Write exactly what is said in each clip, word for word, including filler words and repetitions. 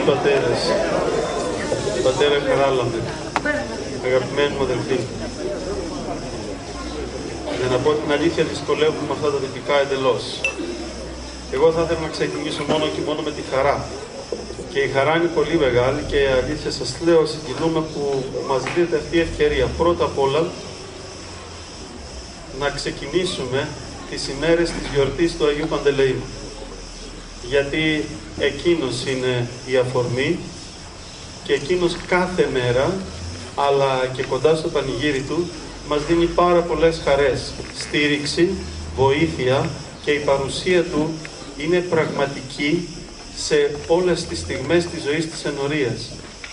πατέρες, πατέρα Χαράλαμπε, αγαπημένοι μου αδελφοί. Για να πω την αλήθεια, δυσκολεύομαι με αυτά τα δυτικά εντελώς. Εγώ θα ήθελα να ξεκινήσω μόνο και μόνο με τη χαρά. Και η χαρά είναι πολύ μεγάλη και η αλήθεια σας λέω, συγκινούμε που μας δίνεται αυτή η ευκαιρία. Πρώτα απ' όλα, να ξεκινήσουμε τις ημέρες της γιορτής του Αγίου Παντελεήμου. Γιατί εκείνος είναι η αφορμή και εκείνος κάθε μέρα, αλλά και κοντά στο πανηγύρι του, μας δίνει πάρα πολλές χαρές, στήριξη, βοήθεια και η παρουσία του είναι πραγματική σε όλες τις στιγμές της ζωής της ενορίας.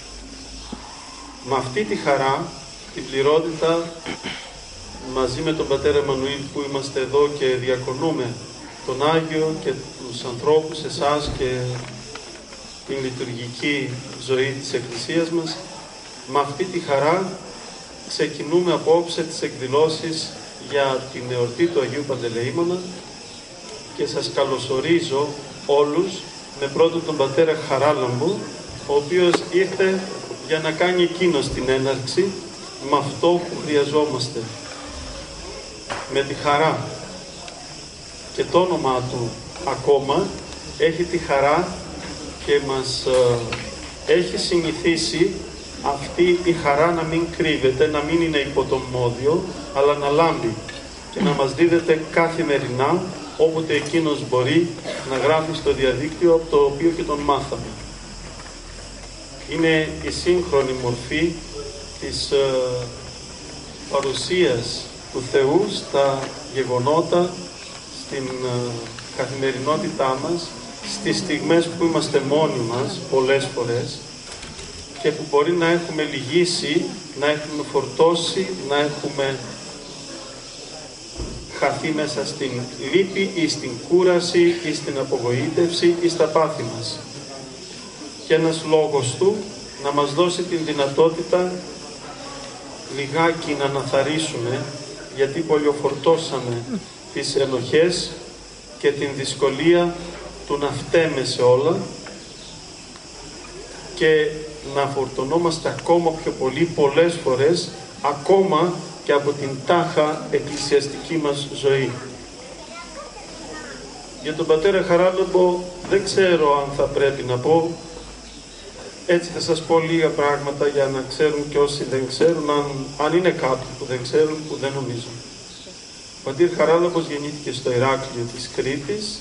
Με αυτή τη χαρά, την πληρότητα, μαζί με τον πατέρα Εμμανουήλ που είμαστε εδώ και διακονούμε τον Άγιο και τους ανθρώπους, εσάς και την λειτουργική ζωή της Εκκλησίας μας, με αυτή τη χαρά ξεκινούμε απόψε τις εκδηλώσεις για την εορτή του Αγίου Παντελεήμωνα και σας καλωσορίζω όλους με πρώτον τον πατέρα Χαράλαμπο, ο οποίος ήρθε για να κάνει εκείνος την έναρξη με αυτό που χρειαζόμαστε. Με τη χαρά. Και το όνομά του ακόμα έχει τη χαρά και μας ε, έχει συνηθίσει αυτή η χαρά να μην κρύβεται, να μην είναι υπό το μόδιο, αλλά να λάμπει και να μας δίδεται καθημερινά όποτε εκείνος μπορεί να γράφει στο διαδίκτυο, από το οποίο και τον μάθαμε. Είναι η σύγχρονη μορφή της ε, παρουσίας του Θεού στα γεγονότα, στην ε, καθημερινότητά μας, στις στιγμές που είμαστε μόνοι μας πολλές φορές και που μπορεί να έχουμε λυγίσει, να έχουμε φορτώσει, να έχουμε χαθεί μέσα στην λύπη ή στην κούραση ή στην απογοήτευση ή στα πάθη μας. Και ένας λόγος του να μας δώσει την δυνατότητα λιγάκι να αναθαρρύσουμε, γιατί πολιοφορτώσαμε τις ενοχές και την δυσκολία του να φταίμε σε όλα και να φορτωνόμαστε ακόμα πιο πολύ πολλές φορές, ακόμα και από την τάχα εκκλησιαστική μας ζωή. Για τον πατέρα Χαράλαμπο δεν ξέρω αν θα πρέπει να πω, έτσι θα σας πω λίγα πράγματα για να ξέρουν και όσοι δεν ξέρουν, αν, αν είναι κάποιοι που δεν ξέρουν, που δεν νομίζω. Ο πατήρ Χαράλαμπος γεννήθηκε στο Ηράκλειο της Κρήτης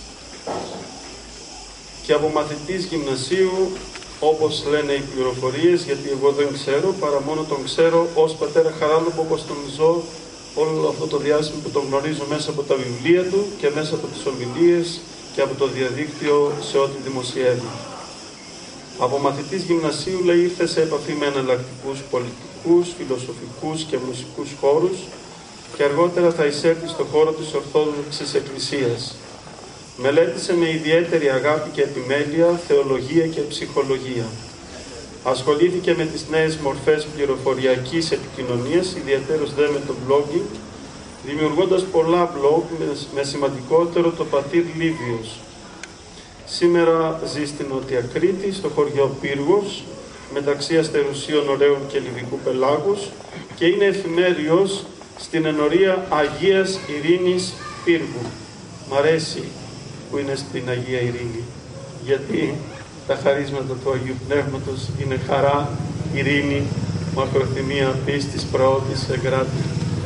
και από μαθητής γυμνασίου, όπως λένε οι πληροφορίες, γιατί εγώ δεν ξέρω, παρά μόνο τον ξέρω ως πατέρα Χαράλαμπο, όπως τον ζω όλο αυτό το διάστημα που τον γνωρίζω μέσα από τα βιβλία του και μέσα από τις ομιλίες και από το διαδίκτυο σε ό,τι δημοσιεύει. Από μαθητής γυμνασίου, λέει, ήρθε σε επαφή με εναλλακτικούς πολιτικούς, φιλοσοφικούς και μουσικούς χώρους και αργότερα θα εισέλθει στο χώρο της Ορθόδοξης Εκκλησίας. Μελέτησε με ιδιαίτερη αγάπη και επιμέλεια θεολογία και ψυχολογία. Ασχολήθηκε με τις νέες μορφές πληροφοριακής επικοινωνίας, ιδιαίτερως δε με το blogging, δημιουργώντας πολλά blog με σημαντικότερο το πατήρ Λίβιος. Σήμερα ζει στην Νότια Κρήτη, στο χωριό Πύργος, μεταξύ αστερουσίων ωραίων και λιβικού πελάγους και είναι εφημέριος στην ενορία Αγίας Ειρήνης Πύργου. Μ' αρέσει που είναι στην Αγία Ειρήνη, γιατί τα χαρίσματα του Αγίου Πνεύματος είναι χαρά, ειρήνη, μακροθυμία, πίστης, προώτης, εγκράτη.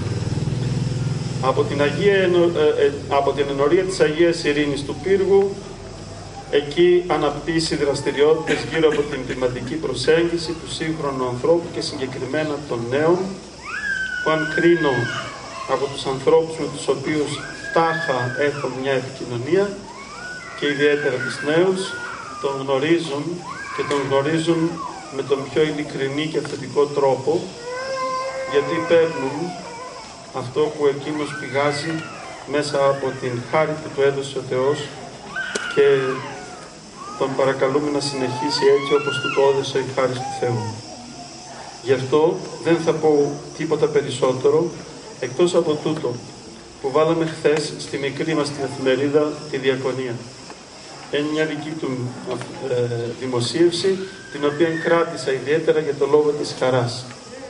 Από την, Αγία, ε, ε, από την ενορία της Αγίας Ειρήνης του Πύργου, εκεί αναπτύσσει δραστηριότητες γύρω από την κλιματική προσέγγιση του σύγχρονου ανθρώπου και συγκεκριμένα των νέων, που αν κρίνω από τους ανθρώπους με τους οποίους τάχα έχω μια επικοινωνία και ιδιαίτερα τους νέους, τον γνωρίζουν και τον γνωρίζουν με τον πιο ειλικρινή και θετικό τρόπο, γιατί παίρνουν αυτό που εκείνος πηγάζει μέσα από την χάρη που του έδωσε ο Θεός και τον παρακαλούμε να συνεχίσει έτσι όπως του το έδωσε η χάρη του Θεού. Γι' αυτό δεν θα πω τίποτα περισσότερο, εκτός από τούτο που βάλαμε χθες στη μικρή μας την εφημερίδα τη Διακονία. Είναι μια δική του ε, δημοσίευση, την οποία κράτησα ιδιαίτερα για το λόγο της χαράς.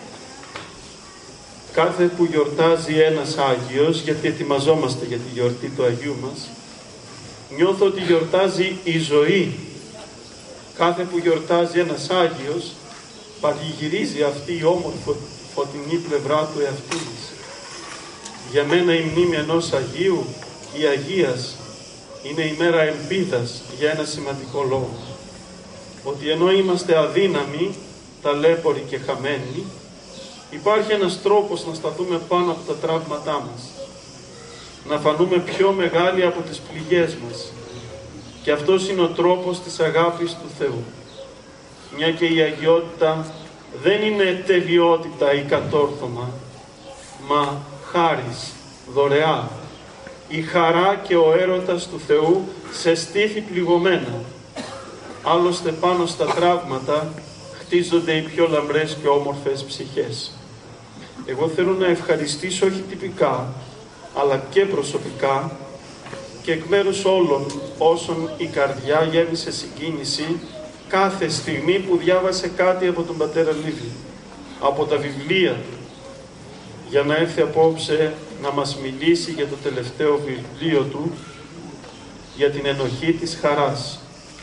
Κάθε που γιορτάζει ένας Άγιος, γιατί ετοιμαζόμαστε για τη γιορτή του Αγίου μας, νιώθω ότι γιορτάζει η ζωή. Κάθε που γιορτάζει ένας Άγιος, πανηγυρίζει αυτή η όμορφη φωτεινή πλευρά του εαυτού μας. Για μένα η μνήμη ενός Αγίου, η Αγίας, είναι η μέρα ελπίδας για ένα σημαντικό λόγο. Ότι ενώ είμαστε αδύναμοι, ταλέποροι και χαμένοι, υπάρχει ένας τρόπος να σταθούμε πάνω από τα τραύματά μας. Να φανούμε πιο μεγάλοι από τις πληγές μας. Και αυτός είναι ο τρόπος της αγάπης του Θεού. Μια και η αγιότητα δεν είναι τελειότητα ή κατόρθωμα, μα χάρις, δωρεά. Η χαρά και ο έρωτας του Θεού σε στήθη πληγωμένα. Άλλωστε πάνω στα τραύματα χτίζονται οι πιο λαμπρές και όμορφες ψυχές. Εγώ θέλω να ευχαριστήσω όχι τυπικά, αλλά και προσωπικά και εκ μέρους όλων όσων η καρδιά γέμισε συγκίνηση κάθε στιγμή που διάβασε κάτι από τον πατέρα Λίβιο, από τα βιβλία του, για να έρθει απόψε να μας μιλήσει για το τελευταίο βιβλίο του, για την ενοχή της χαράς.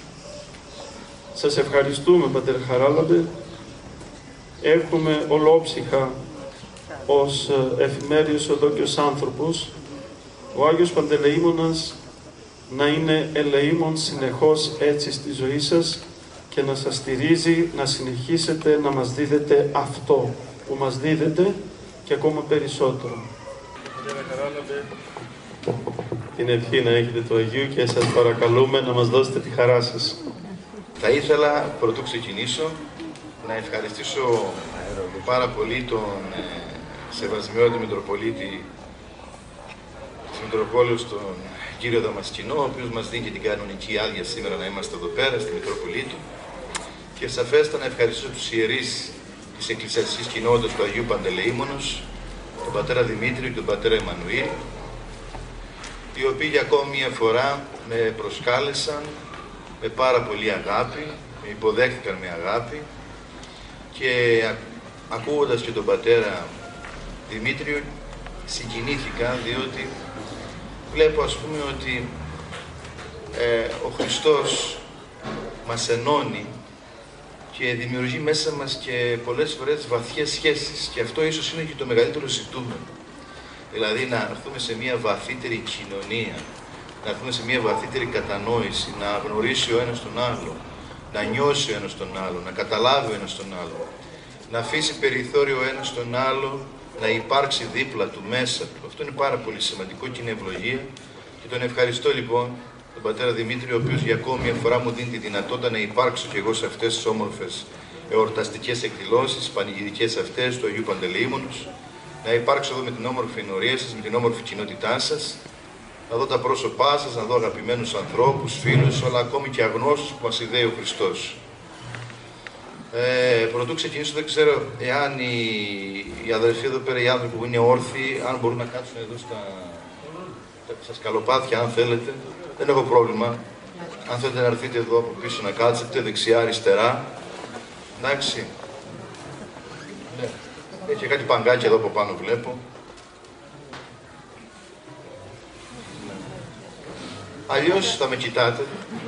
Σας ευχαριστούμε, πατέρα Χαράλαμπε. Έχουμε ολόψυχα ως εφημέριος οδόκιος άνθρωπος, ο Άγιος Παντελεήμονας να είναι ελεήμων συνεχώς έτσι στη ζωή σας και να σας στηρίζει, να συνεχίσετε να μας δίδετε αυτό που μας δίδετε και ακόμα περισσότερο. Πατέρα Χαράλαμπε, την ευχή να έχετε του Αγίου και σας παρακαλούμε να μας δώσετε τη χαρά σας. Θα ήθελα, πρωτού ξεκινήσω, να ευχαριστήσω πάρα πολύ τον Σεβασμιότατο Μητροπολίτη της Μητροπόλεως, τον κύριο Δαμασκηνό, ο οποίος μας δίνει και την κανονική άδεια σήμερα να είμαστε εδώ πέρα, στη Μητρόπολη του. Και σαφέστα να ευχαριστήσω τους ιερείς της Εκκλησιαστικής Κοινότητας του Αγίου Παντελεήμονος, τον πατέρα Δημήτριο και τον πατέρα Εμμανουήλ, οι οποίοι για ακόμη μία φορά με προσκάλεσαν με πάρα πολύ αγάπη, με υποδέχτηκαν με αγάπη και ακούγοντας και τον πατέρα Δημήτριο συγκινήθηκα, διότι βλέπω ας πούμε ότι ε, ο Χριστός μας ενώνει και δημιουργεί μέσα μας και πολλές φορές βαθιές σχέσεις, και αυτό ίσως είναι και το μεγαλύτερο ζητούμενο. Δηλαδή να έρθουμε σε μια βαθύτερη κοινωνία, να έρθουμε σε μια βαθύτερη κατανόηση, να γνωρίσει ο ένας τον άλλο, να νιώσει ο ένας τον άλλο, να καταλάβει ο ένας τον άλλο, να αφήσει περιθώριο ο ένας τον άλλο, να υπάρξει δίπλα του, μέσα του. Αυτό είναι πάρα πολύ σημαντικό και είναι ευλογία, και τον ευχαριστώ λοιπόν τον πατέρα Δημήτριο, ο οποίος για ακόμη μια φορά μου δίνει τη δυνατότητα να υπάρξω και εγώ σε αυτές τις όμορφες εορταστικές εκδηλώσεις, πανηγυρικές αυτές του Αγίου Παντελεήμονος, να υπάρξω εδώ με την όμορφη ενορία σας, με την όμορφη κοινότητά σας, να δω τα πρόσωπά σας, να δω αγαπημένους ανθρώπους, φίλους, αλλά ακόμη και αγνώστους που μας ιδέει ο Χριστός. Ε, πρωτού ξεκινήσω, δεν ξέρω εάν οι, οι αδελφοί εδώ πέρα, οι άνθρωποι που είναι όρθιοι, αν μπορούν να κάτσουν εδώ στα, στα σκαλοπάτια, αν θέλετε. Δεν έχω πρόβλημα. Αν θέλετε να έρθετε εδώ από πίσω να κάτσετε, δεξιά, αριστερά. Εντάξει. Ναι. Έχει και κάτι παγκάκι εδώ από πάνω βλέπω. Ναι. Αλλιώς θα με κοιτάτε.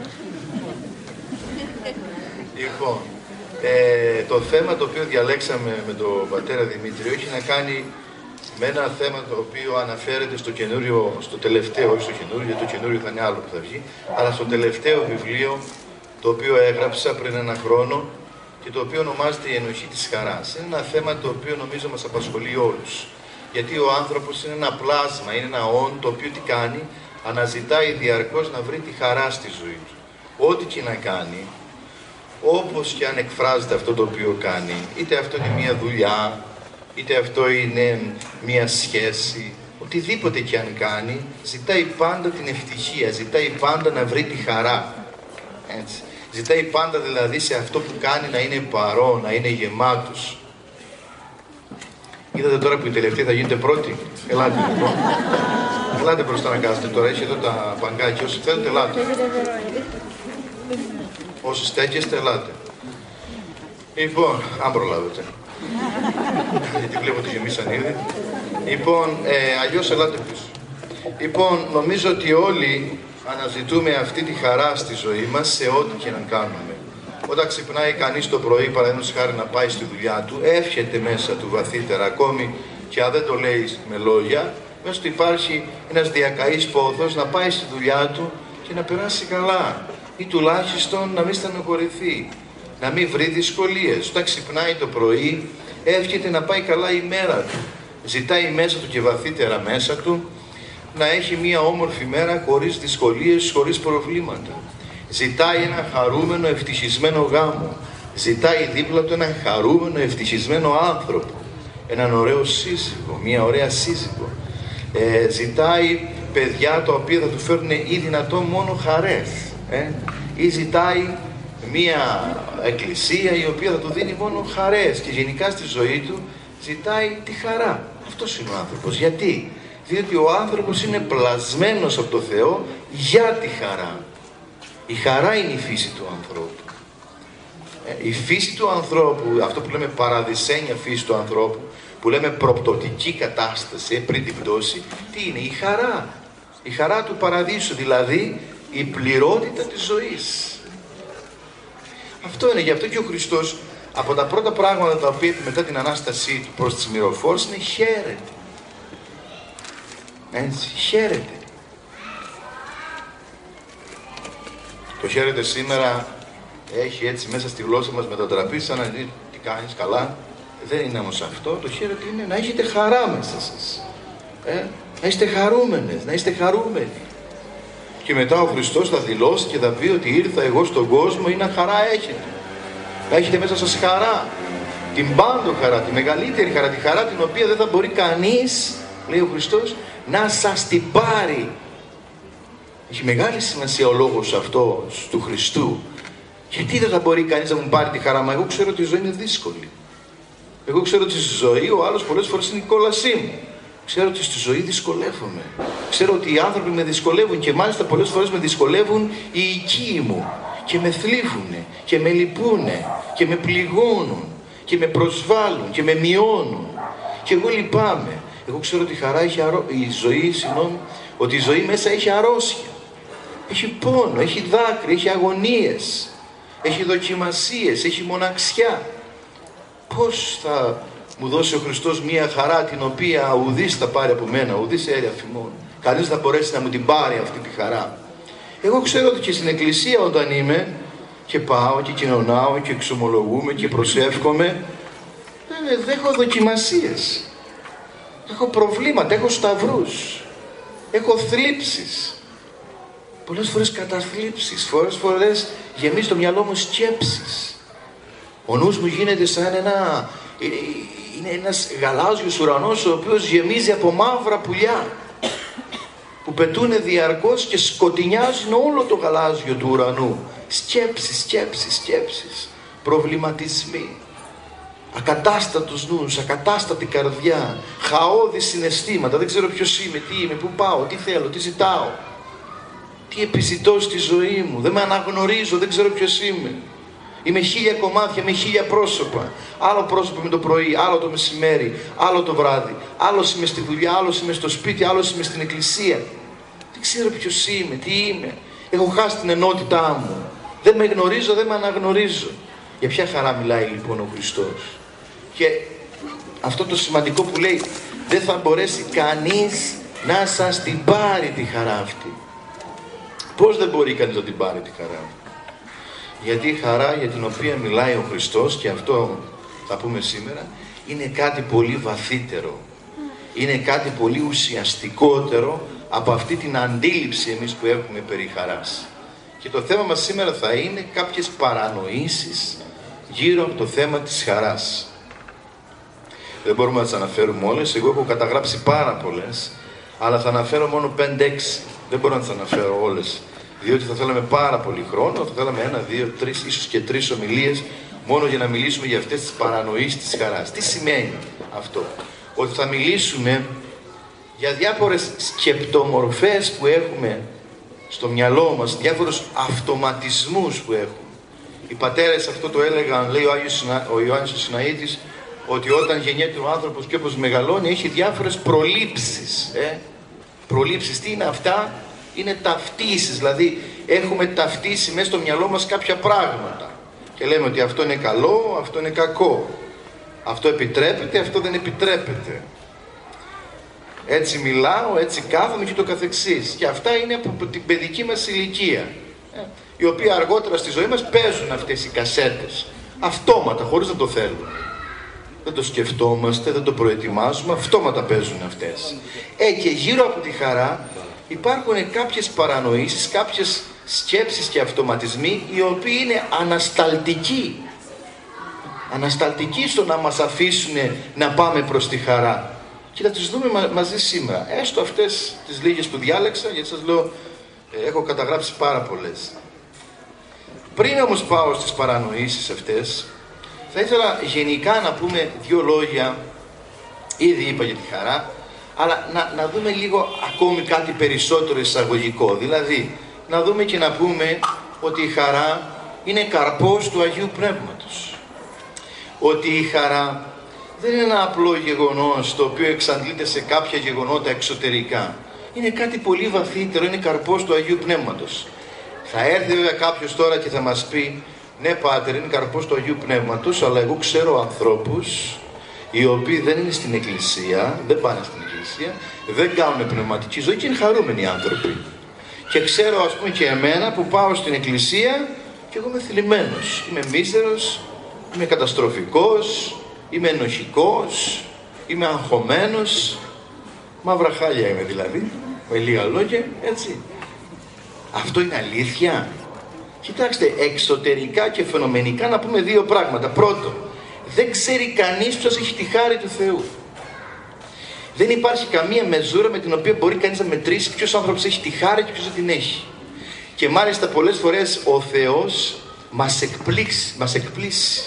Λοιπόν, ε, το θέμα το οποίο διαλέξαμε με τον πατέρα Δημήτριο έχει να κάνει με ένα θέμα το οποίο αναφέρεται στο καινούριο, στο τελευταίο, όχι στο καινούριο, γιατί το καινούριο θα είναι άλλο που θα βγει, αλλά στο τελευταίο βιβλίο το οποίο έγραψα πριν ένα χρόνο και το οποίο ονομάζεται «Η ενοχή της χαράς». Είναι ένα θέμα το οποίο νομίζω μας απασχολεί όλους. Γιατί ο άνθρωπος είναι ένα πλάσμα, είναι ένα όν το οποίο τι κάνει, αναζητάει διαρκώς να βρει τη χαρά στη ζωή του. Ό,τι και να κάνει, όπως και αν εκφράζεται αυτό το οποίο κάνει, είτε αυτό είναι μια δουλειά, είτε αυτό είναι μια σχέση, οτιδήποτε και αν κάνει, ζητάει πάντα την ευτυχία, ζητάει πάντα να βρει τη χαρά. Έτσι. Ζητάει πάντα δηλαδή σε αυτό που κάνει να είναι παρόν, να είναι γεμάτος. Είδατε τώρα που η τελευταία θα γίνετε πρώτη. Ελάτε λοιπόν. Ελάτε μπροστά να κάθετε τώρα, έχει εδώ τα παγκάκια. Όσοι θέλετε, ελάτε. Όσοι στέκεστε, ελάτε. Λοιπόν, αν προλάβετε. Γιατί βλέπω ότι γεμίσαν ήδη. Λοιπόν, ε, αλλιώς ελάτε πίσω. Λοιπόν, νομίζω ότι όλοι αναζητούμε αυτή τη χαρά στη ζωή μας σε ό,τι και να κάνουμε. Όταν ξυπνάει κανείς το πρωί, παραδείγματος χάρη να πάει στη δουλειά του, εύχεται μέσα του βαθύτερα, ακόμη και αν δεν το λέει με λόγια, μέσα του υπάρχει ένας διακαής πόθος να πάει στη δουλειά του και να περάσει καλά. Ή τουλάχιστον να μην στενοχωρηθεί, να μην βρει δυσκολίες. Όταν ξυπνάει το πρωί, εύχεται να πάει καλά η μέρα του. Ζητάει μέσα του και βαθύτερα μέσα του να έχει μία όμορφη μέρα χωρίς δυσκολίες, χωρίς προβλήματα. Ζητάει ένα χαρούμενο, ευτυχισμένο γάμο. Ζητάει δίπλα του ένα χαρούμενο, ευτυχισμένο άνθρωπο. Έναν ωραίο σύζυγο, μία ωραία σύζυγο. Ε, ζητάει παιδιά τα οποία θα του φέρουν ή δυνατόν μόνο χαρές. Ε? Ή ζητάει μία εκκλησία η οποία θα του δίνει μόνο χαρές. Και γενικά στη ζωή του ζητάει τη χαρά. Αυτός είναι ο άνθρωπος. Γιατί? Διότι ο άνθρωπος είναι πλασμένος από το Θεό για τη χαρά. Η χαρά είναι η φύση του ανθρώπου. Ε, η φύση του ανθρώπου, αυτό που λέμε παραδεισένια φύση του ανθρώπου, που λέμε προπτωτική κατάσταση ε, πριν την πτώση, τι είναι? Η χαρά. Η χαρά του παραδείσου, δηλαδή η πληρότητα της ζωής. Αυτό είναι, γι' αυτό και ο Χριστός από τα πρώτα πράγματα τα οποία μετά την Ανάστασή του προς τις μυροφόρες είναι χαίρεται. Έτσι, χαίρεται. Το χαίρεται σήμερα έχει έτσι μέσα στη γλώσσα μας μετατραπεί σαν να δει τι κάνεις, καλά. Δεν είναι όμως αυτό. Το χαίρεται είναι να έχετε χαρά μέσα σας. Ε? Να είστε χαρούμενες, να είστε χαρούμενοι. Και μετά ο Χριστός θα δηλώσει και θα πει ότι ήρθα εγώ στον κόσμο ή να χαρά έχετε. Να έχετε μέσα σας χαρά. Την πάντο χαρά, τη μεγαλύτερη χαρά, τη χαρά την οποία δεν θα μπορεί κανείς, λέει ο Χριστός, να σας την πάρει. Έχει μεγάλη σημασία ο λόγος αυτός του Χριστού. Γιατί δεν θα μπορεί κανείς να μου πάρει τη χαρά? Μα εγώ ξέρω ότι η ζωή είναι δύσκολη. Εγώ ξέρω ότι στη ζωή ο άλλος πολλές φορές είναι η κόλασή μου. Ξέρω ότι στη ζωή δυσκολεύομαι. Ξέρω ότι οι άνθρωποι με δυσκολεύουν και μάλιστα πολλές φορές με δυσκολεύουν οι οικοί μου. Και με θλίβουνε και με λυπούνε και με πληγώνουν και με προσβάλλουν και με μειώνουν. Και εγώ λυπάμαι. Εγώ ξέρω ότι η, χαρά έχει αρώ... η ζωή, συγγνώμη, ότι η ζωή μέσα έχει αρρώστια. Έχει πόνο, έχει δάκρυ, έχει αγωνίες, έχει δοκιμασίες, έχει μοναξιά. Πώς θα μου δώσει ο Χριστός μία χαρά την οποία ουδής θα πάρει από μένα, ουδής έρει αφημών. Κανείς θα μπορέσει να μου την πάρει αυτή τη χαρά. Εγώ ξέρω ότι και στην εκκλησία όταν είμαι και πάω και κοινωνάω και εξομολογούμε και προσεύχομαι, δεν, δεν έχω δοκιμασίες. Έχω προβλήματα, έχω σταυρούς, έχω θλίψεις. Πολλές φορές καταθλίψεις, φορές φορές γεμίζει το μυαλό μου σκέψεις. Ο νους μου γίνεται σαν ένα, είναι ένας γαλάζιος ουρανός ο οποίος γεμίζει από μαύρα πουλιά που πετούνε διαρκώς και σκοτεινιάζουν όλο το γαλάζιο του ουρανού. Σκέψεις, σκέψεις, σκέψεις, προβληματισμοί, ακατάστατος νους, ακατάστατη καρδιά, χαώδη συναισθήματα, δεν ξέρω ποιος είμαι, τι είμαι, πού πάω, τι θέλω, τι ζητάω, τι επιζητώ στη ζωή μου, δεν με αναγνωρίζω, δεν ξέρω ποιος είμαι. Είμαι χίλια κομμάτια με χίλια πρόσωπα. Άλλο πρόσωπο με το πρωί, άλλο το μεσημέρι, άλλο το βράδυ. Άλλο είμαι στη δουλειά, άλλο είμαι στο σπίτι, άλλο είμαι στην εκκλησία. Δεν ξέρω ποιος είμαι, τι είμαι. Έχω χάσει την ενότητά μου. Δεν με γνωρίζω, δεν με αναγνωρίζω. Για ποια χαρά μιλάει λοιπόν ο Χριστός? Και αυτό το σημαντικό που λέει, δεν θα μπορέσει κανείς να σας την πάρει τη χαρά αυτή. Πώς δεν μπορεί κανείς να την πάρει τη χαρά αυτή? Γιατί η χαρά για την οποία μιλάει ο Χριστός, και αυτό θα πούμε σήμερα, είναι κάτι πολύ βαθύτερο. Είναι κάτι πολύ ουσιαστικότερο από αυτή την αντίληψη εμείς που έχουμε περί χαράς. Και το θέμα μας σήμερα θα είναι κάποιες παρανοήσεις γύρω από το θέμα της χαράς. Δεν μπορούμε να τις αναφέρουμε όλες, εγώ έχω καταγράψει πάρα πολλές, αλλά θα αναφέρω μόνο πέντε έξι. Δεν μπορώ να τις αναφέρω όλες, διότι θα θέλαμε πάρα πολύ χρόνο, θα θέλαμε ένα, δύο, τρεις, ίσως και τρεις ομιλίες, μόνο για να μιλήσουμε για αυτές τις παρανοήσεις της χαράς. Τι σημαίνει αυτό? Ότι θα μιλήσουμε για διάφορες σκεπτομορφές που έχουμε στο μυαλό μας, διάφορους αυτοματισμούς που έχουμε. Οι πατέρες αυτό το έλεγαν, λέει ο, Άγιος, ο Ιωάννης ο Συναήτης, ότι όταν γεννιέται ο άνθρωπος και όπως μεγαλώνει έχει διάφορες προλήψεις. Ε? Προλήψεις, τι είναι αυτά? Είναι ταυτίσεις, δηλαδή έχουμε ταυτίσει μέσα στο μυαλό μας κάποια πράγματα. Και λέμε ότι αυτό είναι καλό, αυτό είναι κακό. Αυτό επιτρέπεται, αυτό δεν επιτρέπεται. Έτσι μιλάω, έτσι κάθομαι και το καθεξής. Και αυτά είναι από την παιδική μας ηλικία. Ε, οι οποίοι αργότερα στη ζωή μας παίζουν αυτές οι κασέτες. Αυτόματα, χωρίς να το θέλουμε. Δεν το σκεφτόμαστε, δεν το προετοιμάζουμε, αυτόματα παίζουν αυτές. Ε, και γύρω από τη χαρά υπάρχουν κάποιες παρανοήσεις, κάποιες σκέψεις και αυτοματισμοί οι οποίοι είναι ανασταλτικοί. Ανασταλτικοί στο να μας αφήσουν να πάμε προς τη χαρά. Και θα τις δούμε μα μαζί σήμερα. Έστω αυτές τις λίγες που διάλεξα, γιατί σας λέω, ε, έχω καταγράψει πάρα πολλές. Πριν όμως πάω στις παρανοήσεις αυτές, θα ήθελα γενικά να πούμε δύο λόγια, ήδη είπα για τη χαρά, αλλά να, να δούμε λίγο ακόμη κάτι περισσότερο εισαγωγικό. Δηλαδή, να δούμε και να πούμε ότι η χαρά είναι καρπός του Αγίου Πνεύματος. Ότι η χαρά δεν είναι ένα απλό γεγονός το οποίο εξαντλείται σε κάποια γεγονότα εξωτερικά. Είναι κάτι πολύ βαθύτερο, είναι καρπός του Αγίου Πνεύματος. Θα έρθει βέβαια κάποιος τώρα και θα μας πει, ναι πάτερ, είναι καρπός του Αγίου Πνεύματος, αλλά εγώ ξέρω ανθρώπους οι οποίοι δεν είναι στην εκκλησία, δεν πάνε στην εκκλησία, δεν κάνουν πνευματική ζωή και είναι χαρούμενοι άνθρωποι. Και ξέρω ας πούμε και εμένα που πάω στην εκκλησία και εγώ είμαι θλιμμένος, είμαι μίζερος, είμαι καταστροφικός, είμαι ενοχικός, είμαι αγχωμένος, μαύρα χάλια είμαι δηλαδή, με λίγα λόγια, έτσι. Αυτό είναι αλήθεια? Κοιτάξτε, εξωτερικά και φαινομενικά να πούμε δύο πράγματα. Πρώτον, δεν ξέρει κανείς ποιος έχει τη χάρη του Θεού. Δεν υπάρχει καμία μεζούρα με την οποία μπορεί κανείς να μετρήσει ποιος άνθρωπος έχει τη χάρη και ποιος δεν την έχει. Και μάλιστα πολλές φορές ο Θεός μας εκπλήσει. Μας εκπλήσει.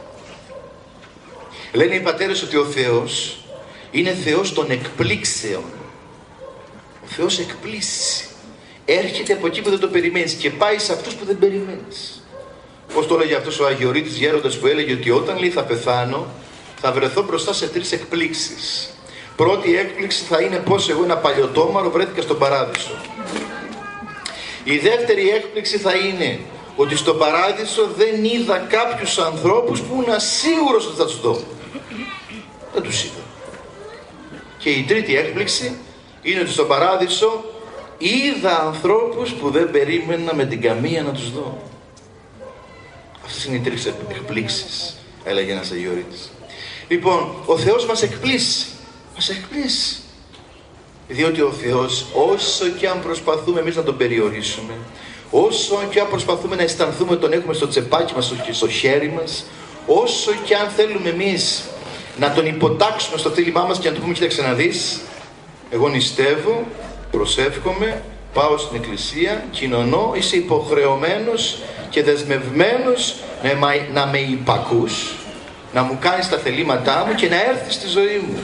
Λένε οι πατέρες ότι ο Θεός είναι Θεός των εκπλήξεων. Ο Θεός εκπλήσει. Έρχεται από εκεί που δεν το περιμένεις και πάει σε αυτούς που δεν περιμένεις. Πώς το έλεγε αυτός ο Αγιορείτης γέροντας που έλεγε ότι όταν λέει θα πεθάνω, θα βρεθώ μπροστά σε τρεις εκπλήξεις. Πρώτη έκπληξη θα είναι πως εγώ ένα παλιωτόμαρο βρέθηκα στον παράδεισο. Η δεύτερη έκπληξη θα είναι ότι στον παράδεισο δεν είδα κάποιους ανθρώπους που ήμουν σίγουρος ότι θα τους δω. Δεν τους είδα. Και η τρίτη έκπληξη είναι ότι στον παράδεισο είδα ανθρώπους που δεν περίμενα με την καμία να τους δω. Αυτές είναι οι τρεις εκπλήξεις, έλεγε ένας Αγιορείτης. Λοιπόν, ο Θεός μας εκπλήσει. Μας εκπλήσει. Διότι ο Θεός, όσο και αν προσπαθούμε εμείς να τον περιορίσουμε, όσο και αν προσπαθούμε να αισθανθούμε ότι τον έχουμε στο τσεπάκι μας, στο χέρι μας, όσο και αν θέλουμε εμείς να τον υποτάξουμε στο θέλημά μας και να του πούμε κοίταξε να δεις, εγώ νηστεύω, προσεύχομαι, πάω στην εκκλησία, κοινωνώ, είσαι υποχρεωμένος και δεσμευμένος να με υπακούς, να μου κάνεις τα θελήματά μου και να έρθεις στη ζωή μου.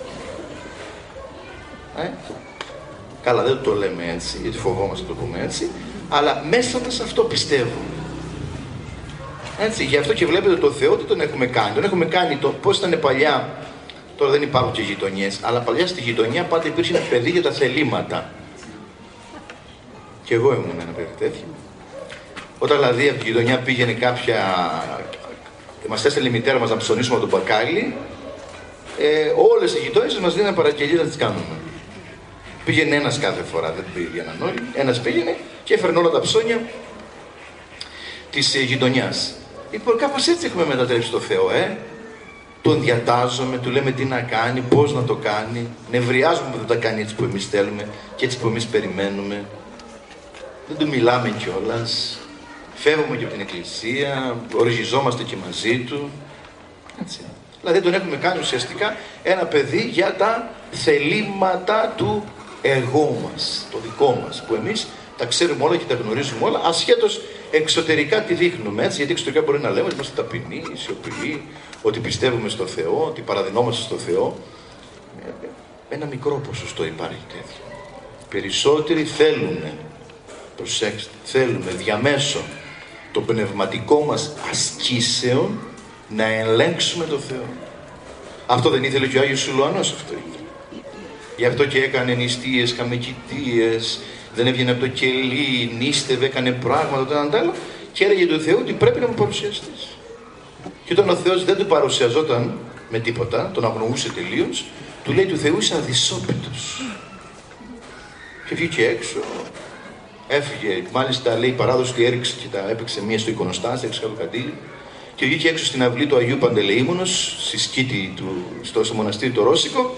Ε? Καλά, δεν το λέμε έτσι, γιατί φοβόμαστε να το πούμε έτσι, αλλά μέσα μας αυτό πιστεύουμε. Έτσι, γι' αυτό και βλέπετε το Θεό τι τον έχουμε κάνει. Τον έχουμε κάνει το πώς ήταν παλιά. Τώρα δεν υπάρχουν και γειτονιές, αλλά παλιά στη γειτονιά πάντα υπήρχε ένα παιδί για τα θελήματα. Και εγώ ήμουν ένα παιδί τέτοιο. Όταν δηλαδή από τη γειτονιά πήγαινε κάποια. Μας έστελνε η μητέρα μας να ψωνίσουμε από τον μπακάλι, ε, όλες οι γειτόνιες μας δίνανε παραγγελίες να τις κάνουμε. Πήγαινε ένας κάθε φορά, δεν πήγαιναν όλοι. Ένας πήγαινε και έφερνε όλα τα ψώνια της ε, γειτονιάς. Λοιπόν, κάπως έτσι έχουμε μετατρέψει το Θεό, ε. Τον διατάζουμε, του λέμε τι να κάνει, πώς να το κάνει. Νευριάζουμε που δεν τα κάνει έτσι που εμείς θέλουμε και έτσι που εμείς περιμένουμε. Δεν του μιλάμε κιόλας. Φεύγουμε και από την εκκλησία, οριζόμαστε και μαζί του. Έτσι. Δηλαδή τον έχουμε κάνει ουσιαστικά ένα παιδί για τα θελήματα του εγώ μας, το δικό μας, που εμείς τα ξέρουμε όλα και τα γνωρίζουμε όλα, ασχέτως εξωτερικά τι δείχνουμε, έτσι, γιατί εξωτερικά μπορεί να λέμε ότι είμαστε ταπεινοί, σιωπηλοί, ότι πιστεύουμε στο Θεό, ότι παραδεινόμαστε στο Θεό. ένα μικρό ποσοστό υπάρχει τέτοιο. Περισσότεροι θέλουμε, προσέξτε, θέλουμε διαμέσω το πνευματικό μας ασκήσεων να ελέγξουμε το Θεό. Αυτό δεν ήθελε και ο Άγιος Σιλουανός, αυτό ήθελε. Γι' αυτό και έκανε νηστείες, καμεκητείες, δεν έβγαινε από το κελί, νήστευε, έκανε πράγματα, το ένα άλλο και έλεγε του Θεού ότι πρέπει να μου παρουσιαστείς. Και όταν ο Θεός δεν του παρουσιαζόταν με τίποτα, τον αγνοούσε τελείως, του λέει του Θεού είσαι αδυσόπιτος. Και βγήκε έξω, έφυγε, μάλιστα λέει η παράδοση ότι έριξε και τα έπαιξε μία στο εικονοστάσιο, έριξε κάτω καντήλι, και βγήκε έξω στην αυλή του Αγίου Παντελεήμονος, στη σκήτη του, στο, στο μοναστήρι το Ρώσικο,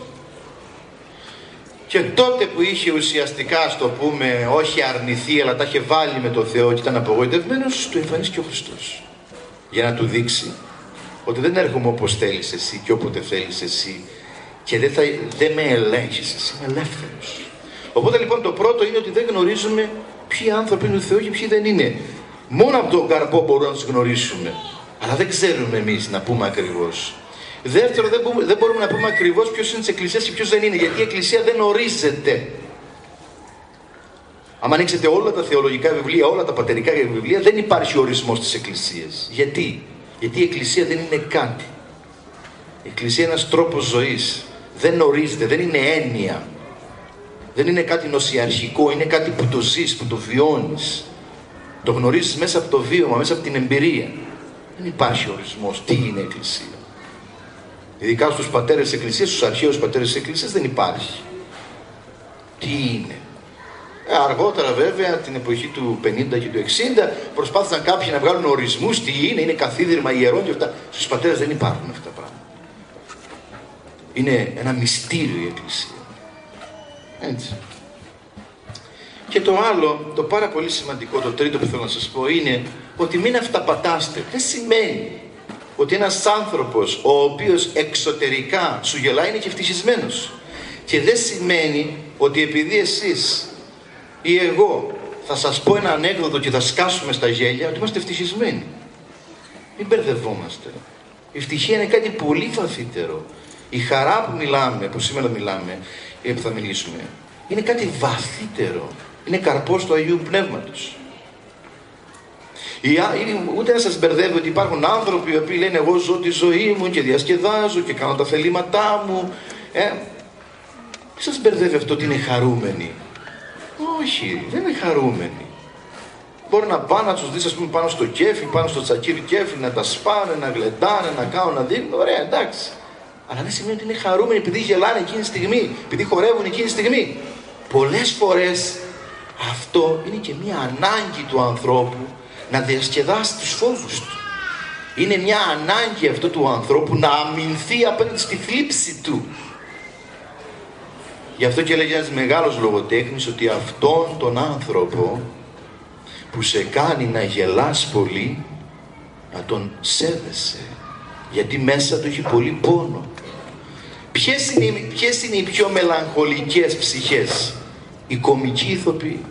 και τότε που είχε ουσιαστικά, στο πούμε, όχι αρνηθεί, αλλά τα είχε βάλει με το Θεό και ήταν απογοητευμένος, του εμφανίστηκε ο Χριστός. Για να του δείξει ότι δεν έρχομαι όπως θέλεις εσύ και όποτε θέλεις εσύ και δεν, θα, δεν με ελέγχεις εσύ, είμαι ελεύθερος. Οπότε λοιπόν το πρώτο είναι ότι δεν γνωρίζουμε ποιοι άνθρωποι είναι του Θεού και ποιοι δεν είναι. Μόνο από τον καρπό μπορούμε να τους γνωρίσουμε, αλλά δεν ξέρουμε εμείς να πούμε ακριβώς. Δεύτερο, δεν μπορούμε, δεν μπορούμε να πούμε ακριβώς ποιος είναι της Εκκλησίας και ποιος δεν είναι, γιατί η Εκκλησία δεν ορίζεται. Αν ανοίξετε όλα τα θεολογικά βιβλία, όλα τα πατερικά βιβλία, δεν υπάρχει ορισμός της Εκκλησίας. Γιατί? Γιατί η Εκκλησία δεν είναι κάτι. Η Εκκλησία είναι ένας τρόπος ζωής. Δεν ορίζεται, δεν είναι έννοια. Δεν είναι κάτι νοσιαρχικό, είναι κάτι που το ζεις, που το βιώνεις. Το γνωρίζεις μέσα από το βίωμα, μέσα από την εμπειρία. Δεν υπάρχει ορισμός. Τι είναι η Εκκλησία? Ειδικά στους πατέρες της Εκκλησίας, στους αρχαίους πατέρες της Εκκλησίας δεν υπάρχει. Τι είναι? Ε, αργότερα βέβαια, την εποχή του πενήντα και του εξήντα, προσπάθησαν κάποιοι να βγάλουν ορισμούς, τι είναι, είναι καθίδρυμα ιερών και αυτά. Στους πατέρες δεν υπάρχουν αυτά τα πράγματα. Είναι ένα μυστήριο η Εκκλησία. Έτσι. Και το άλλο, το πάρα πολύ σημαντικό, το τρίτο που θέλω να σας πω είναι ότι μην αυταπατάστε. Δεν σημαίνει ότι ένας άνθρωπος ο οποίος εξωτερικά σου γελάει είναι και ευτυχισμένος. Και δεν σημαίνει ότι επειδή εσείς ή εγώ θα σας πω ένα ανέκδοτο και θα σκάσουμε στα γέλια, ότι είμαστε ευτυχισμένοι. Μην μπερδευόμαστε. Η ευτυχία είναι κάτι πολύ βαθύτερο. Η χαρά που μιλάμε, που σήμερα μιλάμε, που θα μιλήσουμε, είναι κάτι βαθύτερο. Είναι καρπός του Αγίου Πνεύματος. Ούτε να σας μπερδεύει ότι υπάρχουν άνθρωποι οι οποίοι λένε εγώ ζω τη ζωή μου και διασκεδάζω και κάνω τα θελήματά μου. Ε, μην σας μπερδεύει αυτό ότι είναι χαρούμενοι. Όχι, δεν είναι χαρούμενοι. Μπορεί να πάνε να τους δεις, ας πούμε, πάνω στο κέφι, πάνω στο τσακίρι κέφι, να τα σπάνε, να γλεντάνε, να κάνουν, να δίνουν. Ωραία, εντάξει. Αλλά δεν σημαίνει ότι είναι χαρούμενοι επειδή γελάνε εκείνη τη στιγμή, επειδή χορεύουν εκείνη τη στιγμή. Πολλές φορές αυτό είναι και μια ανάγκη του ανθρώπου να διασκεδάσει τους φόβους του. Είναι μια ανάγκη αυτό του ανθρώπου να αμυνθεί απέναντι στη θλίψη του. Γι' αυτό και έλεγε ένας μεγάλος λογοτέχνης ότι αυτόν τον άνθρωπο που σε κάνει να γελάς πολύ, να τον σέβεσαι, γιατί μέσα του έχει πολύ πόνο. Ποιες είναι, ποιες είναι οι πιο μελαγχολικές ψυχές? Οι κομικοί ηθοποιοί.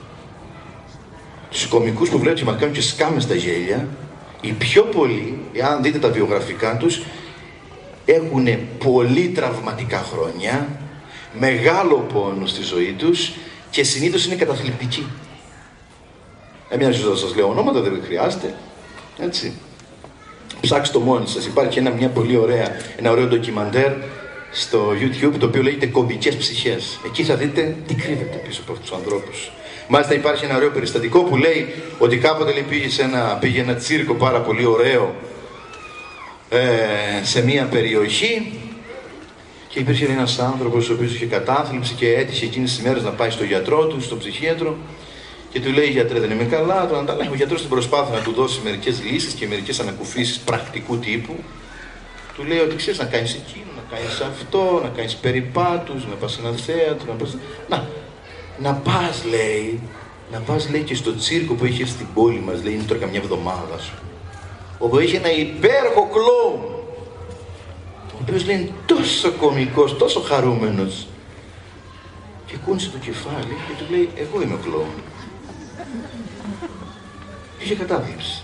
Τους κομικούς που βλέπετε και μας κάνουν και σκάμε στα γέλια, οι πιο πολλοί, αν δείτε τα βιογραφικά τους, έχουν πολύ τραυματικά χρόνια, μεγάλο πόνο στη ζωή τους και συνήθως είναι καταθλιπτικοί. Εμείς δεν σας λέω ονόματα, δεν χρειάζεται. Έτσι. Ψάξτε το μόνοι σας. Υπάρχει ένα, μια πολύ ωραία, ένα ωραίο ντοκιμαντέρ στο YouTube, το οποίο λέγεται Κομικές Ψυχές. Εκεί θα δείτε τι κρύβεται πίσω από αυτούς τους ανθρώπους. Μάλιστα υπάρχει ένα ωραίο περιστατικό που λέει ότι κάποτε λέει, πήγε, σε ένα, πήγε ένα τσίρκο πάρα πολύ ωραίο ε, σε μια περιοχή και υπήρχε ένας άνθρωπος ο οποίος είχε κατάθλιψη και έτυχε εκείνες τις μέρες να πάει στο γιατρό του, στον ψυχίατρο, και του λέει: γιατρέ, δεν είμαι καλά. Τον ανταλλάγει ο γιατρός στην προσπάθεια να του δώσει μερικές λύσεις και μερικές ανακουφίσεις πρακτικού τύπου. Του λέει ότι ξέρεις να κάνεις εκείνο, να κάνεις αυτό, να κάνεις περιπάτους, να πας σε ένα θέατρο, να πας... Να, να πας, λέει, να πας, λέει, και στο τσίρκο που είχε στην πόλη μας, λέει, είναι τώρα καμιά εβδομάδα σου, όπου είχε ένα υπέροχο κλόουν, ο οποίος λέει είναι τόσο κωμικός, τόσο χαρούμενος. Και κούνησε το κεφάλι και του λέει: εγώ είμαι ο κλόουν. Είχε κατάθλιψη.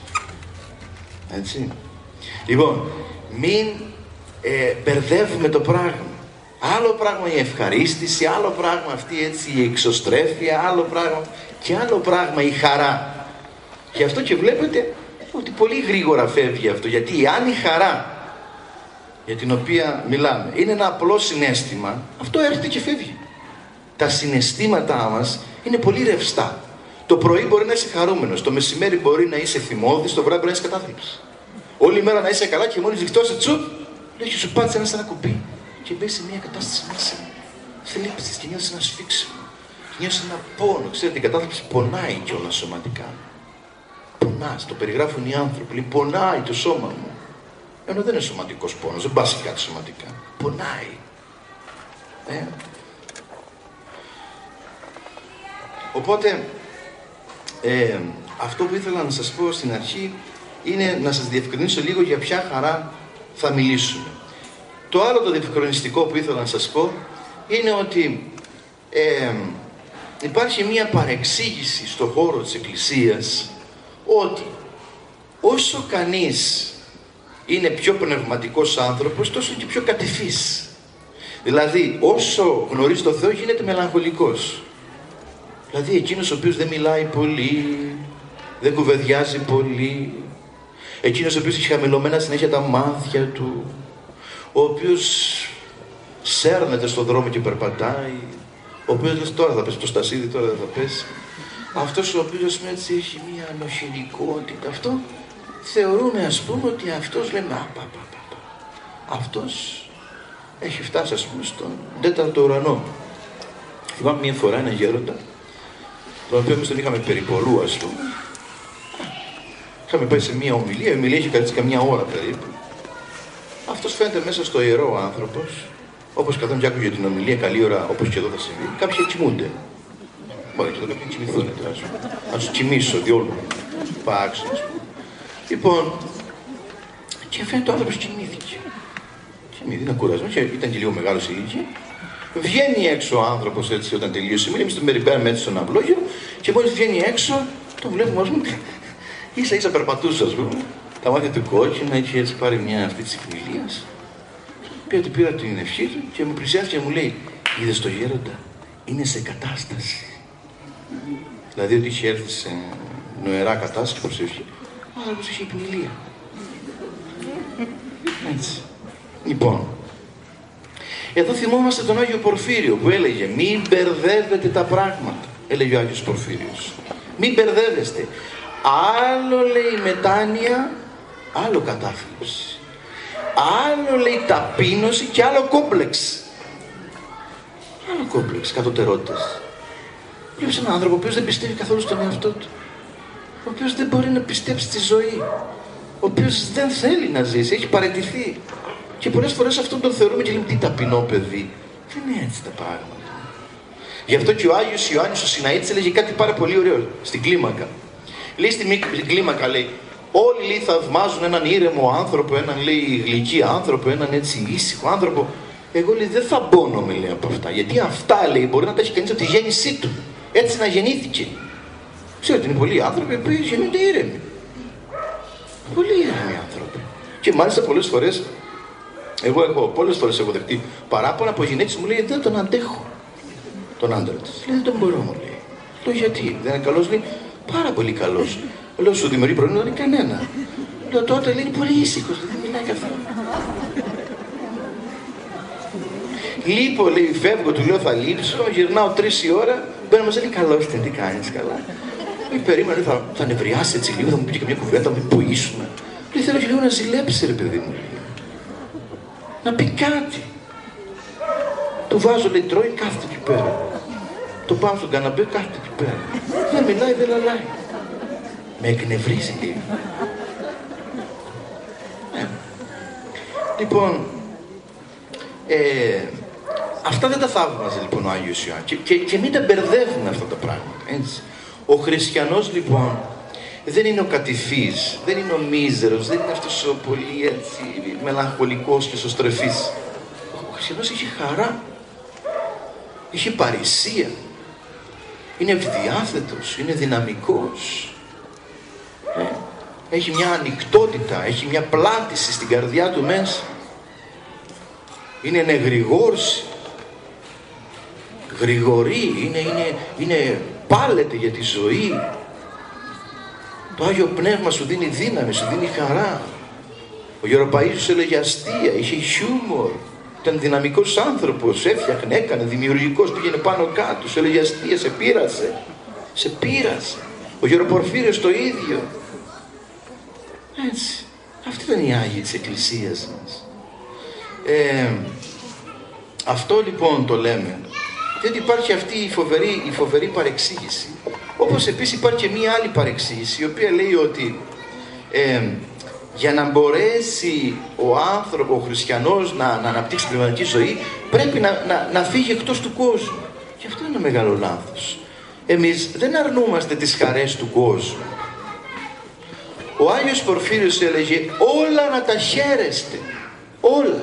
Έτσι. Λοιπόν, μην ε, μπερδεύουμε το πράγμα. Άλλο πράγμα η ευχαρίστηση, άλλο πράγμα αυτή έτσι η εξωστρέφεια, άλλο πράγμα και άλλο πράγμα η χαρά. Γι' αυτό και βλέπετε ότι πολύ γρήγορα φεύγει αυτό, γιατί αν η χαρά για την οποία μιλάμε είναι ένα απλό συναίσθημα, αυτό έρχεται και φεύγει. Τα συναισθήματά μας είναι πολύ ρευστά. Το πρωί μπορεί να είσαι χαρούμενος, το μεσημέρι μπορεί να είσαι θυμώδης, το βράδυ μπορεί να είσαι κατάθλιψης. Όλη μέρα να είσαι καλά και μόλις λιχτώσει τσουπ, λέει και σου πάτησε ένα σαν ένα κουμπί και μπες σε μια κατάσταση μέσα θλίψης και νιώθεις ένα σφίξιμο. Και νιώθεις ένα πόνο. Ξέρετε, η κατάθλιψη πονάει κιόλας σωματικά. Πονάς, το περιγράφουν οι άνθρωποι. Λέει, πονάει το σώμα μου. Ενώ δεν είναι σωματικός πόνος, δεν πάσει κάτι σωματικά. Πονάει. Ε. Οπότε, ε, αυτό που ήθελα να σας πω στην αρχή είναι να σας διευκρινίσω λίγο για ποια χαρά θα μιλήσουμε. Το άλλο το διευκρινιστικό που ήθελα να σας πω είναι ότι ε, υπάρχει μία παρεξήγηση στον χώρο της Εκκλησίας ότι όσο κανείς είναι πιο πνευματικός άνθρωπος, τόσο και πιο κατεφής. Δηλαδή, όσο γνωρίζει το Θεό γίνεται μελαγχολικός. Δηλαδή, εκείνος ο οποίος δεν μιλάει πολύ, δεν κουβεντιάζει πολύ, εκείνος ο οποίος έχει χαμηλωμένα συνέχεια τα μάτια του, ο οποίος σέρνεται στον δρόμο και περπατάει, ο οποίος λέει τώρα θα πέσει το στασίδι, τώρα δεν θα πέσει. Αυτός ο οποίος έτσι έχει μια ανοχηρικότητα, αυτό θεωρούμε ας πούμε ότι αυτός λέμε α, πα, πα, πα, πα. Αυτός έχει φτάσει ας πούμε στον τέταρτο ουρανό. Θυμάμαι μια φορά ένα γέροντα, τον οποίο εμείς τον είχαμε περιπολού ας πούμε. Είχαμε πάει σε μια ομιλία, η ομιλία είχε κρατήσει καμιά ώρα περίπου. Αυτός φαίνεται μέσα στο ιερό ο άνθρωπος, όπως καθόν και άκουγε την ομιλία καλή ώρα, όπως και εδώ θα συμβεί, κάποιοι κοιμούνται. Μπορεί και εδώ κάποιοι κοιμηθούν, να τους κοιμήσω διόλου, πάξω, ας πούμε. Λοιπόν, και φαίνεται ο άνθρωπος κοιμήθηκε. Κοιμήθηκε, ήταν κουρασμένος, ήταν και λίγο μεγάλος ηλικία. Βγαίνει έξω ο άνθρωπος έτσι όταν τελείωσε, εμείς τον περιπέραμε έτσι στον αυλόγειο και μόλις βγαίνει έξω, τον βλέπουμε ας πούμε, ίσα ίσα περπατούσε ας πούμε. Τα μάτια του κόκκινα, είχε έτσι πάρει μια αυτή της εκμιλίας. Πήγα του πήρα την ευχή του και μου πλησιάζει και μου λέει: είδες το γέροντα, είναι σε κατάσταση. Δηλαδή ότι είχε έρθει σε νοερά κατάσταση και προσευχή. Ο άνθρωπος είχε εκμιλία. Έτσι. Λοιπόν, εδώ θυμόμαστε τον Άγιο Πορφύριο που έλεγε: μην μπερδεύετε τα πράγματα. Έλεγε ο Άγιος Πορφύριος. Μην μπερδεύεστε. Άλλο λέει μετάνοια, άλλο κατάθλιψη. Άλλο λέει ταπείνωση και άλλο κόμπλεξ. Άλλο κόμπλεξ, κατωτερότητας. Βλέπεις έναν άνθρωπο ο οποίος δεν πιστεύει καθόλου στον εαυτό του. Ο οποίος δεν μπορεί να πιστέψει στη ζωή. Ο οποίος δεν θέλει να ζήσει, έχει παραιτηθεί. Και πολλές φορές αυτόν τον θεωρούμε και λέμε τι ταπεινό παιδί. Δεν είναι έτσι τα πράγματα. Γι' αυτό και ο Άγιος Ιωάννης ο Σιναήτης έλεγε κάτι πάρα πολύ ωραίο στην κλίμακα. Λέει στην κλίμακα, λέει, όλοι λέει, θαυμάζουν έναν ήρεμο άνθρωπο, έναν λέει γλυκύ άνθρωπο, έναν έτσι ήσυχο άνθρωπο. Εγώ λέει δεν θα μπώνομαι λέει από αυτά. Γιατί αυτά λέει μπορεί να τα έχει κανείς από τη γέννησή του. Έτσι να γεννήθηκε. Ξέρετε, είναι πολλοί άνθρωποι που γεννούνται ήρεμοι. Πολύ ήρεμοι άνθρωποι. Και μάλιστα πολλές φορές, εγώ έχω πολλές φορές έχω δεχτεί παράπονα από γυναίκες μου λέει δεν τον αντέχω. Τον άντρα της. Λέει δεν τον μπορώ μου λέει. Λέω γιατί, δεν είναι καλός λέει. Πάρα πολύ καλός. Λέω σου δημιουργεί πρόβλημα, δεν είναι κανένα. Λέω τότε λέει είναι πολύ ήσυχος, δεν μιλάει καθόλου. Λείπω, λέει, φεύγω, του λέω θα λείψω, γυρνάω τρεις η ώρα, μπαίνω μας λέει καλώς ήταν, τι κάνεις καλά. Λέει περίμενε, θα, θα νευριάσει έτσι λίγο, θα μου πει και μια κουβέντα, θα μου πει που ήσουν. Λέει θέλω και λίγο να ζηλέψει ρε παιδί μου. Να πει κάτι. Του βάζω, λέει, τρώει, κάθεται εκεί πέρα. Το πάω στον καναπέ, κάθεται εκεί πέρα. Δεν μιλάει, δεν λαλάει. Με εκνευρίζει λίγο. Ε. Λοιπόν, ε, αυτά δεν τα θαύμαζε λοιπόν ο Άγιος Ιωάννης. Και, και, και μην τα μπερδεύουν αυτά τα πράγματα. Έτσι. Ο χριστιανός λοιπόν δεν είναι ο κατηφής, δεν είναι ο μίζερος, δεν είναι αυτός ο πολύ έτσι μελαγχολικός και σωστρεφής. Ο χριστιανός έχει χαρά, έχει παρησία, είναι ευδιάθετος, είναι δυναμικός, ε, έχει μια ανοιχτότητα, έχει μια πλάτηση στην καρδιά του μέσα. είναι νεγρηγόρση, γρηγορεί, είναι, είναι, είναι πάλεται για τη ζωή. Το Άγιο Πνεύμα σου δίνει δύναμη, σου δίνει χαρά. Ο Γεροπαΐσιος έλεγε αστεία, είχε χιούμορ, ήταν δυναμικός άνθρωπος, έφτιαχνε, έκανε, δημιουργικός, πήγαινε πάνω κάτω, σου έλεγε αστεία, σε πείρασε, σε πείρασε. Ο Γεροπορφύριος το ίδιο. Έτσι, αυτοί ήταν οι Άγιοι της Εκκλησίας μας. Ε, αυτό λοιπόν το λέμε, διότι υπάρχει αυτή η φοβερή, η φοβερή παρεξήγηση. Όπως επίσης υπάρχει και μία άλλη παρεξήγηση, η οποία λέει ότι ε, για να μπορέσει ο άνθρωπος, ο χριστιανός να, να αναπτύξει την πνευματική ζωή, πρέπει να, να, να φύγει εκτός του κόσμου. Και αυτό είναι ένα μεγάλο λάθος. Εμείς δεν αρνούμαστε τις χαρές του κόσμου. Ο Άγιος Πορφύριος έλεγε όλα να τα χαίρεστε, όλα.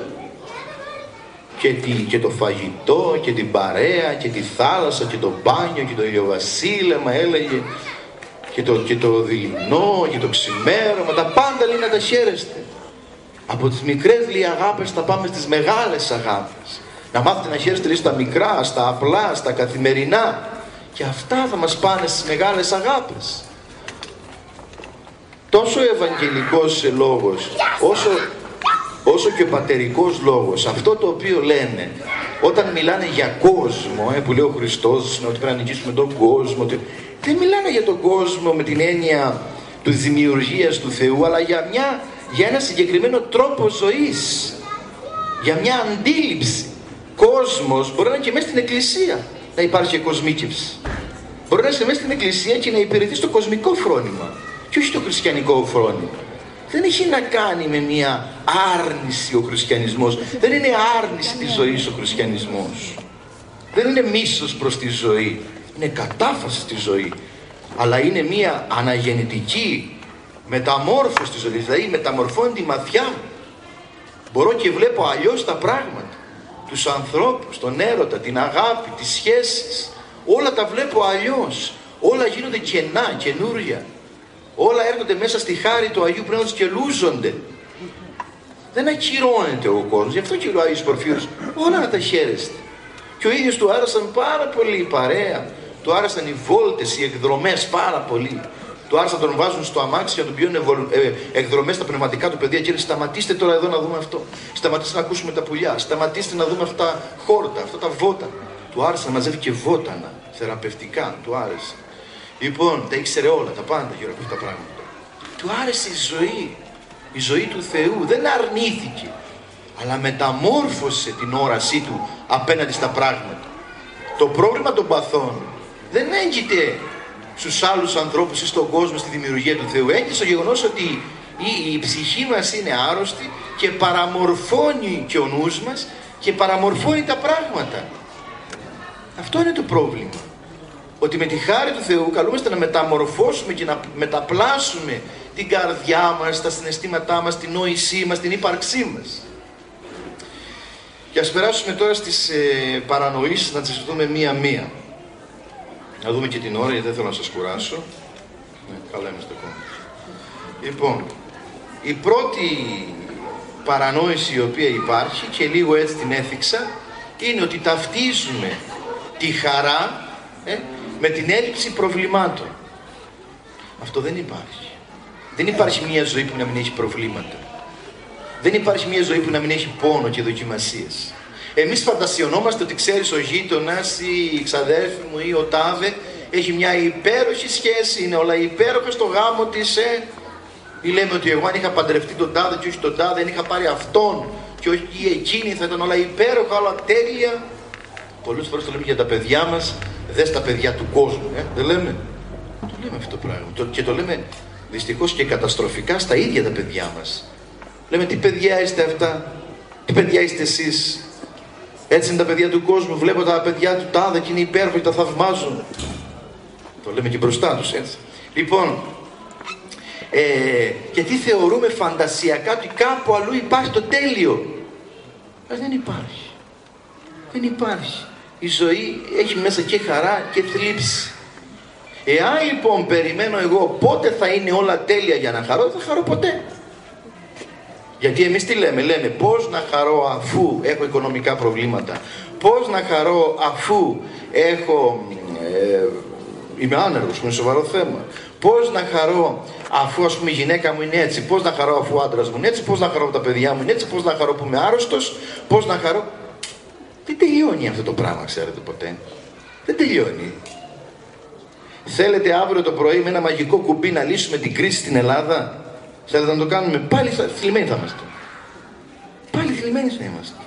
Και, τη, και το φαγητό και την παρέα και τη θάλασσα και το μπάνιο και το ηλιοβασίλεμα, έλεγε, και το, και το δειλινό και το ξημέρωμα, τα πάντα λέει να τα χαίρεστε. Από τις μικρές λέει αγάπες θα πάμε στις μεγάλες αγάπες. Να μάθετε να χαίρεστε λέει στα μικρά, στα απλά, στα καθημερινά, και αυτά θα μας πάνε στις μεγάλες αγάπες. Τόσο ο ευαγγελικός λόγος όσο, όσο και ο πατερικός λόγος, αυτό το οποίο λένε όταν μιλάνε για κόσμο, ε, που λέει ο Χριστός ότι πρέπει να νικήσουμε τον κόσμο, ότι δεν μιλάνε για τον κόσμο με την έννοια του δημιουργίας του Θεού, αλλά για, μια, για ένα συγκεκριμένο τρόπο ζωής, για μια αντίληψη. Κόσμος μπορεί να είναι και μέσα στην Εκκλησία να υπάρχει και κοσμίκευση. Μπορεί να είσαι μέσα στην Εκκλησία και να υπηρετεί στο κοσμικό φρόνημα και όχι το χριστιανικό φρόνημα. Δεν έχει να κάνει με μια άρνηση ο χριστιανισμός. Δεν είναι άρνηση της ζωής ο χριστιανισμός. Δεν είναι μίσος προς τη ζωή. Είναι κατάφαση στη ζωή. Αλλά είναι μια αναγεννητική μεταμόρφωση της ζωής. Δηλαδή μεταμορφώνει τη ματιά μου. Μπορώ και βλέπω αλλιώς τα πράγματα. Τους ανθρώπους, τον έρωτα, την αγάπη, τις σχέσεις. Όλα τα βλέπω αλλιώς. Όλα γίνονται κενά, καινούρια. Όλα έρχονται μέσα στη χάρη του Αγίου Πνεύματος και λούζονται. Δεν ακυρώνεται ο κόσμος. Γι' αυτό και ο Άγιος Πορφύριος όλα να τα χαίρεστε. Και ο ίδιος του άρεσαν πάρα πολύ η παρέα. Του άρεσαν οι βόλτες, οι εκδρομές πάρα πολύ. Του άρεσαν να τον βάζουν στο αμάξι, να τον πηγαίνουν ε, εκδρομές στα πνευματικά του παιδιά και λέει σταματήστε τώρα εδώ να δούμε αυτό. Σταματήστε να ακούσουμε τα πουλιά. Σταματήστε να δούμε αυτά τα χόρτα, αυτά τα βότανα. Του άρεσε να μαζεύει και βότανα, θεραπευτικά, του άρεσε. Λοιπόν, τα ήξερε όλα, τα πάντα γύρω από αυτά τα πράγματα. Του άρεσε η ζωή, η ζωή του Θεού. Δεν αρνήθηκε, αλλά μεταμόρφωσε την όρασή του απέναντι στα πράγματα. Το πρόβλημα των παθών δεν έγκυται στους άλλους ανθρώπους ή στον κόσμο, στη δημιουργία του Θεού. Έγκυται στο γεγονός ότι η, η ψυχή μας είναι άρρωστη και παραμορφώνει και ο νους μας και παραμορφώνει τα πράγματα. Αυτό είναι το πρόβλημα. Ότι με τη χάρη του Θεού καλούμαστε να μεταμορφώσουμε και να μεταπλάσουμε την καρδιά μας, τα συναισθήματά μας, την νόησή μας, την ύπαρξή μας. Και ας περάσουμε τώρα στις ε, παρανοήσεις, να τις δούμε μία-μία. Να δούμε και την ώρα, γιατί δεν θέλω να σας κουράσω. Ναι, καλά είμαστε ακόμα. Λοιπόν, η πρώτη παρανόηση η οποία υπάρχει, και λίγο έτσι την έθιξα, είναι ότι ταυτίζουμε τη χαρά ε, με την έλλειψη προβλημάτων. Αυτό δεν υπάρχει. Δεν υπάρχει μια ζωή που να μην έχει προβλήματα. Δεν υπάρχει μια ζωή που να μην έχει πόνο και δοκιμασίες. Εμείς φαντασιωνόμαστε ότι ξέρεις ο γείτονας ή η ξαδέρφη μου ή ο τάδε έχει μια υπέροχη σχέση, είναι όλα υπέροχα στο γάμο της, ε. Ή λέμε ότι εγώ αν είχα παντρευτεί τον τάδε και όχι τον τάδε, αν είχα πάρει αυτόν και όχι εκείνη, θα ήταν όλα υπέροχα, όλα τέλεια. Πολλές φορές το λέμε για τα παιδιά μας, δες τα παιδιά του κόσμου, ε. Δεν λέμε. Το λέμε αυτό το πράγμα. Και το λέμε δυστυχώς και καταστροφικά στα ίδια τα παιδιά μας. Λέμε τι παιδιά είστε αυτά, τι παιδιά είστε εσείς. Έτσι είναι τα παιδιά του κόσμου, βλέπω τα παιδιά του τάδε και είναι υπέροχα και τα θαυμάζουν. Το λέμε και μπροστά τους, έτσι. Λοιπόν, ε, γιατί θεωρούμε φαντασιακά ότι κάπου αλλού υπάρχει το τέλειο. Αλλά δεν υπάρχει. Δεν υπάρχει. Η ζωή έχει μέσα και χαρά και θλίψη. Εάν λοιπόν περιμένω εγώ πότε θα είναι όλα τέλεια για να χαρώ, δεν θα χαρώ ποτέ. Γιατί εμείς τι λέμε, λέμε πώς να χαρώ αφού έχω οικονομικά προβλήματα, πώς να χαρώ αφού έχω, ε, είμαι άνεργος, που είναι σοβαρό θέμα, πώς να χαρώ αφού ας πούμε η γυναίκα μου είναι έτσι, πώς να χαρώ αφού ο άντρας μου είναι έτσι, πώς να χαρώ τα παιδιά μου είναι έτσι, πώς να χαρώ που είμαι άρρωστος, πώς να χαρώ... Δεν τελειώνει αυτό το πράγμα, ξέρετε ποτέ. Δεν τελειώνει. Θέλετε αύριο το πρωί με ένα μαγικό κουμπί να λύσουμε την κρίση στην Ελλάδα? Θέλετε να το κάνουμε? Πάλι θα, θλιμμένοι θα είμαστε. Πάλι θλιμμένοι θα είμαστε.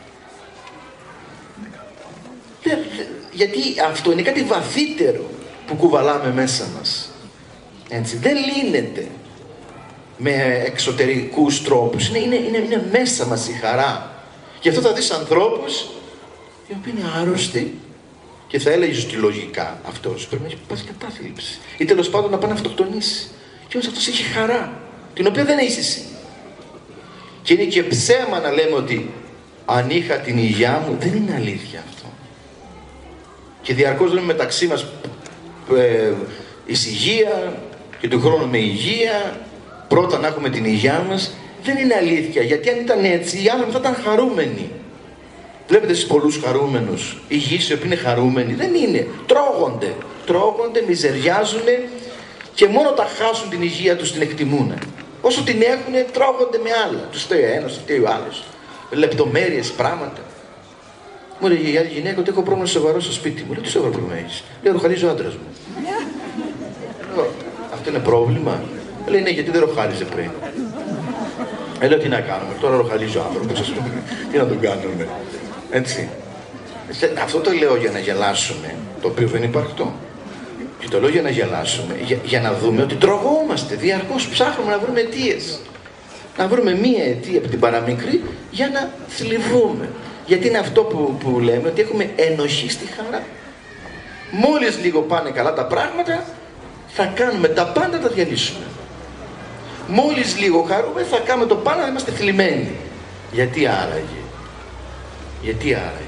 Δε, δε, γιατί αυτό είναι κάτι βαθύτερο που κουβαλάμε μέσα μας. Έτσι, δεν λύνεται με εξωτερικούς τρόπους. Είναι, είναι, είναι, είναι μέσα μας η χαρά. Γι' αυτό θα δεις ανθρώπους οι οποίοι είναι άρρωστοι και θα έλεγες ότι λογικά αυτός πρέπει να έχει πάθει κατάθλιψη ή τέλος πάντων να πάει να αυτοκτονήσει. Και όμως αυτός έχει χαρά, την οποία δεν έχεις εσύ. Και είναι και ψέμα να λέμε ότι αν είχα την υγειά μου, δεν είναι αλήθεια αυτό. Και διαρκώς λέμε μεταξύ μας ε, ησυχία και του χρόνου με υγεία, πρώτα να έχουμε την υγειά μας. Δεν είναι αλήθεια, γιατί αν ήταν έτσι οι άνθρωποι θα ήταν χαρούμενοι. Βλέπετε εσείς πολλούς χαρούμενους, υγιείς οι οποίοι είναι χαρούμενοι? Δεν είναι. Τρώγονται. Τρώγονται, μιζεριάζουνε και μόνο τα χάσουν την υγεία τους την εκτιμούν. Όσο την έχουνε, τρώγονται με άλλα. Τους φταίει ο ένας, τους φταίει ο άλλος. Λεπτομέρειες, πράγματα. Μου έλεγε η άλλη γυναίκα ότι έχω πρόβλημα σοβαρό στο σπίτι μου. Λέω τι σοβαρό πρόβλημα έχεις? Λέω ροχαρίζει ο άντρας μου. Λέω, αυτό είναι πρόβλημα? Λέει ναι, γιατί δεν ροχάριζε πριν. Ε, λέω τι να κάνουμε, τώρα ροχαλίζει ο άνθρωπος, ας πούμε. Τι να τον κάνουμε. Έτσι. Αυτό το λέω για να γελάσουμε, το οποίο δεν υπαρκτό. Και το λέω για να γελάσουμε, για, για να δούμε ότι τρογόμαστε. Διαρκώς ψάχνουμε να βρούμε αιτίες. Να βρούμε μία αιτία από την παραμικρή για να θλιβούμε. Γιατί είναι αυτό που, που λέμε, ότι έχουμε ενοχή στη χαρά. Μόλις λίγο πάνε καλά τα πράγματα, θα κάνουμε τα πάντα να τα διαλύσουμε. Μόλις λίγο χαρούμε, θα κάνουμε το πάνω να είμαστε θλιμμένοι. Γιατί άραγε? Γιατί άραγε?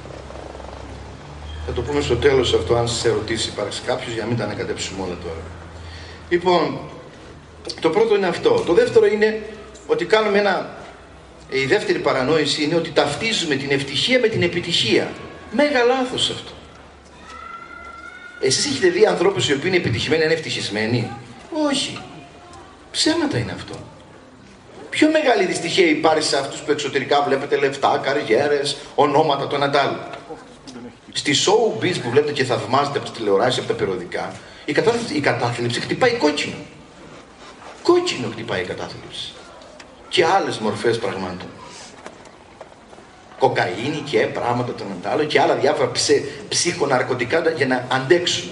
Θα το πούμε στο τέλος αυτό, αν σας ερωτήσει υπάρξει κάποιος, για να μην τα ανακατέψουμε όλα τώρα. Λοιπόν, το πρώτο είναι αυτό. Το δεύτερο είναι ότι κάνουμε ένα... Η δεύτερη παρανόηση είναι ότι ταυτίζουμε την ευτυχία με την επιτυχία. Μέγα λάθος αυτό. Εσείς έχετε δει ανθρώπους οι οποίοι είναι επιτυχημένοι, είναι ευτυχισμένοι? Όχι. Ψέματα είναι αυτό. Πιο μεγάλη δυστυχία υπάρχει σε αυτούς που εξωτερικά βλέπετε λεφτά, καριέρες, ονόματα, το ένα τ' άλλο. Στη showbiz που βλέπετε και θαυμάζετε από τις τηλεοράσεις, από τα περιοδικά, η κατάθλιψη, η κατάθλιψη χτυπάει κόκκινο. Κόκκινο χτυπάει η κατάθλιψη. Και άλλες μορφές πραγμάτων. Κοκαίνη και πράγματα το ένα τ' άλλο και άλλα διάφορα ψε, ψυχοναρκωτικά για να αντέξουν.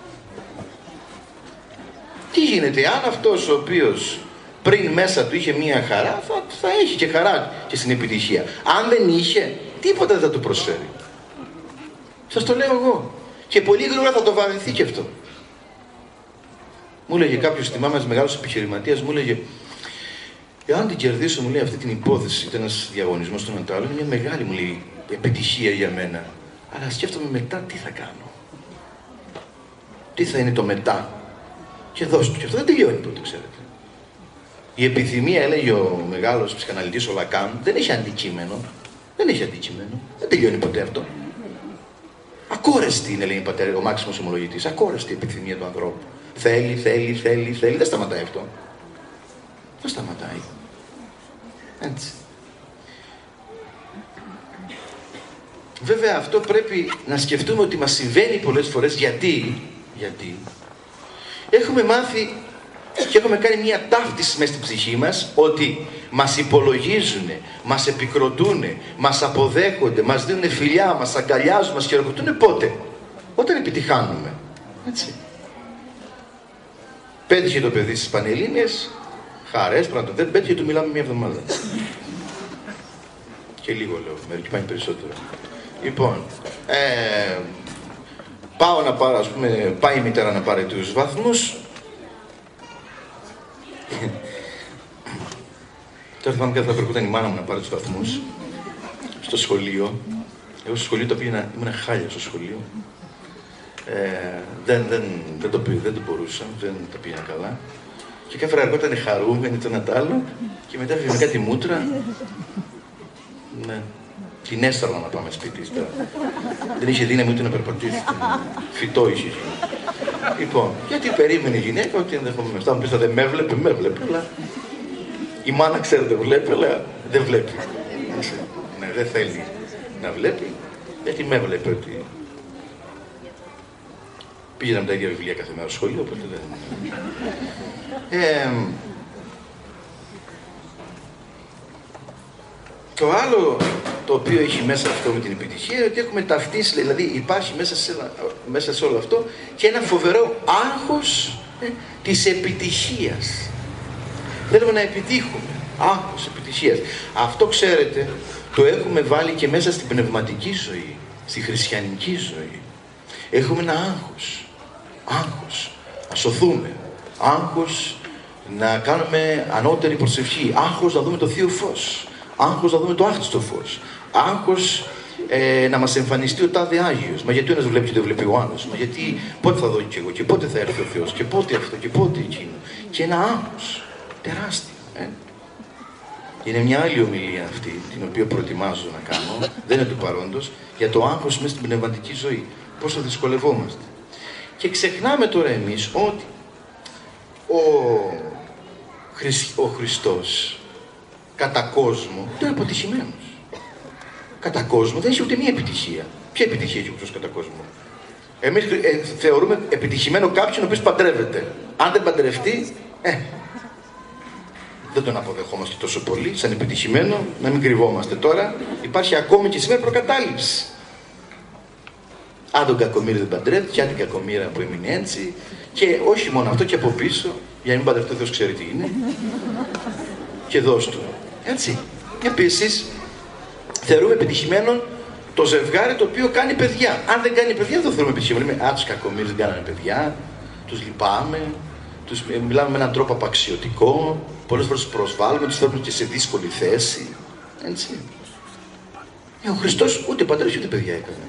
Τι γίνεται, αν αυτός ο οποίος πριν μέσα του είχε μία χαρά, θα, θα έχει και χαρά και στην επιτυχία. Αν δεν είχε, τίποτα δεν θα του προσφέρει. Σας το λέω εγώ. Και πολύ γρήγορα θα το βαρεθεί και αυτό. Μου έλεγε κάποιος, θυμάμαι ένας μεγάλος επιχειρηματίας, μου έλεγε εάν την κερδίσω, μου λέει, αυτή την υπόθεση, ήταν ένας διαγωνισμός στον άλλο, είναι μια μεγάλη, μου λέει, επιτυχία για μένα. Αλλά σκέφτομαι μετά τι θα κάνω. Τι θα είναι το μετά. Και δώσ' του. Και αυτό δεν τελειώνει τότε, ξέρετε. Η επιθυμία, έλεγε ο μεγάλος ψυχαναλυτής ο Λακάν, δεν έχει αντικείμενο. Δεν έχει αντικείμενο. Δεν τελειώνει ποτέ αυτό. Ακόρεστη είναι, λέει ο Μάξιμος Ομολογητής. Ακόρεστη η επιθυμία του ανθρώπου. Θέλει, θέλει, θέλει, θέλει. Δεν σταματάει αυτό. Δεν σταματάει. Έτσι. Βέβαια αυτό πρέπει να σκεφτούμε ότι μας συμβαίνει πολλές φορές. Γιατί, γιατί έχουμε μάθει και έχουμε κάνει μια ταύτιση μέσα στην ψυχή μας ότι μας υπολογίζουν, μας επικροτούν, μας αποδέχονται, μας δίνουν φιλιά, μας αγκαλιάζουν, μας χειροκροτούν. Πότε? Όταν επιτυχάνουμε. Έτσι. Πέτυχε το παιδί στις Πανελλήνιες, χαρές, πράγματι. Δεν πέτυχε, του μιλάμε μια εβδομάδα. Και λίγο λέω, μερικοί πάνε περισσότερο. Λοιπόν, ε, πάω να πάρω, ας πούμε, πάει η μητέρα να πάρει τους βαθμούς. Τώρα θυμάμαι κάθε φορά που ήταν η μάνα μου να πάρει τους βαθμούς στο σχολείο. Εγώ στο σχολείο το πήγαινα, ήμουν χάλια στο σχολείο. Ε, δεν, δεν, δεν, το, δεν το μπορούσα, δεν τα πήγαινα καλά. Και κάθε φορά αργόταν χαρούμενη το ένα τ' άλλο και μετά έφυγε με κάτι μούτρα. Ναι. Την έστραβα να πάμε σπίτι. Δεν είχε δύναμη ούτε να περπατήσει. Φυτό είχε. Λοιπόν, γιατί περίμενε η γυναίκα ότι ενδεχομένως θα μου πει δεν με έβλεπε, με έβλεπε. Αλλά η μάνα ξέρετε βλέπει, αλλά δεν βλέπει. Ναι, δεν θέλει να βλέπει, γιατί με έβλεπε ότι πήγαιναμε τα ίδια βιβλία κάθε μέρα στο σχολείο, οπότε δεν. Ε, το άλλο το οποίο έχει μέσα αυτό με την επιτυχία είναι ότι έχουμε ταυτίσει, δηλαδή υπάρχει μέσα σε, μέσα σε όλο αυτό και ένα φοβερό άγχος ε, της επιτυχίας. Θέλουμε να επιτύχουμε. Άγχος επιτυχίας. Αυτό ξέρετε, το έχουμε βάλει και μέσα στην πνευματική ζωή, στη χριστιανική ζωή. Έχουμε ένα άγχος. Άγχος. Να σωθούμε. Άγχος να κάνουμε ανώτερη προσευχή. Άγχος να δούμε το Θείο Φως. Άγχος να δούμε το άχρηστο φως. Άγχος ε, να μας εμφανιστεί ο τάδε Άγιος. Μα γιατί ο ένας βλέπει και δεν βλέπει ο άλλος. Μα γιατί πότε θα δω και εγώ και πότε θα έρθει ο Θεός και πότε αυτό και πότε εκείνο. Και ένα άγχος τεράστιο. Ε. Είναι μια άλλη ομιλία αυτή, την οποία προετοιμάζω να κάνω, δεν είναι του παρόντος, για το άγχος μέσα στην πνευματική ζωή. Πόσο δυσκολευόμαστε. Και ξεχνάμε τώρα εμείς ότι ο, Χριστ, ο Χριστός κατά κόσμο ήταν αποτυχημένος. Κατά κόσμο δεν έχει ούτε μία επιτυχία. Ποια επιτυχία έχει ο Χριστός κατά κόσμο? Εμείς ε, θεωρούμε επιτυχημένο κάποιον ο οποίος παντρεύεται. Αν δεν παντρευτεί, ε, δεν τον αποδεχόμαστε τόσο πολύ, σαν επιτυχημένο, να μην κρυβόμαστε τώρα. Υπάρχει ακόμη και σήμερα προκατάληψη. Αν τον κακομοίρη δεν παντρεύει, και αν την κακομοίρα που έμεινε έτσι. Και όχι μόνο αυτό, και από πίσω, για να μην παντρευτεί, ο Θεός ξέρει τι είναι. Και δώσ' του. Έτσι. Επίσης, θεωρούμε επιτυχημένο το ζευγάρι το οποίο κάνει παιδιά. Αν δεν κάνει παιδιά, δεν το θεωρούμε επιτυχημένο. Λέμε, α, τους κακομοίρες δεν κάνανε παιδιά, τους λυπάμαι, τους μιλάμε με έναν τρόπο απαξιωτικό, πολλές φορές τους προσβάλλουμε, τους φέρνουμε και σε δύσκολη θέση. Έτσι. Ε, ο Χριστός ούτε πατέρας ούτε παιδιά έκανε.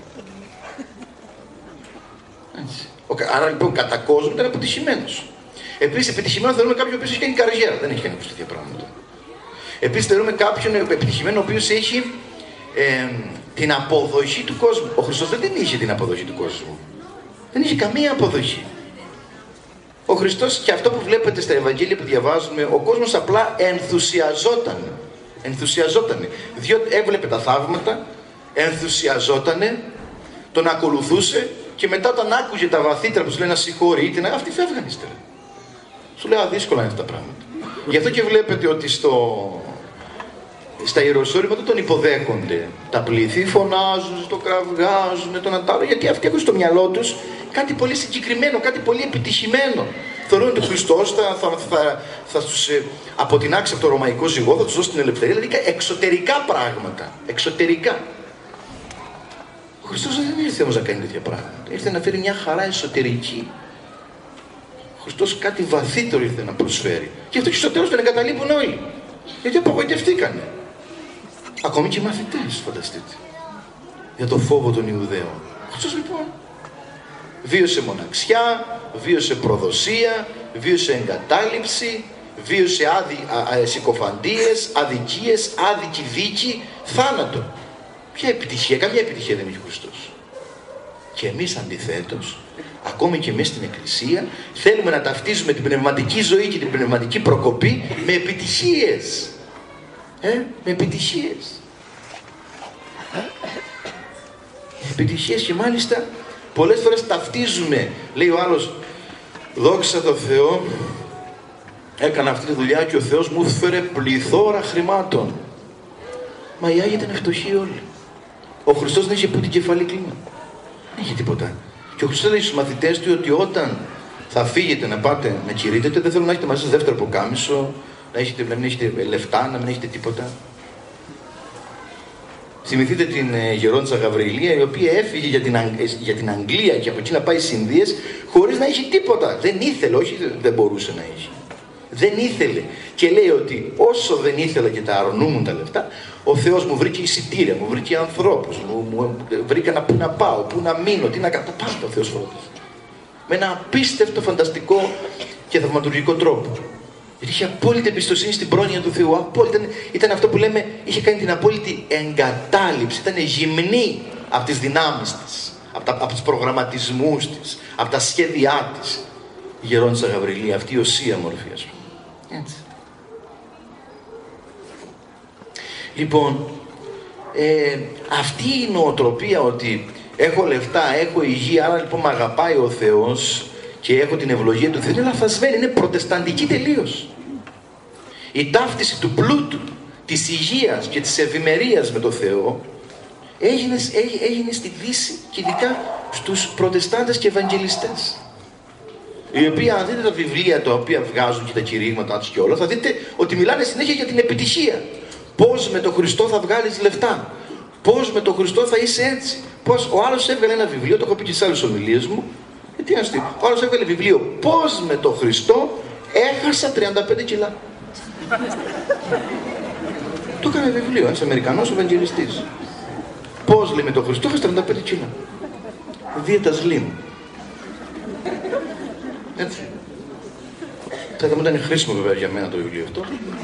Έτσι. Άρα λοιπόν κατά κόσμο ήταν αποτυχημένος. Επίσης, επιτυχημένο θεωρούμε κάποιον ο οποίος έχει κάνει καριέρα. Δεν έχει κάνει τέτοια πράγματα. Επίσης, θεωρούμε κάποιον επιτυχημένο ο οποίος έχει ε, την αποδοχή του κόσμου. Ο Χριστός δεν την είχε την αποδοχή του κόσμου. Δεν είχε καμία αποδοχή. Ο Χριστός, και αυτό που βλέπετε στα Ευαγγέλια που διαβάζουμε, ο κόσμος απλά ενθουσιαζόταν. Ενθουσιαζότανε. Διότι έβλεπε τα θαύματα, ενθουσιαζότανε, τον ακολουθούσε και μετά όταν άκουγε τα βαθύτερα που σου λένε να συγχωρείτε, αυτοί φεύγαν ύστερα. Σου λέει, δύσκολα είναι αυτά τα πράγματα. Γι' αυτό και βλέπετε ότι στο... στα Ιεροσόλυμα τον υποδέχονται. Τα πλήθη φωνάζουν, το κραυγάζουν, τον αντάλλο, γιατί αυτοί έχουν στο μυαλό τους κάτι πολύ συγκεκριμένο, κάτι πολύ επιτυχημένο. Θεωρούν ότι ο Χριστός θα, θα, θα, θα τους ε, αποτινάξει από το ρωμαϊκό ζυγό, θα τους δώσει την ελευθερία, δηλαδή εξωτερικά πράγματα. Εξωτερικά. Ο Χριστός δεν ήρθε όμως να κάνει τέτοια πράγματα. Ήρθε να φέρει μια χαρά εσωτερική. Ο Χριστός κάτι βαθύτερο ήρθε να προσφέρει. Και αυτό και στο τέλος τον εγκαταλείπουν όλοι. Γιατί απογοητευτήκανε. Ακόμη και οι μαθητές, φανταστείτε. Για το φόβο των Ιουδαίων. Ο Χριστός λοιπόν βίωσε μοναξιά, βίωσε προδοσία, βίωσε εγκατάλειψη, βίωσε άδει, α, α, συκοφαντίες, αδικίες, άδικη δίκη, θάνατο. Ποια επιτυχία, καμία επιτυχία δεν έχει ο Χριστός. Και εμείς αντιθέτως, ακόμη και εμείς στην Εκκλησία, θέλουμε να ταυτίζουμε την πνευματική ζωή και την πνευματική προκοπή με επιτυχίες. Ε, με επιτυχίες. Επιτυχίες και μάλιστα πολλές φορές ταυτίζουμε, λέει ο άλλος, δόξα τω Θεώ, έκανα αυτή τη δουλειά και ο Θεός μου έφερε πληθώρα χρημάτων. Μα οι Άγιοι ήταν φτωχοί όλοι. Ο Χριστός δεν είχε που την κεφαλή κλίμα. Δεν είχε τίποτα. Και ο Χριστός λέει στους μαθητές του ότι όταν θα φύγετε να πάτε να κηρύτετε, δεν θέλω να έχετε μαζί σας δεύτερο ποκάμισο, να, έχετε, να μην έχετε λεφτά, να μην έχετε τίποτα. Θυμηθείτε την ε, γερόντισσα Γαβριλία, η οποία έφυγε για την, Αγ... για την Αγγλία και από εκεί να πάει στις Ινδίες χωρίς να έχει τίποτα. Δεν ήθελε, όχι δεν μπορούσε να έχει. Δεν ήθελε. Και λέει ότι όσο δεν ήθελα και τα αρνούμουν τα λεφτά, ο Θεός μου βρήκε εισιτήρια, μου βρήκε ανθρώπους, μου, μου βρήκα να, πού να πάω, πού να μείνω, τι να κάνω. Τα πάντα ο Θεός φρόντισε. Με ένα απίστευτο, φανταστικό και θαυματουργικό τρόπο. Γιατί είχε απόλυτη εμπιστοσύνη στην πρόνοια του Θεού. Απόλυτη, ήταν, ήταν αυτό που λέμε, είχε κάνει την απόλυτη εγκατάλειψη. Ήταν γυμνή από τις δυνάμεις της, από, τα, από τους προγραμματισμούς της, από τα σχέδιά της. Η Γερόντισσα Γαβριλία, αυτή η οσία μορφή, ας πούμε. Έτσι. Λοιπόν, ε, αυτή η νοοτροπία ότι έχω λεφτά, έχω υγεία, άρα λοιπόν με αγαπάει ο Θεός και έχω την ευλογία του Θεού, είναι λαθασμένη, είναι προτεσταντική τελείως. Η ταύτιση του πλούτου, της υγείας και της ευημερίας με το Θεό έγινε, έγινε στη Δύση και ειδικά στους προτεστάντες και ευαγγελιστές. Οι οποίοι, αν δείτε τα βιβλία τα οποία βγάζουν και τα κηρύγματά τους και όλα, θα δείτε ότι μιλάνε συνέχεια για την επιτυχία. Πώς με τον Χριστό θα βγάλεις λεφτά, πώς με τον Χριστό θα είσαι έτσι. Πώς, ο άλλος έβγαλε ένα βιβλίο, το έχω πει και σε άλλες ομιλίες μου. Ε, τι αστείο. Ο άλλος έβγαλε βιβλίο, πώς με τον Χριστό έχασα τριάντα πέντε κιλά. Το έκανε βιβλίο, ένας Αμερικανός ευαγγελιστής. Πώς, λέει, με τον Χριστό έχασα τριάντα πέντε κιλά. Δίαιτα Slim. Έτσι. Θα μου ήταν χρήσιμο βέβαια για μένα το βιβλίο αυτό.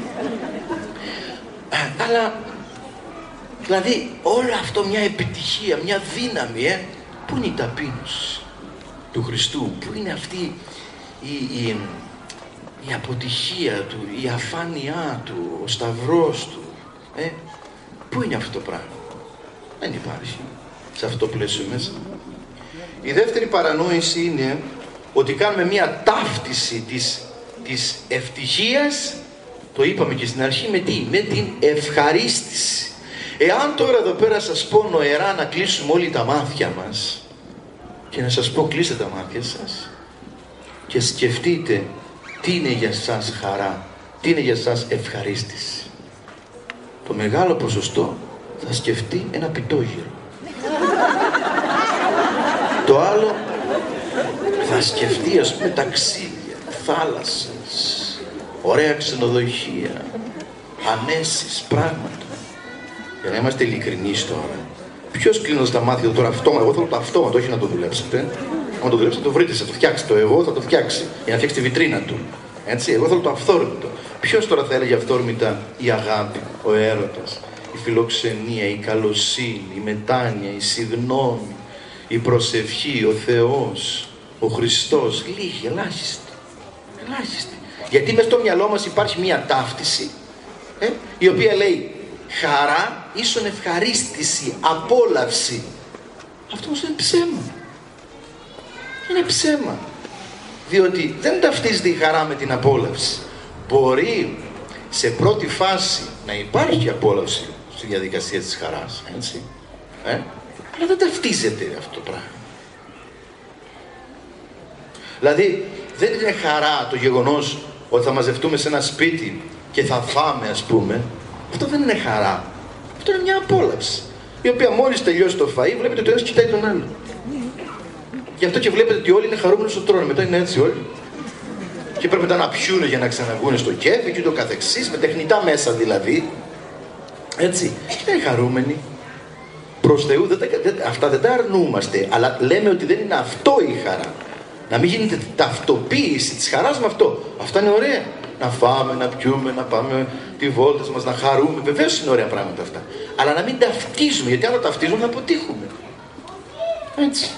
Αλλά, δηλαδή, όλο αυτό μια επιτυχία, μια δύναμη, ε, πού είναι η ταπείνωση του Χριστού, πού είναι αυτή η, η, η αποτυχία του, η αφάνειά του, ο σταυρός του, ε, πού είναι αυτό το πράγμα. Δεν υπάρχει σε αυτό το πλαίσιο μέσα. Η δεύτερη παρανόηση είναι ότι κάνουμε μια ταύτιση της, της ευτυχίας, το είπαμε και στην αρχή, με τι, με την ευχαρίστηση. Εάν τώρα εδώ πέρα σας πω νοερά να κλείσουμε όλοι τα μάτια μας και να σας πω κλείστε τα μάτια σας και σκεφτείτε τι είναι για σας χαρά, τι είναι για σας ευχαρίστηση. Το μεγάλο ποσοστό θα σκεφτεί ένα πιτόγυρο. Το άλλο θα σκεφτεί, ας πούμε, ταξίδια, θάλασσες, ωραία ξενοδοχεία, ανέσεις, πράγματα. Για να είμαστε ειλικρινείς τώρα, ποιος κλείνοντας τα μάτια τώρα αυτόματα, εγώ θέλω το αυτόματο, όχι να το δουλέψετε. Αν το δουλέψετε, θα το βρείτε, θα το φτιάξει. Το εγώ θα το φτιάξει για να φτιάξει τη βιτρίνα του. Έτσι, εγώ θέλω το αυθόρμητο. Ποιος τώρα θα έλεγε αυθόρμητα η αγάπη, ο έρωτας, η φιλοξενία, η καλοσύνη, η μετάνοια, η συγνώμη, η προσευχή, ο Θεός, ο Χριστός, λίγοι, ελάχιστοι. Ελάχιστοι. Γιατί μες στο μυαλό μας υπάρχει μια ταύτιση, ε, η οποία λέει χαρά ίσον ευχαρίστηση, απόλαυση. Αυτό όμως είναι ψέμα. Είναι ψέμα. Διότι δεν ταυτίζεται η χαρά με την απόλαυση. Μπορεί σε πρώτη φάση να υπάρχει απόλαυση στη διαδικασία της χαράς, έτσι, ε, αλλά δεν ταυτίζεται αυτό το πράγμα. Δηλαδή δεν είναι χαρά το γεγονός ότι θα μαζευτούμε σε ένα σπίτι και θα φάμε, ας πούμε. Αυτό δεν είναι χαρά. Αυτό είναι μια απόλαυση, η οποία μόλις τελειώσει το φαΐ βλέπετε ότι ο ένας κοιτάει τον άλλο. Γι' αυτό και βλέπετε ότι όλοι είναι χαρούμενοι στο τρώνε. Μετά είναι έτσι όλοι. Και πρέπει να πιούνε για να ξαναβγούνε στο κέφι και το καθεξής, με τεχνητά μέσα δηλαδή. Έτσι. Και είναι χαρούμενοι. Προς Θεού δεν τα, δεν, αυτά δεν τα αρνούμαστε, αλλά λέμε ότι δεν είναι αυτό η χαρά. Να μην γίνεται ταυτοποίηση της χαράς με αυτό. Αυτά είναι ωραία. Να φάμε, να πιούμε, να πάμε τη βόλτα μας, να χαρούμε. Βεβαίως είναι ωραία πράγματα αυτά. Αλλά να μην ταυτίζουμε, γιατί αν το ταυτίζουμε θα αποτύχουμε. Έτσι.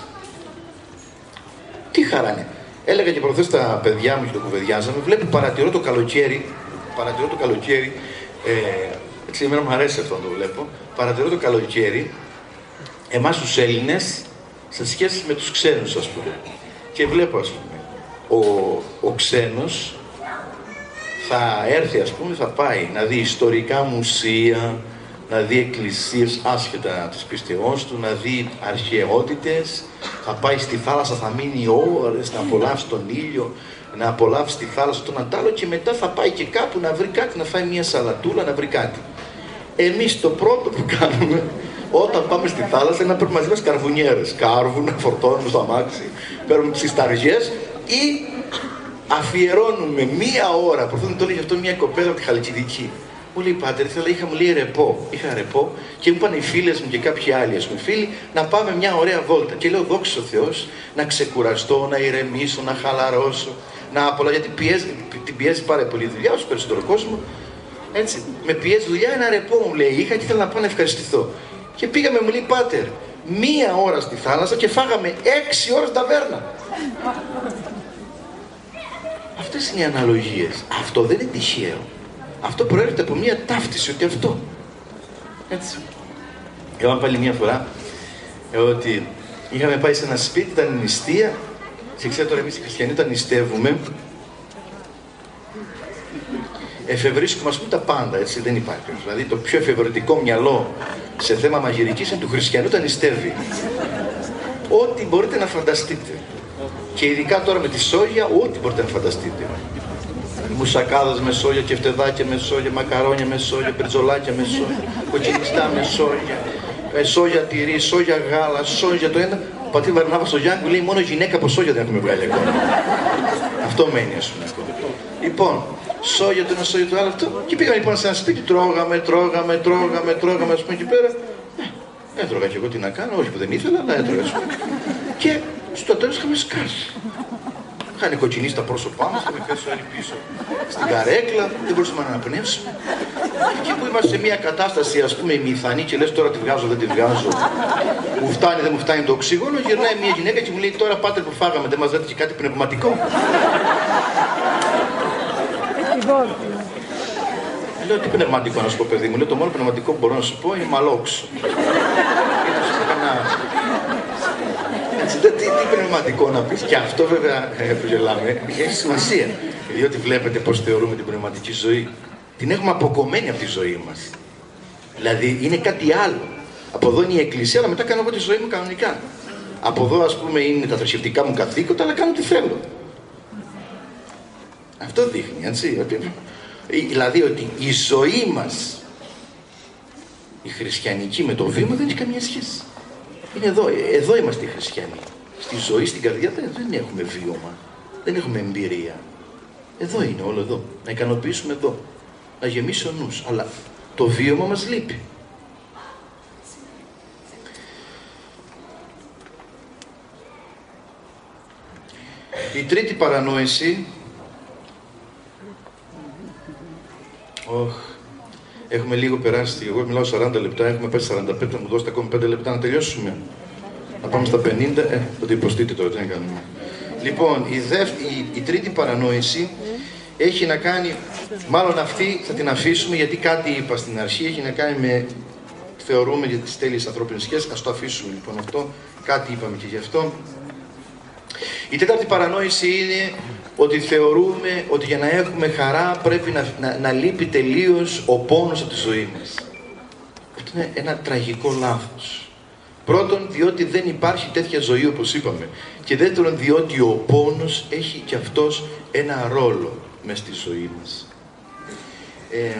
Τι χαρά είναι. Έλεγα και προχθές στα παιδιά μου και το κουβεντιάζαμε, βλέπω, παρατηρώ το καλοκαίρι, παρατηρώ το καλοκαίρι, ε, έτσι εμένα μου αρέσει αυτό να το βλέπω, παρατηρώ το καλοκαίρι, εμάς τους Έλληνες, σε σχέση με τους ξένους, ας πούμε. Και βλέπω, ας πούμε, ο, ο ξένος θα έρθει, ας πούμε, θα πάει να δει ιστορικά μουσεία, να δει εκκλησίες άσχετα της πίστεώς του, να δει αρχαιότητες, θα πάει στη θάλασσα, θα μείνει ώρες, να απολαύσει τον ήλιο, να απολαύσει τη θάλασσα, τον αντάλλο, και μετά θα πάει και κάπου να βρει κάτι, να φάει μια σαλατούλα, να βρει κάτι. Εμείς το πρώτο που κάνουμε, όταν πάμε στη θάλασσα, είναι να παίρνουμε μαζί μας καρβουνιέρες. Κάρβουνα, φορτώνουμε στο αμάξι, παίρνουμε ψισταριές ή αφιερώνουμε μία ώρα. Προφανώς το έλεγε αυτό μια κοπέλα από τη Χαλκιδική. Μου λέει, πάτερ, ήθελα, είχα μου λέει ρεπό. Είχα ρεπό και μου είπαν οι φίλες μου και κάποιοι άλλοι, ας πούμε, φίλοι, να πάμε μια ωραία βόλτα. Και λέω, δόξα τω Θεώ, να ξεκουραστώ, να ηρεμήσω, να χαλαρώσω. να απολαύσω, γιατί πιέζει, την πιέζει πάρα πολύ δουλειά, όσο περισσότερο κόσμο. Έτσι, με πιέζει δουλειά, ένα ρεπό μου λέει, είχα και ήθελα να πάω να ευχαριστηθώ. Και πήγαμε, μου λέει, πάτερ, μία ώρα στη θάλασσα και φάγαμε έξι ώρες ταβέρνα. Αυτές είναι οι αναλογίες. Αυτό δεν είναι τυχαίο. Αυτό προέρχεται από μία ταύτιση, ότι αυτό. Έτσι. Εγώ πάλι μία φορά, ότι είχαμε πάει σε ένα σπίτι, ήταν νηστεία, και ξέρετε τώρα εμείς οι χριστιανοί όταν νηστεύουμε, εφευρίσκουμε, ας πούμε, τα πάντα, έτσι, δεν υπάρχει. Δηλαδή το πιο εφευρετικό μυαλό σε θέμα μαγειρικής είναι του χριστιανού όταν νηστεύει. Ό,τι μπορείτε να φανταστείτε. Και ειδικά τώρα με τη σόγια, ό,τι μπορείτε να φανταστείτε. Μουσακάδας με σόγια, κεφτεδάκια με σόγια, μακαρόνια με σόγια, μπριτζολάκια με σόγια, κοτσινιστά με σόγια, με σόγια τυρί, σόγια γάλα, σόγια το ένα. Ο πατήρ Βαρνάβας στο Γιάνγκου λέει μόνο γυναίκα από σόγια δεν έχουμε βγάλει ακόμα. Αυτό μένει, ας πούμε, ακόμα. Λοιπόν, σόγια το ένα, σόγια το άλλο, αυτό. Και πήγαμε λοιπόν σε ένα σπίτι, τρώγαμε, τρώγαμε, τρώγαμε, τρώγαμε, ας πούμε, εκεί πέρα. Ε, έτρωγα κι εγώ τι να κάνω, όχι που δεν ήθελα, αλλά έτρωγα, ας πούμε. Και στο τέλος είχαμε σκάσει. Είχανε κοκκινήσει τα πρόσωπά μας, είχαμε πέσει όλοι πίσω στην καρέκλα, δεν μπορούσαμε να αναπνεύσουμε. Εκεί που είμαστε σε μια κατάσταση, ας πούμε, μηθανή και λες τώρα τη βγάζω, δεν τη βγάζω. Μου φτάνει, δεν μου φτάνει το οξύγονο, γυρνάει μια γυναίκα και μου λέει τώρα πάτερ που φάγαμε, δεν μας λέτε και κάτι πνευματικό. Λέω τι πνευματικό να σου πω, παιδί μου, λέω το μόνο πνευματικό που μπορώ να σου πω είναι μαλόξο. Τι, τι πνευματικό να πεις, και αυτό βέβαια ε, που γελάμε έχει σημασία. Διότι βλέπετε πως θεωρούμε την πνευματική ζωή. Την έχουμε αποκομμένη από τη ζωή μας. Δηλαδή είναι κάτι άλλο. Από εδώ είναι η εκκλησία, αλλά μετά κάνω εγώ τη ζωή μου κανονικά. Από εδώ, ας πούμε, είναι τα θρησκευτικά μου καθήκοντα, αλλά κάνω τι θέλω. Αυτό δείχνει, έτσι. Ότι, δηλαδή ότι η ζωή μας, η χριστιανική με το βήμα δεν έχει καμία σχέση. Είναι εδώ, εδώ είμαστε οι χριστιανοί. Στη ζωή, στην καρδιά δεν, δεν έχουμε βίωμα, δεν έχουμε εμπειρία. Εδώ είναι όλο εδώ. Να ικανοποιήσουμε εδώ. Να γεμίσει ο νους. Αλλά το βίωμα μας λείπει. Η τρίτη παρανόηση. Oh, έχουμε λίγο περάσει. Εγώ μιλάω σαράντα λεπτά, έχουμε πάει σαράντα πέντε. Θα μου δώσετε ακόμη πέντε λεπτά να τελειώσουμε. Να πάμε στα πενήντα. Ε, θα το υποστείτε τώρα, τι να κάνουμε. Λοιπόν, η, δεύ, η, η τρίτη παρανόηση έχει να κάνει, μάλλον αυτή θα την αφήσουμε γιατί κάτι είπα στην αρχή, έχει να κάνει με, θεωρούμε για τις τέλειες ανθρώπινες σχέσεις, ας το αφήσουμε λοιπόν αυτό, κάτι είπαμε και γι' αυτό. Η τέταρτη παρανόηση είναι ότι θεωρούμε ότι για να έχουμε χαρά πρέπει να, να, να λείπει τελείως ο πόνος από τη ζωή μας. Αυτό είναι ένα τραγικό λάθος. Πρώτον, διότι δεν υπάρχει τέτοια ζωή όπως είπαμε. Και δεύτερον, διότι ο πόνος έχει και αυτός ένα ρόλο μες στη ζωή μας. Ε,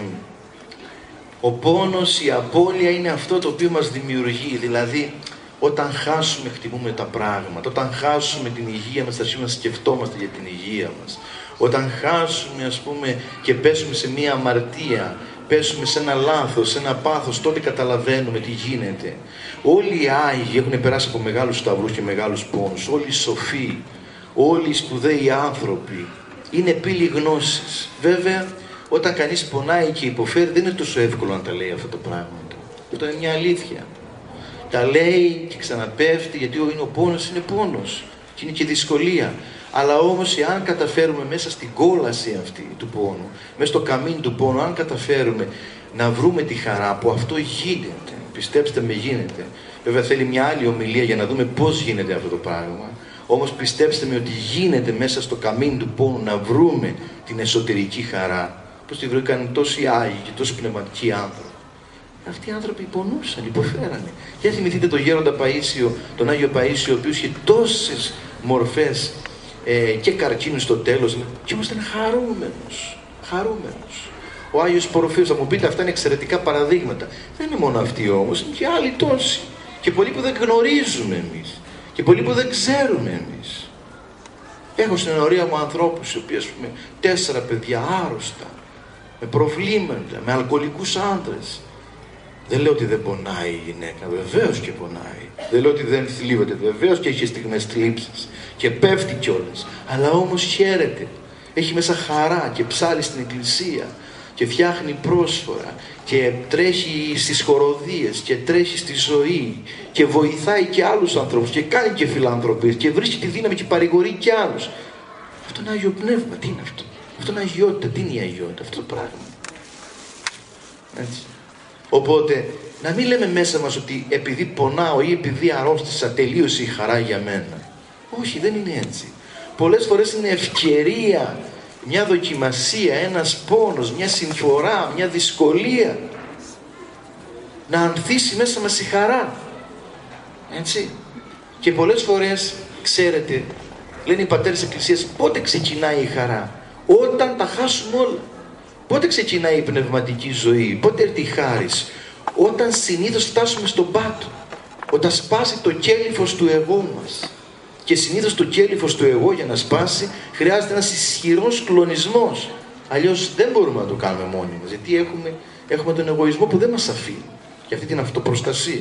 ο πόνος, η απώλεια είναι αυτό το οποίο μας δημιουργεί. Δηλαδή, όταν χάσουμε χτιμούμε τα πράγματα. Όταν χάσουμε την υγεία μας, θα αρχίσουμε να σκεφτόμαστε για την υγεία μας. Όταν χάσουμε, ας πούμε, και πέσουμε σε μία αμαρτία, πέσουμε σε ένα λάθος, σε ένα πάθος, τότε καταλαβαίνουμε τι γίνεται. Όλοι οι Άγιοι έχουν περάσει από μεγάλους σταυρούς και μεγάλους πόνους. Όλοι οι σοφοί, όλοι οι σπουδαίοι άνθρωποι είναι πύλη γνώσης. Βέβαια, όταν κανείς πονάει και υποφέρει, δεν είναι τόσο εύκολο να τα λέει αυτά τα πράγματα. Αυτό είναι μια αλήθεια. Τα λέει και ξαναπέφτει, γιατί ο πόνος είναι πόνος και είναι και δυσκολία. Αλλά όμως, εάν καταφέρουμε μέσα στην κόλαση αυτή του πόνου, μέσα στο καμίνι του πόνου, αν καταφέρουμε να βρούμε τη χαρά που αυτό γίνεται, πιστέψτε με, γίνεται. Βέβαια θέλει μια άλλη ομιλία για να δούμε πώς γίνεται αυτό το πράγμα. Όμως πιστέψτε με ότι γίνεται μέσα στο καμίνι του πόνου να βρούμε την εσωτερική χαρά. Πώς τη βρήκαν τόσοι Άγιοι και τόσοι πνευματικοί άνθρωποι. Αυτοί οι άνθρωποι πονούσαν, υποφέρανε. Για θυμηθείτε τον γέροντα Παΐσιο, τον Άγιο Παΐσιο, ο οποίος είχε τόσες μορφές ε, και καρκίνου στο τέλος, και όμως ήταν χαρούμενος. Χαρούμενος. Ο Άγιος Ποροφίος, θα μου πείτε, αυτά είναι εξαιρετικά παραδείγματα. Δεν είναι μόνο αυτοί όμως, είναι και άλλοι τόσοι. Και πολλοί που δεν γνωρίζουμε εμείς. Και πολλοί που δεν ξέρουμε εμείς. Έχω στην ενορία μου ανθρώπους, οι οποίοι, ας πούμε, τέσσερα παιδιά άρρωστα, με προβλήματα, με αλκοολικούς άντρες. Δεν λέω ότι δεν πονάει η γυναίκα, βεβαίως και πονάει. Δεν λέω ότι δεν θλίβεται, βεβαίως και έχει στιγμές θλίψης και πέφτει κιόλας. Αλλά όμως χαίρεται. Έχει μέσα χαρά και ψάλει στην εκκλησία και φτιάχνει πρόσφορα και τρέχει στις χοροδίες και τρέχει στη ζωή και βοηθάει και άλλους ανθρώπους και κάνει και φιλανθρωπίες και βρίσκει τη δύναμη και παρηγορεί και άλλους. Αυτό είναι Άγιο Πνεύμα. Τι είναι αυτό? Αυτό είναι αγιότητα. Τι είναι η αγιότητα? Αυτό το πράγμα. Έτσι. Οπότε, να μην λέμε μέσα μας ότι επειδή πονάω ή επειδή αρρώστησα τελείωσε η χαρά για μένα. Όχι, δεν είναι έτσι. Πολλές φορές είναι ευκαιρία, μια δοκιμασία, ένας πόνος, μια συμφορά, μια δυσκολία να ανθίσει μέσα μας η χαρά. Έτσι. Και πολλές φορές, ξέρετε, λένε οι πατέρες της Εκκλησίας, πότε ξεκινάει η χαρά? Όταν τα χάσουμε όλα. Πότε ξεκινάει η πνευματική ζωή? Πότε έρθει η χάρις? Όταν συνήθως φτάσουμε στον πάτο. Όταν σπάσει το κέλυφος του εγώ μας. Και συνήθως το κέλυφος του εγώ για να σπάσει χρειάζεται ένας ισχυρός κλονισμός. Αλλιώς δεν μπορούμε να το κάνουμε μόνοι μας. Γιατί έχουμε, έχουμε τον εγωισμό που δεν μας αφήνει. Και αυτή την αυτοπροστασία.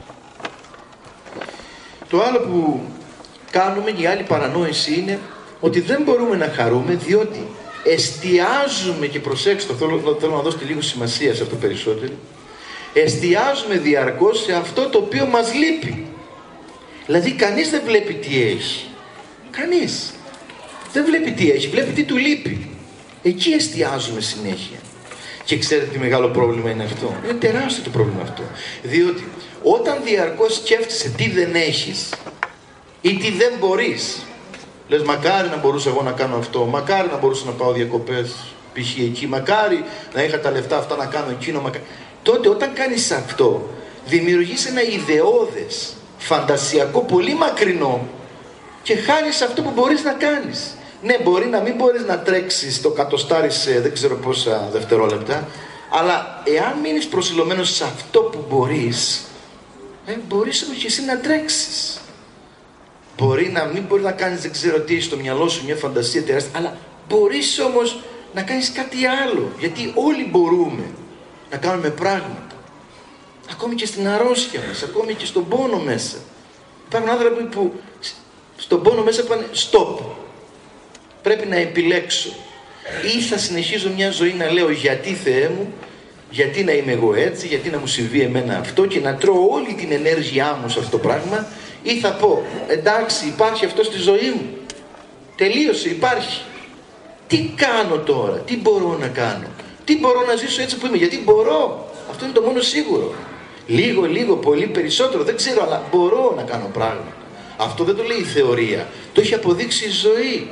Το άλλο που κάνουμε, η άλλη παρανόηση είναι ότι δεν μπορούμε να χαρούμε διότι εστιάζουμε, και προσέξτε, θέλω, θέλω να δώσετε λίγο σημασία σε αυτό περισσότερο, εστιάζουμε διαρκώς σε αυτό το οποίο μας λείπει. Δηλαδή κανείς δεν βλέπει τι έχει. Κανείς. Δεν βλέπει τι έχει, βλέπει τι του λείπει. Εκεί εστιάζουμε συνέχεια. Και ξέρετε τι μεγάλο πρόβλημα είναι αυτό? Είναι τεράστιο το πρόβλημα αυτό. Διότι όταν διαρκώς σκέφτεσαι τι δεν έχεις ή τι δεν μπορείς, λες μακάρι να μπορούσα εγώ να κάνω αυτό, μακάρι να μπορούσα να πάω διακοπές π.χ. εκεί, μακάρι να είχα τα λεφτά αυτά να κάνω εκείνο, μακάρι. Τότε όταν κάνεις αυτό, δημιουργείς ένα ιδεώδες, φαντασιακό, πολύ μακρινό και χάνεις αυτό που μπορείς να κάνεις. Ναι, μπορεί να μην μπορείς να τρέξεις το κατοστάρι σε δεν ξέρω πόσα δευτερόλεπτα, αλλά εάν μείνεις προσιλωμένος σε αυτό που μπορείς, ε, μπορείς και εσύ να τρέξεις. Μπορεί να μην μπορεί να κάνεις δεν ξέρω τι στο μυαλό σου, μια φαντασία τεράστια, αλλά μπορείς όμως να κάνεις κάτι άλλο. Γιατί όλοι μπορούμε να κάνουμε πράγματα. Ακόμη και στην αρρώστια μας, ακόμη και στον πόνο μέσα. Υπάρχουν άνθρωποι που στον πόνο μέσα πάνε stop. Πρέπει να επιλέξω. Ή θα συνεχίζω μια ζωή να λέω γιατί Θεέ μου, γιατί να είμαι εγώ έτσι, γιατί να μου συμβεί εμένα αυτό και να τρώω όλη την ενέργειά μου σε αυτό το πράγμα. Ή θα πω, εντάξει, υπάρχει αυτό στη ζωή μου. Τελείωσε, υπάρχει. Τι κάνω τώρα, τι μπορώ να κάνω, τι μπορώ να ζήσω έτσι που είμαι, γιατί μπορώ. Αυτό είναι το μόνο σίγουρο. Λίγο, λίγο, πολύ περισσότερο, δεν ξέρω, αλλά μπορώ να κάνω πράγματα. Αυτό δεν το λέει η θεωρία, το έχει αποδείξει η ζωή.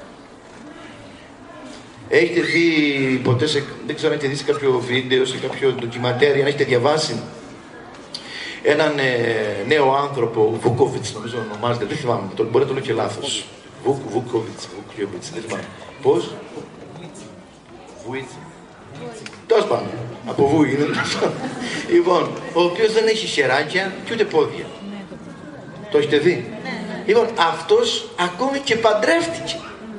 Έχετε δει ποτέ, σε, δεν ξέρω αν έχετε δει σε κάποιο βίντεο, σε κάποιο ντοκιματέρ, αν έχετε διαβάσει έναν ε, νέο άνθρωπο, Βούκοβιτς νομίζω ονομάζεται, δεν θυμάμαι, το, μπορεί να το λέω και λάθος. Βουκ, Βούκοβιτς, Βούκοβιτς, δεν θυμάμαι. Πώς? Βουίτς. Τέλος πάντων, από βου είναι. Λοιπόν, ο οποίος δεν έχει χεράκια και ούτε πόδια. Το έχετε δει? Λοιπόν, αυτός ακόμη και παντρεύτηκε.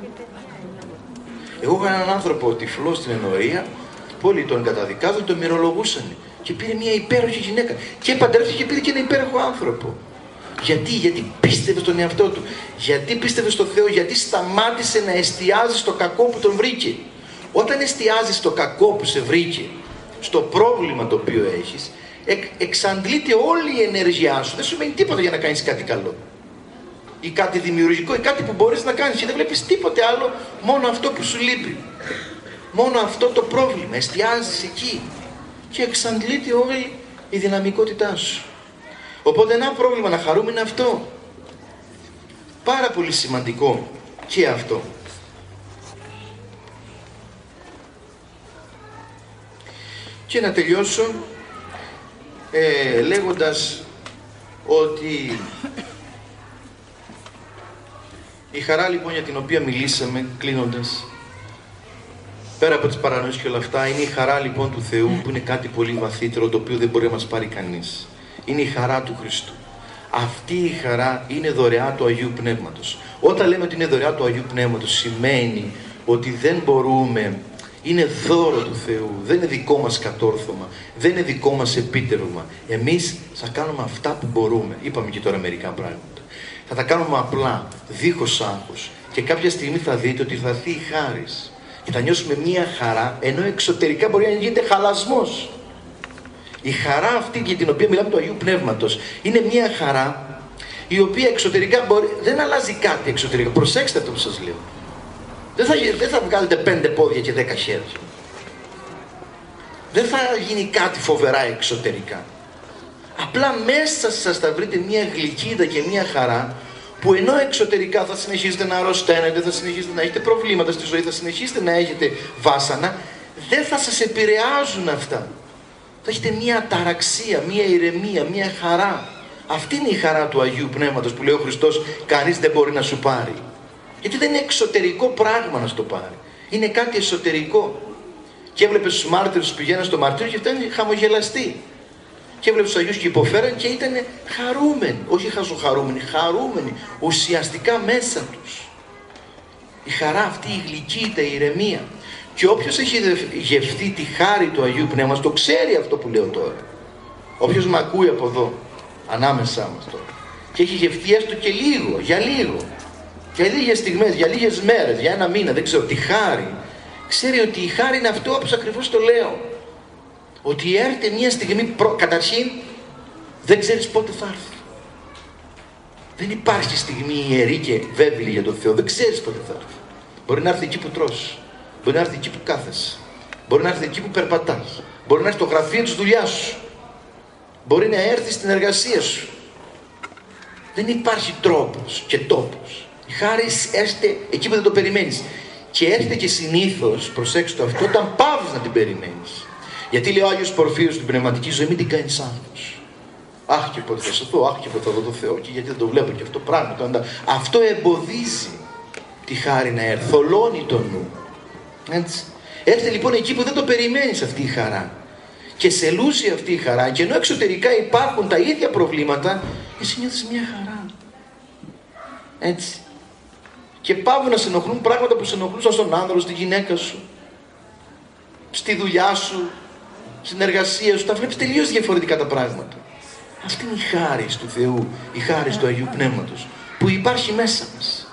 Εγώ είχα έναν άνθρωπο τυφλό στην ενορία, που όλοι τον καταδικάζουν, τον μυρολογούσαν. Και πήρε μια υπέροχη γυναίκα. Και παντρεύτηκε και πήρε και ένα υπέροχο άνθρωπο. Γιατί, γιατί πίστευε στον εαυτό του. Γιατί πίστευε στο Θεό, γιατί σταμάτησε να εστιάζει στο κακό που τον βρήκε. Όταν εστιάζεις στο κακό που σε βρήκε, στο πρόβλημα το οποίο έχεις, εκ, εξαντλείται όλη η ενέργειά σου. Δεν σου μένει τίποτα για να κάνεις κάτι καλό. Ή κάτι δημιουργικό, ή κάτι που μπορείς να κάνεις. Και δεν βλέπεις τίποτε άλλο, μόνο αυτό που σου λείπει. Μόνο αυτό το πρόβλημα. Εστιάζεις εκεί. Και εξαντλείται όλη η δυναμικότητά σου. Οπότε ένα πρόβλημα να χαρούμε είναι αυτό. Πάρα πολύ σημαντικό και αυτό. Και να τελειώσω ε, λέγοντας ότι η χαρά λοιπόν για την οποία μιλήσαμε κλείνοντας, πέρα από τις παρανοήσεις και όλα αυτά, είναι η χαρά λοιπόν του Θεού που είναι κάτι πολύ βαθύτερο, το οποίο δεν μπορεί να μας πάρει κανείς. Είναι η χαρά του Χριστού. Αυτή η χαρά είναι δωρεά του Αγίου Πνεύματος. Όταν λέμε ότι είναι δωρεά του Αγίου Πνεύματος, σημαίνει ότι δεν μπορούμε Είναι δώρο του Θεού, δεν είναι δικό μας κατόρθωμα, δεν είναι δικό μας επίτευγμα. Εμείς θα κάνουμε αυτά που μπορούμε. Είπαμε και τώρα μερικά πράγματα. Θα τα κάνουμε απλά, δίχως άγχος. Και κάποια στιγμή θα δείτε ότι θα έρθει η χάρις. Και θα νιώσουμε μία χαρά, ενώ εξωτερικά μπορεί να γίνεται χαλασμός. Η χαρά αυτή για την οποία μιλάμε του Αγίου Πνεύματος είναι μία χαρά η οποία εξωτερικά μπορεί, δεν αλλάζει κάτι εξωτερικά. Προσέξτε αυτό που σας λέω. Δεν θα, δεν θα βγάλετε πέντε πόδια και δέκα χέρια. Δεν θα γίνει κάτι φοβερά εξωτερικά. Απλά μέσα σας θα βρείτε μία γλυκίδα και μία χαρά που ενώ εξωτερικά θα συνεχίσετε να αρρωσταίνετε, θα συνεχίσετε να έχετε προβλήματα στη ζωή, θα συνεχίσετε να έχετε βάσανα, δεν θα σας επηρεάζουν αυτά. Θα έχετε μία ταραξία, μία ηρεμία, μία χαρά. Αυτή είναι η χαρά του Αγίου Πνεύματος που λέει ο Χριστός, κανείς δεν μπορεί να σου πάρει. Γιατί δεν είναι εξωτερικό πράγμα να στο πάρει. Είναι κάτι εσωτερικό. Και έβλεπε στους μάρτυρους που πηγαίναν στο μαρτύριο και ήταν χαμογελαστοί. Και έβλεπε τους Αγίους και υποφέραν και ήταν χαρούμενοι. Όχι χαζοχαρούμενοι, χαρούμενοι. Ουσιαστικά μέσα τους. Η χαρά αυτή, η γλυκύτητα, η ηρεμία. Και όποιος έχει γευτεί τη χάρη του Αγίου Πνεύματος, το ξέρει αυτό που λέω τώρα. Όποιος με ακούει από εδώ, ανάμεσά μας τώρα, και έχει γευτεί έστω και λίγο, για λίγο, για λίγες στιγμές, για λίγες μέρες, για ένα μήνα, δεν ξέρω, τη χάρη, ξέρει ότι η χάρη είναι αυτό όπως ακριβώς το λέω. Ότι έρχεται μια στιγμή, προ... καταρχήν, δεν ξέρεις πότε θα έρθει. Δεν υπάρχει στιγμή ιερή και βέβαιη για τον Θεό, δεν ξέρεις πότε θα έρθει. Μπορεί να έρθει εκεί που τρως, μπορεί να έρθει εκεί που κάθεσαι, μπορεί να έρθει εκεί που περπατάς, μπορεί να έρθει στο γραφείο της δουλειάς σου, μπορεί να έρθει στην εργασία σου. Δεν υπάρχει τρόπος και τόπος. Η χάρη έρχεται εκεί που δεν το περιμένεις. Και έρχεται και συνήθως, προσέξτε το αυτό, όταν πάβεις να την περιμένεις. Γιατί λέει ο Άγιος Πορφύριος στην πνευματική ζωή, μην την κάνεις άγχος. Αχ, και πότε θα σωθώ, αχ, και πότε θα δω το Θεό, και γιατί δεν το βλέπω, και αυτό πράγμα. Αυτό εμποδίζει τη χάρη να έρθει, θολώνει το νου. Έτσι. Έρχεται λοιπόν εκεί που δεν το περιμένεις αυτή η χαρά. Και σε λούζει αυτή η χαρά, και ενώ εξωτερικά υπάρχουν τα ίδια προβλήματα, εσύ νιώθεις μια χαρά. Έτσι. Και πάβουν να σε ενοχλούν πράγματα που σε ενοχλούσαν στον άνδρα, στη γυναίκα σου, στη δουλειά σου, στην εργασία σου. Τα βλέπεις τελείως διαφορετικά τα πράγματα. Αυτή είναι η χάρη του Θεού, η χάρη του Αγίου Πνεύματος, που υπάρχει μέσα μας.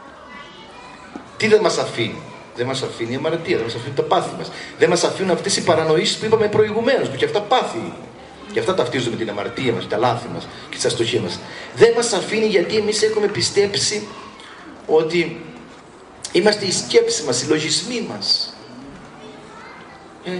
Τι δεν μας αφήνει? Δεν μας αφήνει η αμαρτία, δεν μας αφήνει τα πάθη μας. Δεν μας αφήνουν αυτές οι παρανοήσεις που είπαμε προηγουμένως, που και αυτά πάθη. Και αυτά ταυτίζονται με την αμαρτία μας, τα λάθη μας και τις αστοχίες μας. Δεν μας αφήνει γιατί εμείς έχουμε πιστέψει ότι είμαστε οι σκέψεις μας, οι λογισμοί μας. Ε,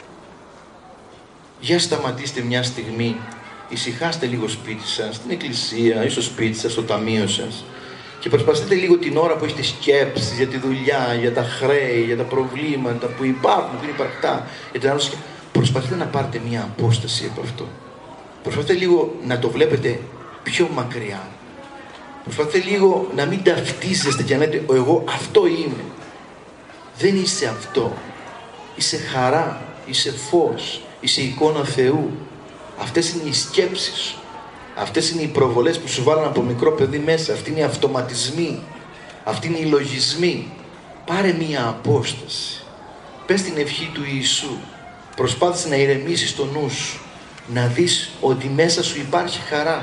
για σταματήστε μια στιγμή, ησυχάστε λίγο σπίτι σας, στην εκκλησία ή στο σπίτι σας, στο ταμείο σας, και προσπαθείτε λίγο την ώρα που έχετε σκέψεις για τη δουλειά, για τα χρέη, για τα προβλήματα που υπάρχουν, που είναι υπαρκτά, για την άρρωση. Προσπαθείτε να πάρετε μια απόσταση από αυτό. Προσπαθείτε λίγο να το βλέπετε πιο μακριά. Προσπαθείτε λίγο να μην ταυτίζεστε και να λέτε εγώ αυτό είμαι. Δεν είσαι αυτό. Είσαι χαρά, είσαι φως, είσαι εικόνα Θεού. Αυτές είναι οι σκέψεις σου. Αυτές είναι οι προβολές που σου βάλαν από μικρό παιδί μέσα. Αυτοί είναι οι αυτοματισμοί. Αυτοί είναι οι λογισμοί. Πάρε μία απόσταση. Πες την ευχή του Ιησού. Προσπάθησε να ηρεμήσεις το νου σου. Να δεις ότι μέσα σου υπάρχει χαρά.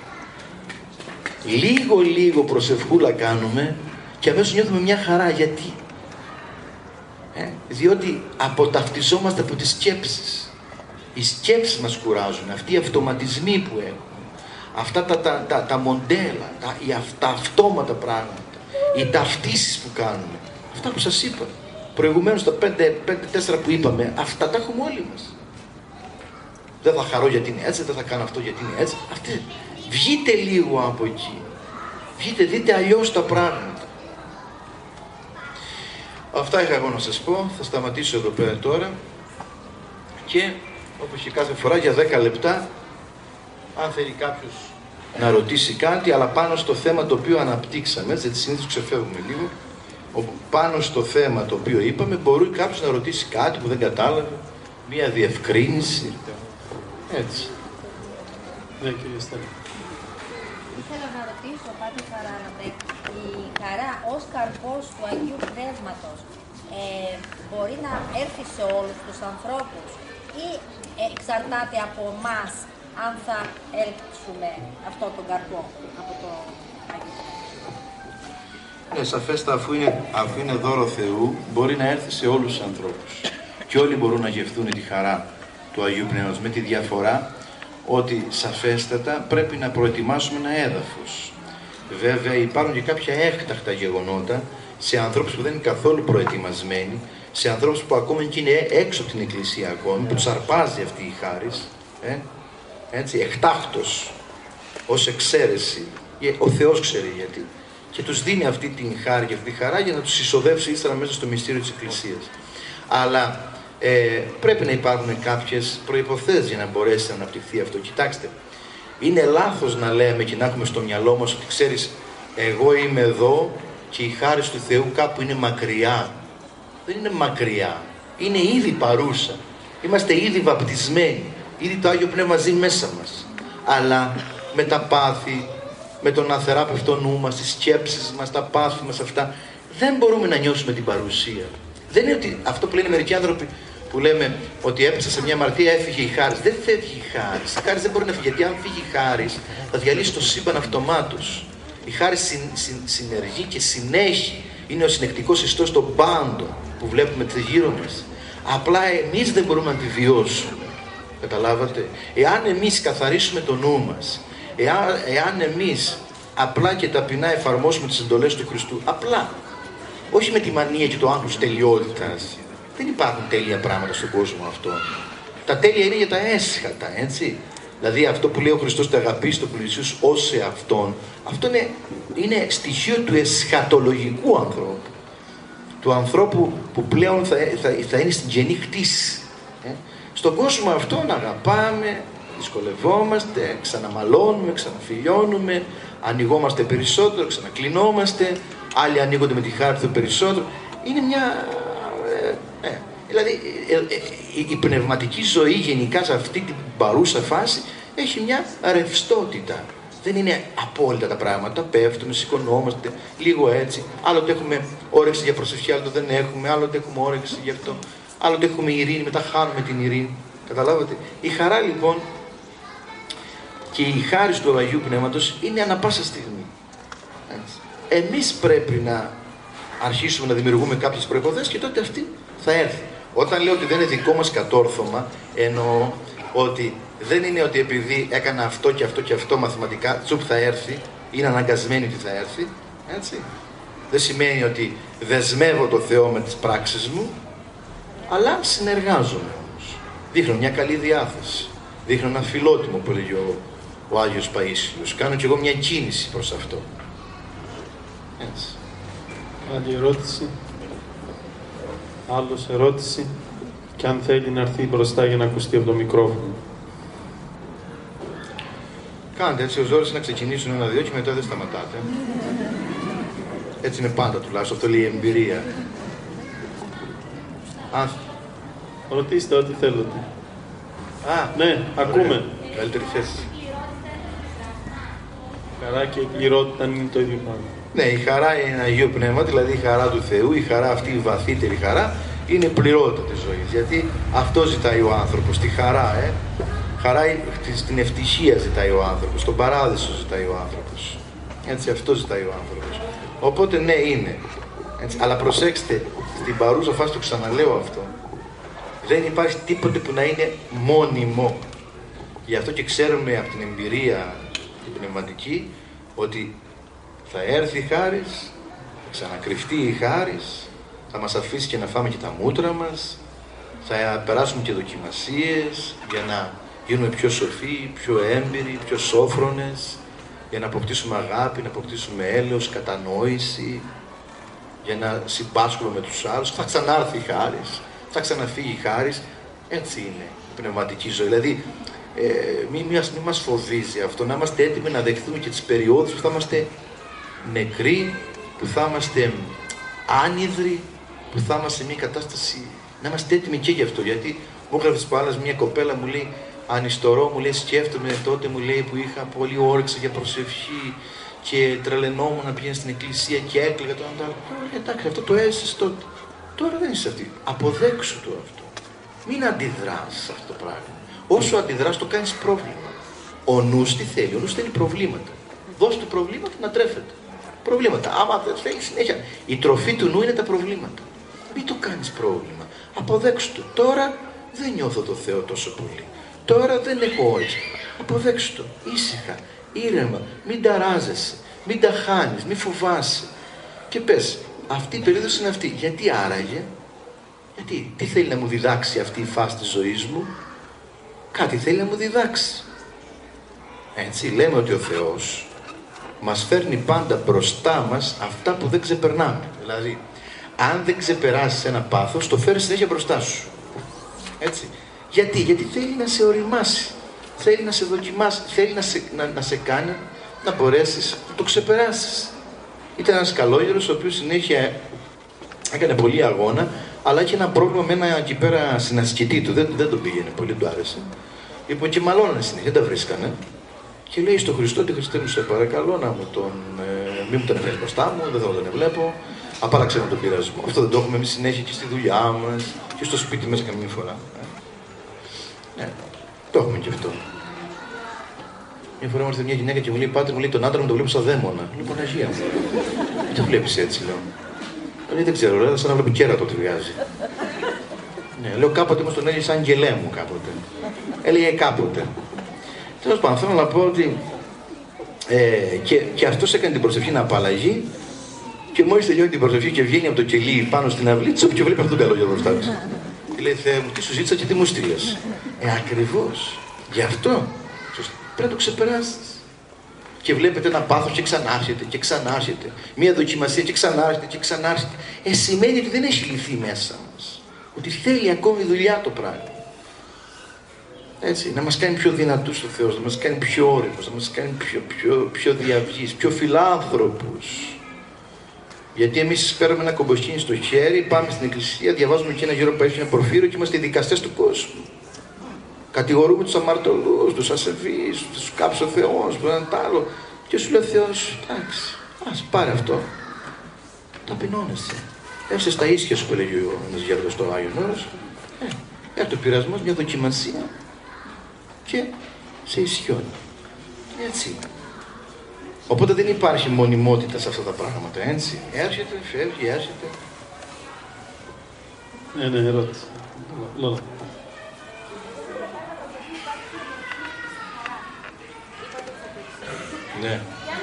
Λίγο λίγο προσευχούλα κάνουμε και αμέσως νιώθουμε μια χαρά. Γιατί? Ε, διότι αποταυτιζόμαστε από τις σκέψεις. Οι σκέψεις μας κουράζουν. Αυτοί οι αυτοματισμοί που έχουμε. Αυτά τα, τα, τα, τα μοντέλα, τα, οι, τα αυτόματα πράγματα. Οι ταυτίσεις που κάνουμε. Αυτά που σας είπα. Προηγουμένως τα πέντε τέσσερα που είπαμε, αυτά τα έχουμε όλοι μας. Δεν θα χαρώ γιατί είναι έτσι, δεν θα κάνω αυτό γιατί είναι έτσι. Αυτή. Βγείτε λίγο από εκεί. Βγείτε, δείτε αλλιώς τα πράγματα. Αυτά είχα εγώ να σας πω. Θα σταματήσω εδώ πέρα τώρα. Και όπως και κάθε φορά για δέκα λεπτά, αν θέλει κάποιος να ρωτήσει κάτι, αλλά πάνω στο θέμα το οποίο αναπτύξαμε, έτσι, γιατί συνήθως ξεφεύγουμε λίγο, πάνω στο θέμα το οποίο είπαμε, μπορεί κάποιος να ρωτήσει κάτι που δεν κατάλαβε, μία διευκρίνηση, έτσι. Ναι, κύριε Στέλιο. Ήθελα να ρωτήσω, Πάτερ Χαράλαμπε, η χαρά ως καρπός του Αγίου Πνεύματος ε, μπορεί να έρθει σε όλους τους ανθρώπους ή εξαρτάται από εμάς αν θα έλξουμε αυτό τον καρπό από το Άγιο Πνεύμα? Ναι, σαφέστα, αφού είναι, αφού είναι δώρο Θεού, μπορεί να έρθει σε όλους τους ανθρώπους. Και όλοι μπορούν να γευθούν τη χαρά του Αγίου Πνεύματος, με τη διαφορά ότι σαφέστατα πρέπει να προετοιμάσουμε ένα έδαφος. Βέβαια υπάρχουν και κάποια έκτακτα γεγονότα σε ανθρώπους που δεν είναι καθόλου προετοιμασμένοι, σε ανθρώπους που ακόμα και είναι έξω από την Εκκλησία ακόμη, που τους αρπάζει αυτή η χάρις, ε, έτσι, εκτάκτος, ως εξαίρεση. Ο Θεός ξέρει γιατί. Και τους δίνει αυτή την χάρη και αυτή τη χαρά για να τους εισοδεύσει ύστερα μέσα στο μυστήριο της Εκκλησίας. Αλλά ε, πρέπει να υπάρχουν κάποιες προϋποθέσεις για να μπορέσει να αναπτυχθεί αυτό. Κοιτάξτε, είναι λάθος να λέμε και να έχουμε στο μυαλό μας ότι ξέρεις, εγώ είμαι εδώ και η χάρη του Θεού κάπου είναι μακριά. Δεν είναι μακριά, είναι ήδη παρούσα. Είμαστε ήδη βαπτισμένοι, ήδη το Άγιο Πνεύμα ζει μέσα μας. Αλλά με τα πάθη, με τον αθεράπευτο νου μας, τις σκέψεις μας, τα πάθη μας αυτά, δεν μπορούμε να νιώσουμε την παρουσία. Δεν είναι ότι αυτό που λένε μερικοί άνθρωποι που λέμε ότι έπεσα σε μια αμαρτία, έφυγε η χάρις. Δεν φεύγει η χάρις. Η χάρις δεν μπορεί να φύγει, γιατί αν φύγει η χάρις θα διαλύσει το σύμπαν αυτομάτως. Η χάρις συν, συν, συνεργεί και συνέχει. Είναι ο συνεκτικός ιστός των πάντων που βλέπουμε γύρω μας. Απλά εμείς δεν μπορούμε να τη βιώσουμε. Καταλάβατε. Εάν εμείς καθαρίσουμε το νου μας, εάν, εάν εμείς απλά και ταπεινά εφαρμόσουμε τις εντολές του Χριστού, απλά, όχι με τη μανία και το άγχος τελειότητας. Δεν υπάρχουν τέλεια πράγματα στον κόσμο αυτό. Τα τέλεια είναι για τα έσχατα, έτσι. Δηλαδή αυτό που λέει ο Χριστός, τα αγαπήσει τον πλησίον σου ως σε αυτόν, αυτό είναι, είναι στοιχείο του εσχατολογικού ανθρώπου. Του ανθρώπου που πλέον θα, θα, θα είναι στην καινή χτίση. Ε. Στον κόσμο αυτό να αγαπάμε, δυσκολευόμαστε, ξαναμαλώνουμε, ξαναφιλιώνουμε, ανοιγόμαστε περισσότερο, ξανακλεινόμαστε, άλλοι ανοίγονται με τη χάρη του περισσότερο. Είναι μια... Ε, ε, δηλαδή ε, ε, η, η πνευματική ζωή γενικά σε αυτή την παρούσα φάση έχει μια ρευστότητα. Δεν είναι απόλυτα τα πράγματα, πέφτουμε, σηκωνόμαστε, λίγο έτσι. Άλλοτε έχουμε όρεξη για προσευχή, άλλοτε δεν έχουμε, άλλοτε έχουμε όρεξη γι' αυτό. Άλλοτε έχουμε ειρήνη, μετά χάνουμε την ειρήνη. Καταλάβατε. Η χαρά λοιπόν και η χάρις του Αγίου Πνεύματος είναι ανα πάσα στιγμή. Έτσι. Εμείς πρέπει να αρχίσουμε να δημιουργούμε κάποιες προϋποθέσεις και τότε αυτή θα έρθει. Όταν λέω ότι δεν είναι δικό μας κατόρθωμα, εννοώ ότι δεν είναι ότι επειδή έκανα αυτό και αυτό και αυτό μαθηματικά, τσουπ θα έρθει, είναι αναγκασμένη ότι θα έρθει, έτσι. Δεν σημαίνει ότι δεσμεύω το Θεό με τις πράξεις μου, αλλά συνεργάζομαι όμως. Δείχνω μια καλή διάθεση, δείχνω ένα φιλότιμο που έλεγε ο, ο Άγιος Παΐσιος. Κάνω κι εγώ μια κίνηση προς αυτό. Έτσι. Άλλη ερώτηση. Άλλος ερώτηση. Και αν θέλει να έρθει μπροστά για να ακουστεί από το μικρόφωνο. Κάντε έτσι ως ώρες να ξεκινήσουν ένα-δύο και μετά δεν σταματάτε. Έτσι είναι πάντα τουλάχιστον, αυτό λέει η εμπειρία. Αν... Ρωτήστε ό,τι θέλετε. Α, ναι, ακούμε. Καλύτερη θέση. Χαρά και η πληρότητα είναι το ίδιο πράγμα. Ναι, η χαρά είναι ένα Αγίο Πνεύμα, δηλαδή η χαρά του Θεού, η χαρά αυτή, η βαθύτερη χαρά, είναι η πληρότητα της ζωής. Γιατί αυτό ζητάει ο άνθρωπος, τη χαρά, ε. Χαρά, στην ευτυχία ζητάει ο άνθρωπος, στον παράδεισο ζητάει ο άνθρωπος. Έτσι, αυτό ζητάει ο άνθρωπος. Οπότε ναι, είναι. Έτσι, αλλά προσέξτε, στην παρούσα φάση το ξαναλέω αυτό. Δεν υπάρχει τίποτε που να είναι μόνιμο. Γι' αυτό και ξέρουμε από την εμπειρία την πνευματική ότι θα έρθει η χάρις, θα ξανακρυφτεί η χάρις, θα μας αφήσει και να φάμε και τα μούτρα μας, θα περάσουμε και δοκιμασίες για να γίνουμε πιο σοφοί, πιο έμπειροι, πιο σόφρονες, για να αποκτήσουμε αγάπη, να αποκτήσουμε έλεος, κατανόηση, για να συμπάσχουμε με τους άλλους. Θα ξανάρθει η χάρις, θα ξαναφύγει η χάρις. Έτσι είναι η πνευματική ζωή. Δηλαδή, ε, μην μη, μη μας φοβίζει αυτό, να είμαστε έτοιμοι να δεχθούμε και τις περιόδους που θα είμαστε νεκροί, που θα είμαστε άνυδροι, που θα είμαστε σε μια κατάσταση, να είμαστε έτοιμοι και γι' αυτό. Γιατί μου έγραφε της άλλας μια κοπέλα, μου λέει, ανιστορώ, μου λέει, σκέφτομαι τότε, μου λέει, που είχα πολύ όρεξη για προσευχή και τρελαινόμουν να πηγαίνω στην εκκλησία και έκλαιγα τον άλλο. Εντάξει, αυτό το έζησες τότε. Τώρα δεν είσαι αυτή. Αποδέξου το αυτό. Μην αντιδράς σε αυτό το πράγμα. Όσο αντιδράς το κάνεις πρόβλημα. Ο νους τι θέλει, ο νους θέλει προβλήματα. Δώσ' του προβλήματα να τρέφεται. Προβλήματα. Άμα δεν θέλει συνέχεια. Η τροφή του νου είναι τα προβλήματα. Μην το κάνεις πρόβλημα. Αποδέξου το. Τώρα δεν νιώθω το Θεό τόσο πολύ. Τώρα δεν έχω όρεξη. Αποδέξου το. Ήσυχα. Ήρεμα. Μην ταράζεσαι. Μην τα χάνεις. Μην φοβάσαι. Και πες, αυτή η περίοδος είναι αυτή. Γιατί άραγε? Γιατί, τι θέλει να μου διδάξει αυτή η φάση της ζωής μου? Κάτι θέλει να μου διδάξει. Έτσι, λέμε ότι ο Θεός μας φέρνει πάντα μπροστά μας αυτά που δεν ξεπερνάμε. Δηλαδή, αν δεν ξεπεράσεις ένα πάθος, το φέρεις συνέχεια μπροστά σου. Έτσι. Γιατί, γιατί θέλει να σε οριμάσει. Θέλει να σε δοκιμάσει. Θέλει να σε, να, να σε κάνει να μπορέσεις να το ξεπεράσεις. Ήταν ένας καλόγερος ο οποίος συνέχεια έκανε πολύ αγώνα, αλλά είχε ένα πρόβλημα με ένα εκεί πέρα συνασκητή του. Δεν, δεν τον πήγαινε πολύ, του άρεσε. Λοιπόν, και μαλώνανε συνέχεια, δεν τα βρίσκανε. Και λέει στον Χριστό, ότι Χριστέ μου, σε παρακαλώ να μου τον. Ε, μην μου τον έφερε μπροστά μου, δεν θέλω να τον βλέπω. Απάραξε με τον πειρασμό. Αυτό δεν το έχουμε εμείς συνέχεια και στη δουλειά μας και στο σπίτι μέσα καμιά φορά. Ε. Ναι, το έχουμε και αυτό. Μια φορά μου ήρθε μια γυναίκα και μου λέει: Πάτερ, μου λέει, τον άντρα μου τον βλέπω σαν δαίμονα. Λέω: Παναγία μου. Δεν το βλέπεις έτσι, λέω. Λέει: Δεν ξέρω, λέω, σαν να βλέπω κέρατο ταιριάζει. Ναι, λέω: Κάποτε όμως τον έλεγε σαν αγγελέ μου, κάποτε. Έλεγε κάποτε. Τέλος πάντων, θέλω να πω ότι ε, και, και αυτός έκανε την προσευχή να απαλλαγεί και μόλις τελειώνει την προσευχή και βγαίνει από το κελί πάνω στην αυλή, τσοπ και βλέπει αυτόν τον καλόγερο μπροστά του. Και λέει: Θεέ μου, τι σου ζήτησα και τι μου στείλες? Ε, ακριβώς. Γι' αυτό πρέπει να το ξεπεράσεις. Και βλέπετε ένα πάθος και ξανάρχεται και ξανάρχεται. Μία δοκιμασία και ξανάρχεται και ξανάρχεται. Ε, σημαίνει ότι δεν έχει λυθεί μέσα μας. Ότι θέλει ακόμη δουλειά το πράγμα. Έτσι, να μας κάνει πιο δυνατούς ο Θεός, να μας κάνει πιο όριμους, να μας κάνει πιο, πιο, πιο διαυγείς, πιο φιλάνθρωπους. Γιατί εμείς φέραμε ένα κομποσκίνη στο χέρι, πάμε στην εκκλησία, διαβάζουμε και ένα γύρο που έχει ένα προφύρο και είμαστε οι δικαστές του κόσμου. Κατηγορούμε τους αμαρτωλούς, τους ασεβείς, τους κάψει ο Θεός, το ένα τ' άλλο. Και σου λέει ο Θεός: εντάξει, ας πάρε αυτό. Ταπεινώνεσαι. Έσαι στα ίσια σου που έλεγε ο ένας γέροντας στο Άγιον Όρος. Ε, έρθει ο πειρασμός, μια δοκιμασία και σε ισιώνει. Έτσι. Οπότε δεν υπάρχει μονιμότητα σε αυτά τα πράγματα, έτσι. Έρχεται, φεύγει, έρχεται. Ναι, ναι, ερώτηση. Λόλα. Ναι.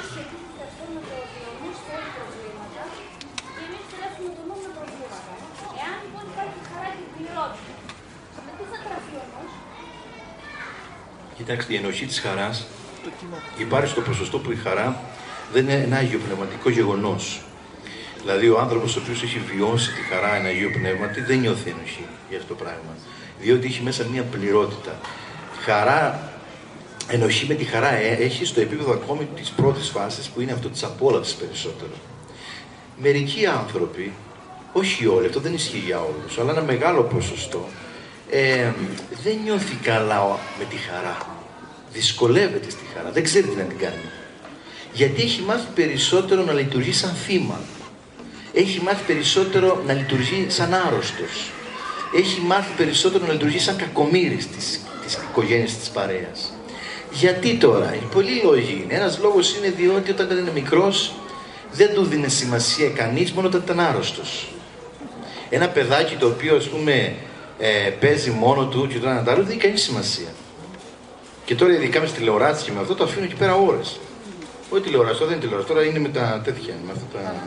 Κοιτάξτε, η ενοχή της χαράς υπάρχει στο ποσοστό που η χαρά δεν είναι ένα Άγιο Πνευματικό γεγονός. Δηλαδή, ο άνθρωπος ο οποίος έχει βιώσει τη χαρά ένα Αγίο Πνεύματι δεν νιώθει ενοχή για αυτό το πράγμα. Διότι έχει μέσα μία πληρότητα. Χαρά, ενοχή με τη χαρά έχει στο επίπεδο ακόμη της πρώτης φάσης που είναι αυτό της απόλαυσης περισσότερο. Μερικοί άνθρωποι, όχι όλοι, αυτό δεν ισχύει για όλους, αλλά ένα μεγάλο ποσοστό, ε, δεν νιώθει καλά με τη χαρά. Δυσκολεύεται στη χαρά, δεν ξέρει τι να την κάνει. Γιατί έχει μάθει περισσότερο να λειτουργεί σαν θύμα. Έχει μάθει περισσότερο να λειτουργεί σαν άρρωστος. Έχει μάθει περισσότερο να λειτουργεί σαν κακομοίρης της, της οικογένειας της παρέας. Γιατί τώρα, οι πολλοί λόγοι είναι. Ένας λόγος είναι διότι όταν ήταν μικρός δεν του δίνει σημασία κανείς, μόνο όταν ήταν άρρωστος. Ένα παιδάκι το οποίο, ας πούμε, ε, παίζει μόνο του και το ένα τ' άλλο, δεν έχει κανείς σημασία. Και τώρα, ειδικά με τις τηλεοράσεις και με αυτό, το αφήνω εκεί πέρα ώρες. Όχι τηλεόραση, τώρα δεν είναι τηλεόραση, τώρα είναι με τα τέτοια, με αυτά τα...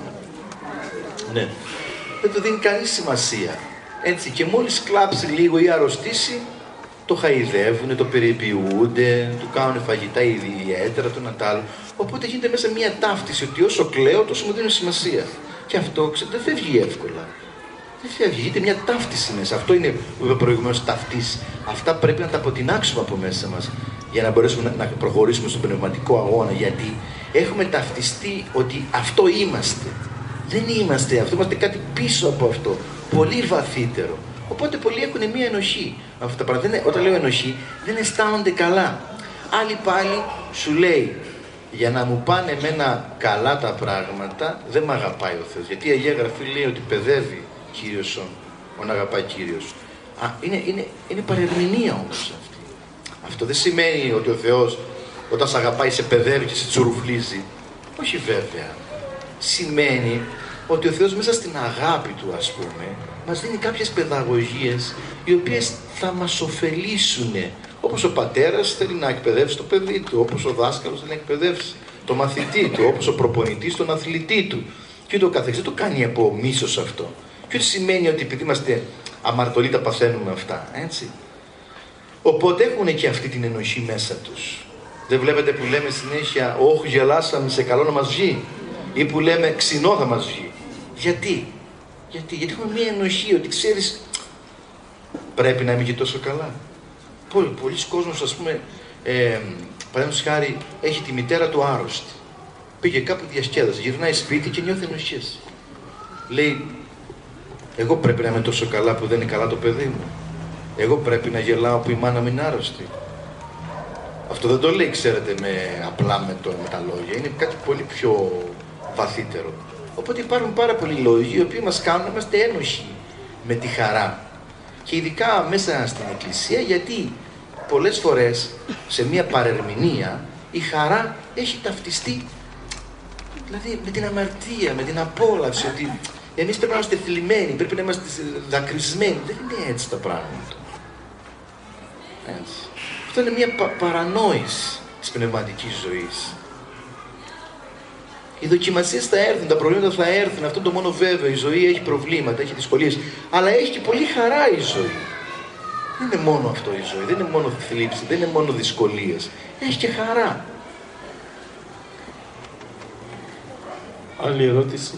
Ναι. Δεν του δίνει κανείς σημασία. Έτσι, και μόλις κλάψει λίγο ή αρρωστήσει, το χαϊδεύουν, το περιποιούνται, του κάνουν φαγητά ιδιαίτερα, το ένα τ' άλλο. Οπότε γίνεται μέσα μια ταύτιση ότι όσο κλαίω, τόσο μου δίνουν σημασία. Και αυτό δεν φεύγει εύκολα. Δεν φεύγει, γίνεται μια ταύτιση μέσα. Αυτό είναι που είπε προηγουμένως ταυτής. Αυτά πρέπει να τα αποτινάξουμε από μέσα μας για να μπορέσουμε να προχωρήσουμε στον πνευματικό αγώνα. Γιατί έχουμε ταυτιστεί ότι αυτό είμαστε. Δεν είμαστε αυτό, είμαστε κάτι πίσω από αυτό. Πολύ βαθύτερο. Οπότε πολλοί έχουν μία ενοχή. Αυτά τα δεν, όταν λέω ενοχή, δεν αισθάνονται καλά. Άλλοι πάλι σου λέει, για να μου πάνε εμένα καλά τα πράγματα, δεν με αγαπάει ο Θεός. Γιατί η Αγία Γραφή λέει ότι παιδεύει Κύριος ον αγαπάει Κύριος. Α, είναι, είναι, είναι παρερμηνία όμως αυτή. Αυτό δεν σημαίνει ότι ο Θεός όταν σε αγαπάει σε παιδεύει και σε τσουρουφλίζει. Όχι βέβαια. Σημαίνει ότι ο Θεός μέσα στην αγάπη Του, ας πούμε, μας δίνει κάποιες παιδαγωγίες οι οποίες θα μας ωφελήσουν. Όπως ο πατέρας θέλει να εκπαιδεύσει το παιδί του, όπως ο δάσκαλος θέλει να εκπαιδεύσει το μαθητή του, όπως ο προπονητής τον αθλητή του. Και ούτω καθεξής. Δεν το κάνει από μίσος αυτό. Και ούτε σημαίνει ότι επειδή είμαστε αμαρτωλοί τα παθαίνουμε αυτά. Έτσι. Οπότε έχουν και αυτή την ενοχή μέσα τους. Δεν βλέπετε που λέμε συνέχεια «Όχ, γελάσαμε, σε καλό να μας βγει» ή που λέμε «Ξινό θα μας βγει». Γιατί? Γιατί, Γιατί έχουμε μία ενοχή ότι ξέρεις πρέπει να είμαι και τόσο καλά. Πολλοί, πολλοί κόσμος, ας πούμε, ε, παραδείγματος χάρη, έχει τη μητέρα του άρρωστη. Πήγε κάπου διασκέδασε, γυρνάει σπίτι και νιώθει ενοχές. Λέει, εγώ πρέπει να είμαι τόσο καλά που δεν είναι καλά το παιδί μου. Εγώ πρέπει να γελάω που η μάνα μου είναι άρρωστη. Αυτό δεν το λέει, ξέρετε, με, απλά με, το, με τα λόγια. Είναι κάτι πολύ πιο βαθύτερο. Οπότε υπάρχουν πάρα πολλοί λόγοι οι οποίοι μας κάνουν να είμαστε ένοχοι με τη χαρά. Και ειδικά μέσα στην Εκκλησία, γιατί πολλές φορές σε μια παρερμηνία η χαρά έχει ταυτιστεί δηλαδή με την αμαρτία, με την απόλαυση, ότι εμείς πρέπει να είμαστε θλιμμένοι, πρέπει να είμαστε δακρυσμένοι. Δεν είναι έτσι τα πράγματα. Έτσι. Αυτό είναι μια πα παρανόηση της πνευματικής ζωής. Οι δοκιμασίες θα έρθουν, τα προβλήματα θα έρθουν, αυτό είναι το μόνο βέβαιο. Η ζωή έχει προβλήματα, έχει δυσκολίες, αλλά έχει και πολύ χαρά η ζωή. Δεν είναι μόνο αυτό η ζωή, δεν είναι μόνο θλίψη, δεν είναι μόνο δυσκολίες. Έχει και χαρά. Άλλη ερώτηση.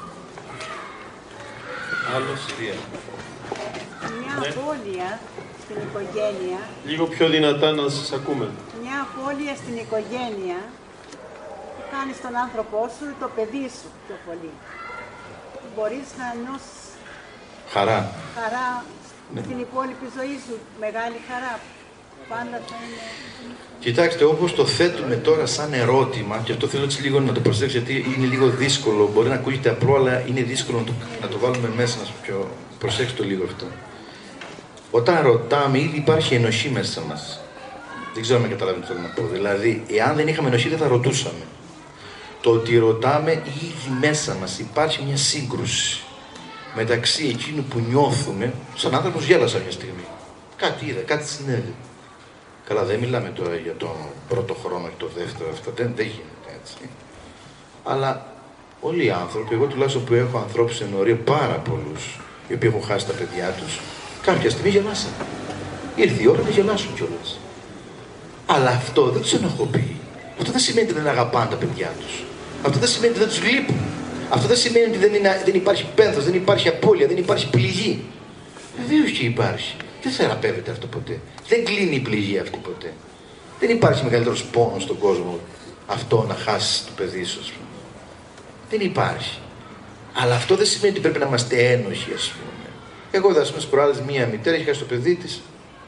Άλλος. Μια ναι. απώλεια στην οικογένεια. Λίγο πιο δυνατά να σας ακούμε. Μια απώλεια στην οικογένεια που κάνει στον άνθρωπό σου ή το παιδί σου πιο πολύ. Μπορείς να νιώσεις χαρά. Χαρά ναι. στην υπόλοιπη ζωή σου. Μεγάλη χαρά. Πάντα θα είναι... Κοιτάξτε, όπως το θέτουμε τώρα σαν ερώτημα, και αυτό θέλω έτσι λίγο να το προσέξετε, γιατί είναι λίγο δύσκολο, μπορεί να ακούγεται απλό, αλλά είναι δύσκολο να το, να το βάλουμε μέσα, να σου πιο... προσέξτε το λίγο αυτό. Όταν ρωτάμε, ήδη υπάρχει ενοχή μέσα μας. Δεν ξέρω αν με καταλάβετε τι θέλω να πω. Δηλαδή, εάν δεν είχαμε ενοχή, δεν θα ρωτούσαμε. Το ότι ρωτάμε, ήδη μέσα μας υπάρχει μια σύγκρουση μεταξύ εκείνου που νιώθουμε, σαν άνθρωπος γέλασα μια στιγμή. Κάτι είδα, κάτι συνέβη. Καλά, δεν μιλάμε τώρα για τον πρώτο χρόνο και το δεύτερο, αυτό δεν, δεν γίνεται έτσι. Αλλά όλοι οι άνθρωποι, εγώ τουλάχιστον που έχω ανθρώπους σε ενορία πάρα πολλούς, οι οποίοι έχουν χάσει τα παιδιά τους, κάποια στιγμή γελάσανε. Ήρθε η ώρα να γελάσουν κιόλας. Αλλά αυτό δεν τους ενοχοποιεί. Αυτό δεν σημαίνει ότι δεν αγαπάνε τα παιδιά τους. Αυτό δεν σημαίνει ότι δεν τους λείπουν. Αυτό δεν σημαίνει ότι δεν, είναι, δεν υπάρχει πένθος, δεν υπάρχει απώλεια, δεν υπάρχει πληγή. Βεβαίως και υπάρχει. Δεν θεραπεύεται αυτό ποτέ. Δεν κλείνει η πληγή αυτή ποτέ. Δεν υπάρχει μεγαλύτερος πόνος στον κόσμο αυτό να χάσεις το παιδί σου, ας πούμε. Δεν υπάρχει. Αλλά αυτό δεν σημαίνει ότι πρέπει να είμαστε ένοχοι, ας πούμε. Εγώ είδα, ας πούμε, προάλλες μία μητέρα είχε χάσει το παιδί της.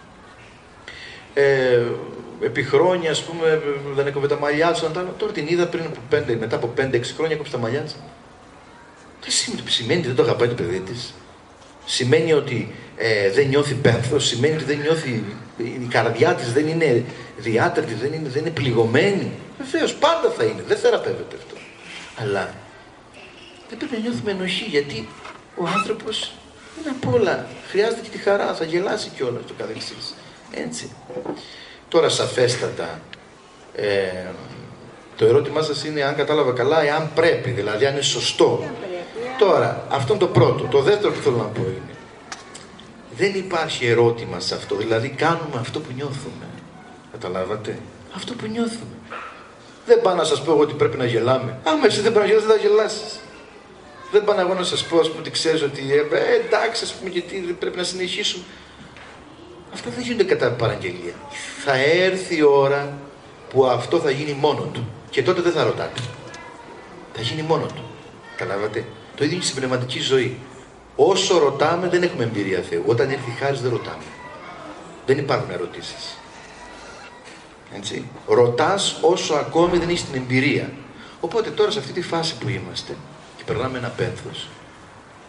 Ε, επί χρόνια, ας πούμε, δεν έκοβε τα μαλλιά της. Τώρα την είδα πριν από πέντε, μετά από πέντε έξι χρόνια έκοψε τα μαλλιά της. Δεν σημαίνει, σημαίνει ότι δεν το αγαπάει το παιδί της. Σημαίνει ότι ε, δεν νιώθει πένθος, σημαίνει ότι δεν νιώθει, η καρδιά της δεν είναι διάτρετη, δεν είναι, δεν είναι πληγωμένη. Βεβαίως, πάντα θα είναι, δεν θεραπεύεται αυτό. Αλλά δεν πρέπει να νιώθουμε ενοχή, γιατί ο άνθρωπος είναι απ' όλα. Χρειάζεται και τη χαρά, θα γελάσει κιόλας το καθεξής. Έτσι. Τώρα σαφέστατα, ε, το ερώτημά σας είναι αν κατάλαβα καλά, εάν πρέπει, δηλαδή αν είναι σωστό. Τώρα, αυτό είναι το πρώτο. Το δεύτερο που θέλω να πω είναι, δεν υπάρχει ερώτημα σε αυτό, δηλαδή κάνουμε αυτό που νιώθουμε. Καταλάβατε, αυτό που νιώθουμε. Δεν πάω να σας πω εγώ ότι πρέπει να γελάμε. Άμα εσύ δεν πρέπει να γελάσεις, δεν θα γελάσεις. Δεν πάω εγώ να σας πω, ας πούμε, ότι ξέρεις ότι ε, ε, εντάξει, ας πούμε, γιατί πρέπει να συνεχίσουμε. Αυτά δεν γίνονται κατά παραγγελία. Θα έρθει η ώρα που αυτό θα γίνει μόνο του. Και τότε δεν θα ρωτάτε. Θα γίνει μόνο του. Καταλάβατε. Το ίδιο και στην πνευματική ζωή. Όσο ρωτάμε, δεν έχουμε εμπειρία Θεού. Όταν έρθει η χάρις, δεν ρωτάμε. Δεν υπάρχουν ερωτήσεις. Έτσι. Ρωτάς όσο ακόμη δεν έχεις την εμπειρία. Οπότε τώρα σε αυτή τη φάση που είμαστε και περνάμε ένα πένθος,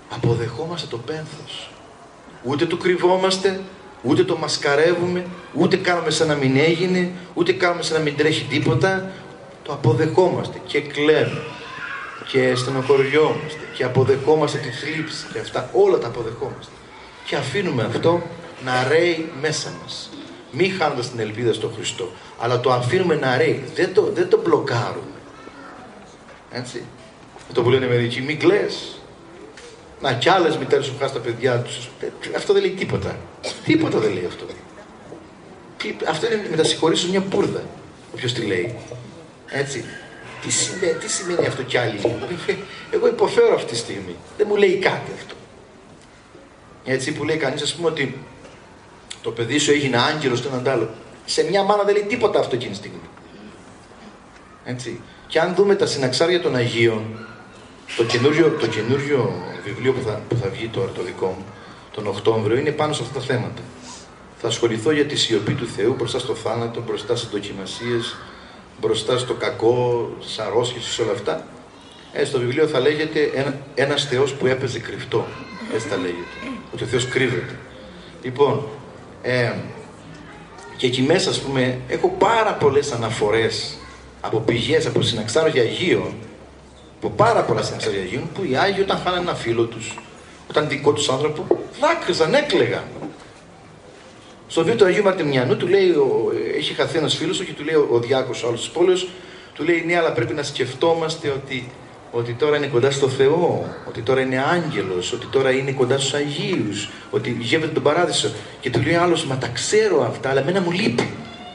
Αποδεχόμαστε το πένθος. Ούτε το κρυβόμαστε, ούτε το μασκαρεύουμε, ούτε κάνουμε σαν να μην έγινε, ούτε κάνουμε σαν να μην τρέχει τίποτα. Το αποδεχόμαστε και κλαίμε και στενοχωριόμαστε και αποδεχόμαστε τη θλίψη και αυτά, όλα τα αποδεχόμαστε. Και αφήνουμε αυτό να ρέει μέσα μας. Μη χάνοντας την ελπίδα στον Χριστό, αλλά το αφήνουμε να ρέει, δεν το, δεν το μπλοκάρουμε. Έτσι. Αυτό που λένε μερικοί, μην κλαις. Να κι άλλες μητέρες σου χάσουν τα παιδιά τους. Αυτό δεν λέει τίποτα. Τίποτα δεν λέει αυτό. Αυτό είναι με τα συγχωρήσεις μια πούρδα. Όποιος τη λέει. Έτσι. Τι σημαίνει, τι σημαίνει αυτό κι άλλοι. Εγώ υποφέρω αυτή τη στιγμή. Δεν μου λέει κάτι αυτό. Έτσι που λέει κανείς, ας πούμε, ότι το παιδί σου έγινε άγγελος το έναν άλλο. Σε μια μάνα δεν λέει τίποτα αυτό εκείνη τη στιγμή. Έτσι. Και αν δούμε τα συναξάρια των Αγίων, το καινούριο, το καινούριο βιβλίο που θα, που θα βγει τώρα, το δικό μου, τον Οκτώβριο, είναι πάνω σε αυτά τα θέματα. Θα ασχοληθώ για τη σιωπή του Θεού μπροστά στο θάνατο, μπροστά στις δοκιμασίες, μπροστά στο κακό, στις αρρώστιες, σε όλα αυτά. Ε, στο βιβλίο θα λέγεται ένα, ένας Θεός που έπαιζε κρυφτό. Έτσι θα λέγεται. Ότι ο Θεός κρύβεται. Λοιπόν, ε, και εκεί μέσα, ας πούμε, έχω πάρα πολλές αναφορές από πηγές, από συναξάρια Αγίων, από πάρα πολλά συναξάρια Αγίων, που οι Άγιοι όταν χάνανε ένα φίλο τους, όταν δικό τους άνθρωπο, δάκρυζαν, έκλαιγαν. Στο βίντεο του Αγίου Μαρτιμιανού του λέει, ο, έχει χαθεί ένας φίλος του και του λέει ο, ο διάκος, ο άλλος της πόλεως, του λέει ναι, αλλά πρέπει να σκεφτόμαστε ότι, ότι τώρα είναι κοντά στο Θεό, ότι τώρα είναι άγγελος, ότι τώρα είναι κοντά στους Αγίους, ότι γεύεται τον παράδεισο. Και του λέει ο άλλος, μα τα ξέρω αυτά, αλλά εμένα μου λείπει.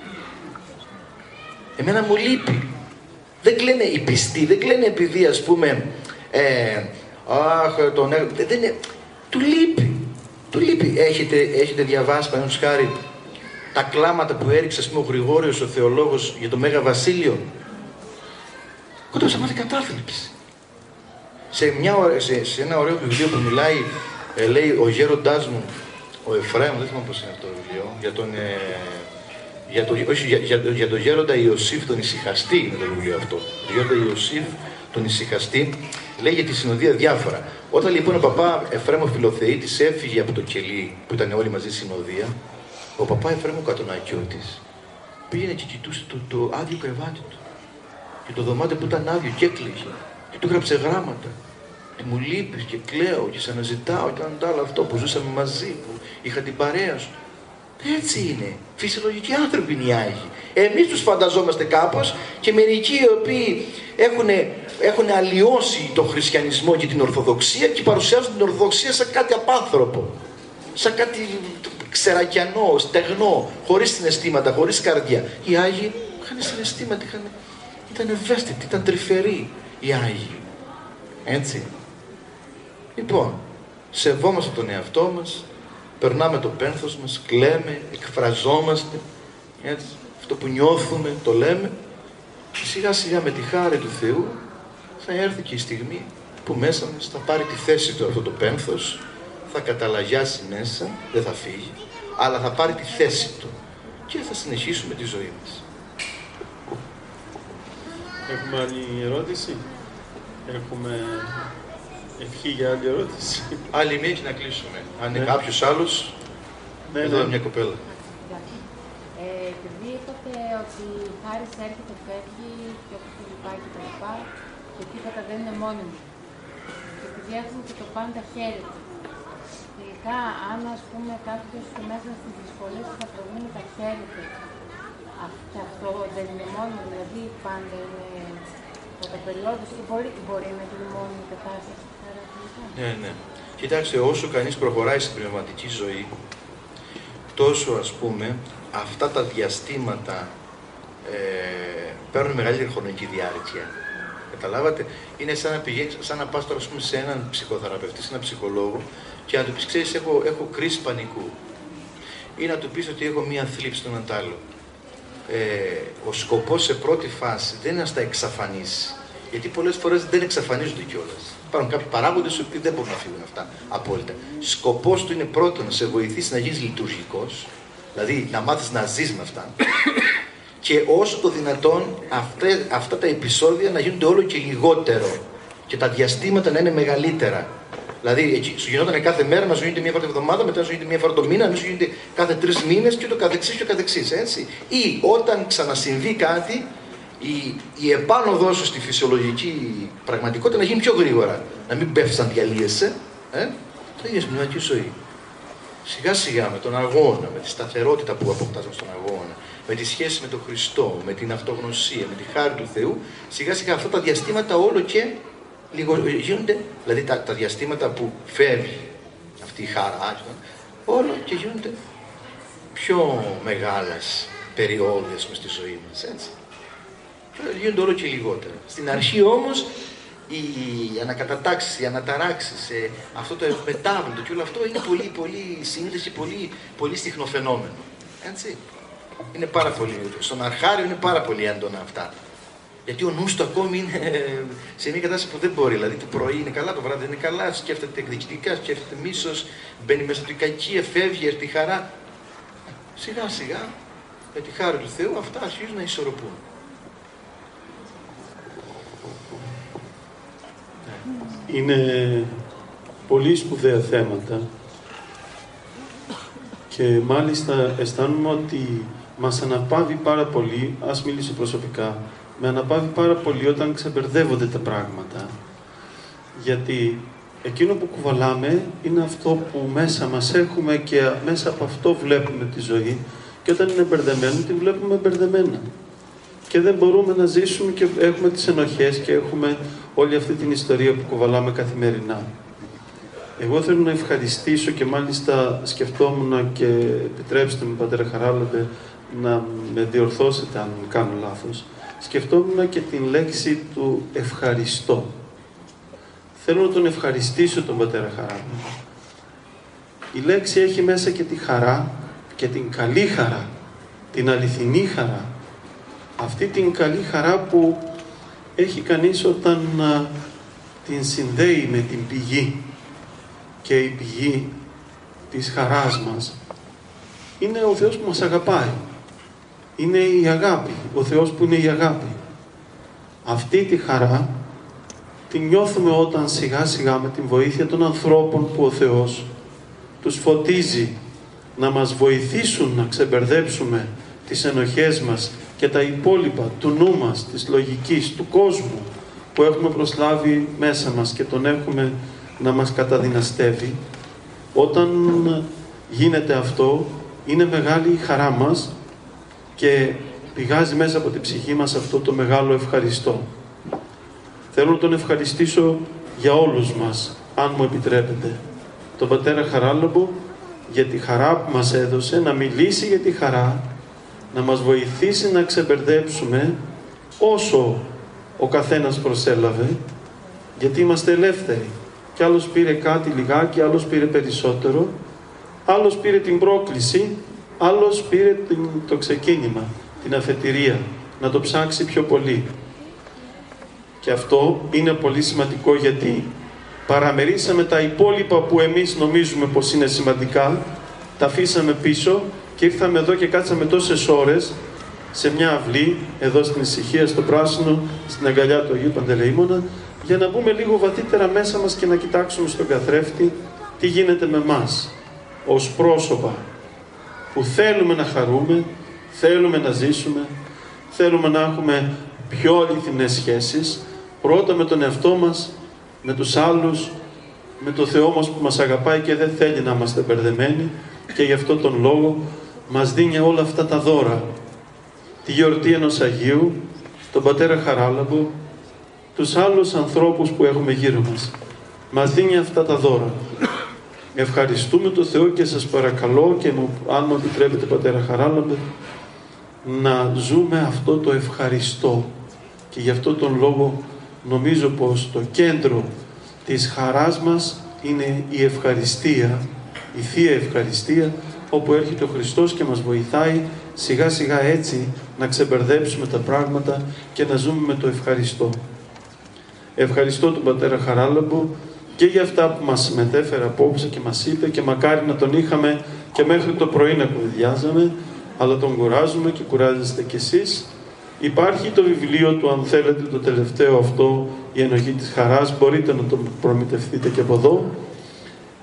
Εμένα μου λείπει. Δεν κλαίνε οι πιστοί, δεν κλαίνε επειδή, ας πούμε, ε, αχ, τον δεν, δεν είναι, του λείπει. Του λείπει. Έχετε, έχετε διαβάσει, παραδείγματος χάρη, τα κλάματα που έριξε, ας πούμε, ο Γρηγόριος, ο θεολόγος, για το Μέγα Βασίλειο. Κοντά μάθει κατάθλιψη. Σε, μια, σε, σε ένα ωραίο βιβλίο που μιλάει, ε, λέει ο γέροντάς μου, ο Εφραίμ, δεν θυμάμαι πώς είναι αυτό το βιβλίο, για τον, ε, για, το, όχι, για, για, για τον γέροντα Ιωσήφ τον ησυχαστή είναι το βιβλίο αυτό. Το γέροντα Ιωσήφ τον ησυχαστή, λέει για τη συνοδεία διάφορα. Όταν λοιπόν ο παπά Εφραίμ ο Φιλοθεήτης έφυγε από το κελί που ήταν όλοι μαζί συνοδεία, ο παπά Εφραίμ ο Κατονακιώτης πήγαινε και κοιτούσε το, το άδειο κρεβάτι του. Και το δωμάτιο που ήταν άδειο και έκλαιγε. Και του γράψε γράμματα. Και μου λείπεις και κλαίω και σε αναζητάω και αν το άλλο αυτό που ζούσαμε μαζί, που είχα την παρέα σου. Έτσι είναι. Φυσιολογικοί άνθρωποι είναι οι Άγιοι. Εμείς τους φανταζόμαστε κάπως και μερικοί οι οποίοι έχουν, έχουν αλλοιώσει τον χριστιανισμό και την Ορθοδοξία και παρουσιάζουν την Ορθοδοξία σαν κάτι απάνθρωπο. Σαν κάτι ξερακιανό, στεγνό, χωρίς συναισθήματα, χωρίς καρδιά. Οι Άγιοι είχαν συναισθήματα, είχαν... ήταν ευαίσθητοι, ήταν τρυφεροί οι Άγιοι. Έτσι. Λοιπόν, σεβόμαστε τον εαυτό μας, περνάμε το πένθος μας, κλαίμε, εκφραζόμαστε, έτσι. Αυτό που νιώθουμε το λέμε και σιγά σιγά με τη χάρη του Θεού θα έρθει και η στιγμή που μέσα μας θα πάρει τη θέση του αυτό το πένθος, θα καταλαγιάσει μέσα, δεν θα φύγει, αλλά θα πάρει τη θέση του και θα συνεχίσουμε τη ζωή μας. Έχουμε άλλη ερώτηση? Έχουμε ευχή για άλλη ερώτηση? Άλλη μία και να κλείσουμε. Αν είναι ναι. κάποιος άλλος, ναι, εδώ ναι. είναι μια κοπέλα. Ε, επειδή είπατε ότι η χάρις έρχεται, φεύγει και όπως το λοιπά και τα λοιπά και τίποτα δεν είναι μόνιμο. Και επειδή έχουμε και το πάντα χαίρεται. Τελικά, αν ας πούμε κάποιος μέσα στις δυσκολίες θα προβεί τα χαίρεται, και αυτό δεν είναι μόνο, δηλαδή πάντα είναι καταπεριόδος και μπορεί, μπορεί να γίνει μόνη η κατάσταση. Ναι, ναι. Κοιτάξτε, όσο κανείς προχωράει στην πνευματική ζωή, τόσο ας πούμε αυτά τα διαστήματα ε, παίρνουν μεγαλύτερη χρονική διάρκεια. Καταλάβατε, είναι σαν να πηγαίνεις, σαν να πας τώρα ας πούμε, σε έναν ψυχοθεραπευτή, σε έναν ψυχολόγο και να του πεις, ξέρεις, έχω, έχω κρίση πανικού. Ή να του πεις ότι έχω μία θλίψη στον αντάλλο. Ε, ο σκοπός σε πρώτη φάση δεν είναι να στα εξαφανίσει. Γιατί πολλές φορές δεν εξαφανίζονται κιόλας. Υπάρχουν κάποιοι παράγοντες που δεν μπορούν να φύγουν αυτά απόλυτα. Σκοπός του είναι πρώτον να σε βοηθήσει να γίνεις λειτουργικός, δηλαδή να μάθεις να ζεις με αυτά. Και όσο το δυνατόν αυτά, αυτά τα επεισόδια να γίνονται όλο και λιγότερο και τα διαστήματα να είναι μεγαλύτερα. Δηλαδή, εκεί σου γινόταν κάθε μέρα, να σου γίνεται μία φορά τη εβδομάδα, μετά να σου γίνεται μία φορά το μήνα, να σου γίνεται κάθε τρεις μήνες και το καθεξής και το καθεξής, έτσι. Ή όταν ξανασυμβεί κάτι, η, η επάνωδό σου στη φυσιολογική πραγματικότητα να γίνει πιο γρήγορα. Να μην πέφτεις να διαλύεσαι, ε, το ίδιο στην πνευματική ζωή. Σιγά σιγά με τον αγώνα, με τη σταθερότητα που αποκτάς στον αγώνα, με τη σχέση με τον Χριστό, με την αυτογνωσία, με τη χάρη του Θεού, σιγά σιγά αυτά τα διαστήματα όλο και λίγο γίνονται, δηλαδή τα, τα διαστήματα που φεύγει αυτή η χαρά, όλο και γίνονται πιο μεγάλες περιόδες μες στη ζωή μας, έτσι. Γίνονται όλο και λιγότερα. Στην αρχή όμως οι ανακατατάξεις, οι αναταράξεις, ε, αυτό το μετάβλητο και όλο αυτό είναι πολύ, πολύ σύνδεση, πολύ, πολύ συχνό φαινόμενο. Έτσι. Είναι πάρα πολύ, στον αρχάριο είναι πάρα πολύ έντονα αυτά. Γιατί ο νους του ακόμη είναι σε μια κατάσταση που δεν μπορεί. Δηλαδή το πρωί είναι καλά, το βράδυ δεν είναι καλά, σκέφτεται εκδικητικά, σκέφτεται μίσος, μπαίνει μέσα στην κακία, φεύγει, έρθει η χαρά. Σιγά σιγά, με τη χάρη του Θεού, αυτά αρχίζουν να ισορροπούν. Είναι πολύ σπουδαία θέματα και μάλιστα αισθάνομαι ότι μας αναπαύει πάρα πολύ, ας μιλήσω προσωπικά, με αναπαύει πάρα πολύ όταν ξεμπερδεύονται τα πράγματα. Γιατί εκείνο που κουβαλάμε είναι αυτό που μέσα μας έχουμε και μέσα από αυτό βλέπουμε τη ζωή και όταν είναι μπερδεμένη τη βλέπουμε μπερδεμένα. Και δεν μπορούμε να ζήσουμε και έχουμε τις ενοχές και έχουμε όλη αυτή την ιστορία που κουβαλάμε καθημερινά. Εγώ θέλω να ευχαριστήσω και μάλιστα σκεφτόμουν και επιτρέψτε μου, Πατέρα Χαράλαμπε, να με διορθώσετε αν κάνω λάθος. Σκεφτόμουν και την λέξη του ευχαριστώ. Θέλω να τον ευχαριστήσω τον Πατέρα Χαράλαμπε. Η λέξη έχει μέσα και τη χαρά και την καλή χαρά, την αληθινή χαρά. Αυτή την καλή χαρά που έχει κανείς όταν α, την συνδέει με την πηγή. Και η πηγή της χαράς μας είναι ο Θεός που μας αγαπάει. Είναι η αγάπη, ο Θεός που είναι η αγάπη. Αυτή τη χαρά την νιώθουμε όταν σιγά σιγά με την βοήθεια των ανθρώπων που ο Θεός τους φωτίζει να μας βοηθήσουν να ξεμπερδέψουμε τις ενοχές μας και τα υπόλοιπα του νου μας, της λογικής, του κόσμου που έχουμε προσλάβει μέσα μας και τον έχουμε να μας καταδυναστεύει. Όταν γίνεται αυτό, είναι μεγάλη η χαρά μας και πηγάζει μέσα από την ψυχή μας αυτό το μεγάλο ευχαριστώ. Θέλω να τον ευχαριστήσω για όλους μας, αν μου επιτρέπετε. Τον Πατέρα Χαράλαμπο για τη χαρά που μας έδωσε, να μιλήσει για τη χαρά, να μας βοηθήσει να ξεμπερδέψουμε όσο ο καθένας προσέλαβε, γιατί είμαστε ελεύθεροι. Κι άλλος πήρε κάτι λιγάκι, άλλος πήρε περισσότερο, άλλος πήρε την πρόκληση, άλλος πήρε την, το ξεκίνημα, την αφετηρία, να το ψάξει πιο πολύ. Και αυτό είναι πολύ σημαντικό γιατί παραμερίσαμε τα υπόλοιπα που εμείς νομίζουμε πως είναι σημαντικά, τα αφήσαμε πίσω και ήρθαμε εδώ και κάτσαμε τόσες ώρες σε μια αυλή, εδώ στην ησυχία, στο πράσινο, στην αγκαλιά του Αγίου Παντελεήμωνα, για να μπούμε λίγο βαθύτερα μέσα μας και να κοιτάξουμε στον καθρέφτη τι γίνεται με μας, ως πρόσωπα που θέλουμε να χαρούμε, θέλουμε να ζήσουμε, θέλουμε να έχουμε πιο αληθινές σχέσεις, πρώτα με τον εαυτό μας, με τους άλλους, με το Θεό μας που μας αγαπάει και δεν θέλει να είμαστε μπερδεμένοι και γι' αυτό τον λόγο μας δίνει όλα αυτά τα δώρα. Τη γιορτή ενός Αγίου, τον Πατέρα Χαράλαμπο, τους άλλους ανθρώπους που έχουμε γύρω μας. Μας δίνει αυτά τα δώρα. Ευχαριστούμε τον Θεό και σας παρακαλώ και μου, αν μου επιτρέπετε Πατέρα Χαράλαμπε, να ζούμε αυτό το ευχαριστώ. Και γι' αυτό τον λόγο νομίζω πως το κέντρο της χαράς μας είναι η ευχαριστία, η Θεία Ευχαριστία, όπου έρχεται ο Χριστός και μας βοηθάει σιγά σιγά έτσι να ξεμπερδέψουμε τα πράγματα και να ζούμε με το ευχαριστώ. Ευχαριστώ τον Πατέρα Χαράλαμπο και για αυτά που μας μετέφερε απόψε και μας είπε και μακάρι να τον είχαμε και μέχρι το πρωί να κουβεντιάζαμε, αλλά τον κουράζουμε και κουράζεστε κι εσείς. Υπάρχει το βιβλίο του, αν θέλετε, το τελευταίο αυτό, η ενοχή της χαράς, μπορείτε να το προμηθευτείτε και από εδώ.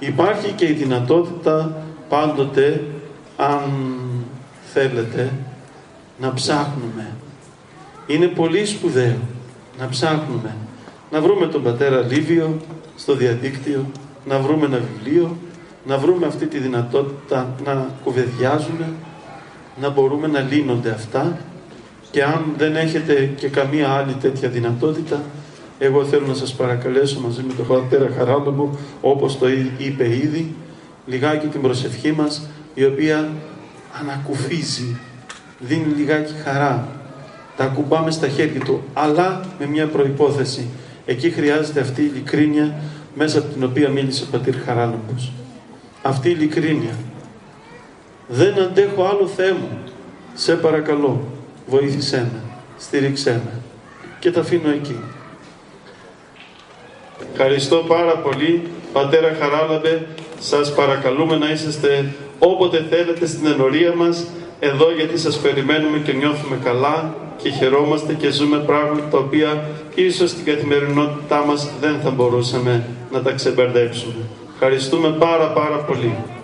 Υπάρχει και η δυνατότητα πάντοτε, αν θέλετε, να ψάχνουμε. Είναι πολύ σπουδαίο να ψάχνουμε. Να βρούμε τον πατέρα Λίβιο στο διαδίκτυο, να βρούμε ένα βιβλίο, να βρούμε αυτή τη δυνατότητα να κουβεντιάζουμε, να μπορούμε να λύνονται αυτά, και αν δεν έχετε και καμία άλλη τέτοια δυνατότητα, εγώ θέλω να σας παρακαλέσω μαζί με τον πατέρα Χαράλαμπο, όπως το είπε ήδη, λιγάκι την προσευχή μας, η οποία ανακουφίζει, δίνει λιγάκι χαρά, τα ακουμπάμε στα χέρια του, αλλά με μια προϋπόθεση. Εκεί χρειάζεται αυτή η ειλικρίνεια μέσα από την οποία μίλησε ο πατήρ Χαράλαμπος. Αυτή η ειλικρίνεια. Δεν αντέχω άλλο, Θεέ μου, σε παρακαλώ, βοήθησέ με, στήριξέ με. Και τα αφήνω εκεί. Ευχαριστώ πάρα πολύ, πατέρα Χαράλαμπε. Σας παρακαλούμε να είσαστε όποτε θέλετε στην ενορία μας, εδώ, γιατί σας περιμένουμε και νιώθουμε καλά και χαιρόμαστε και ζούμε πράγματα τα οποία ίσως στην καθημερινότητά μας δεν θα μπορούσαμε να τα ξεμπερδέψουμε. Ευχαριστούμε πάρα πάρα πολύ.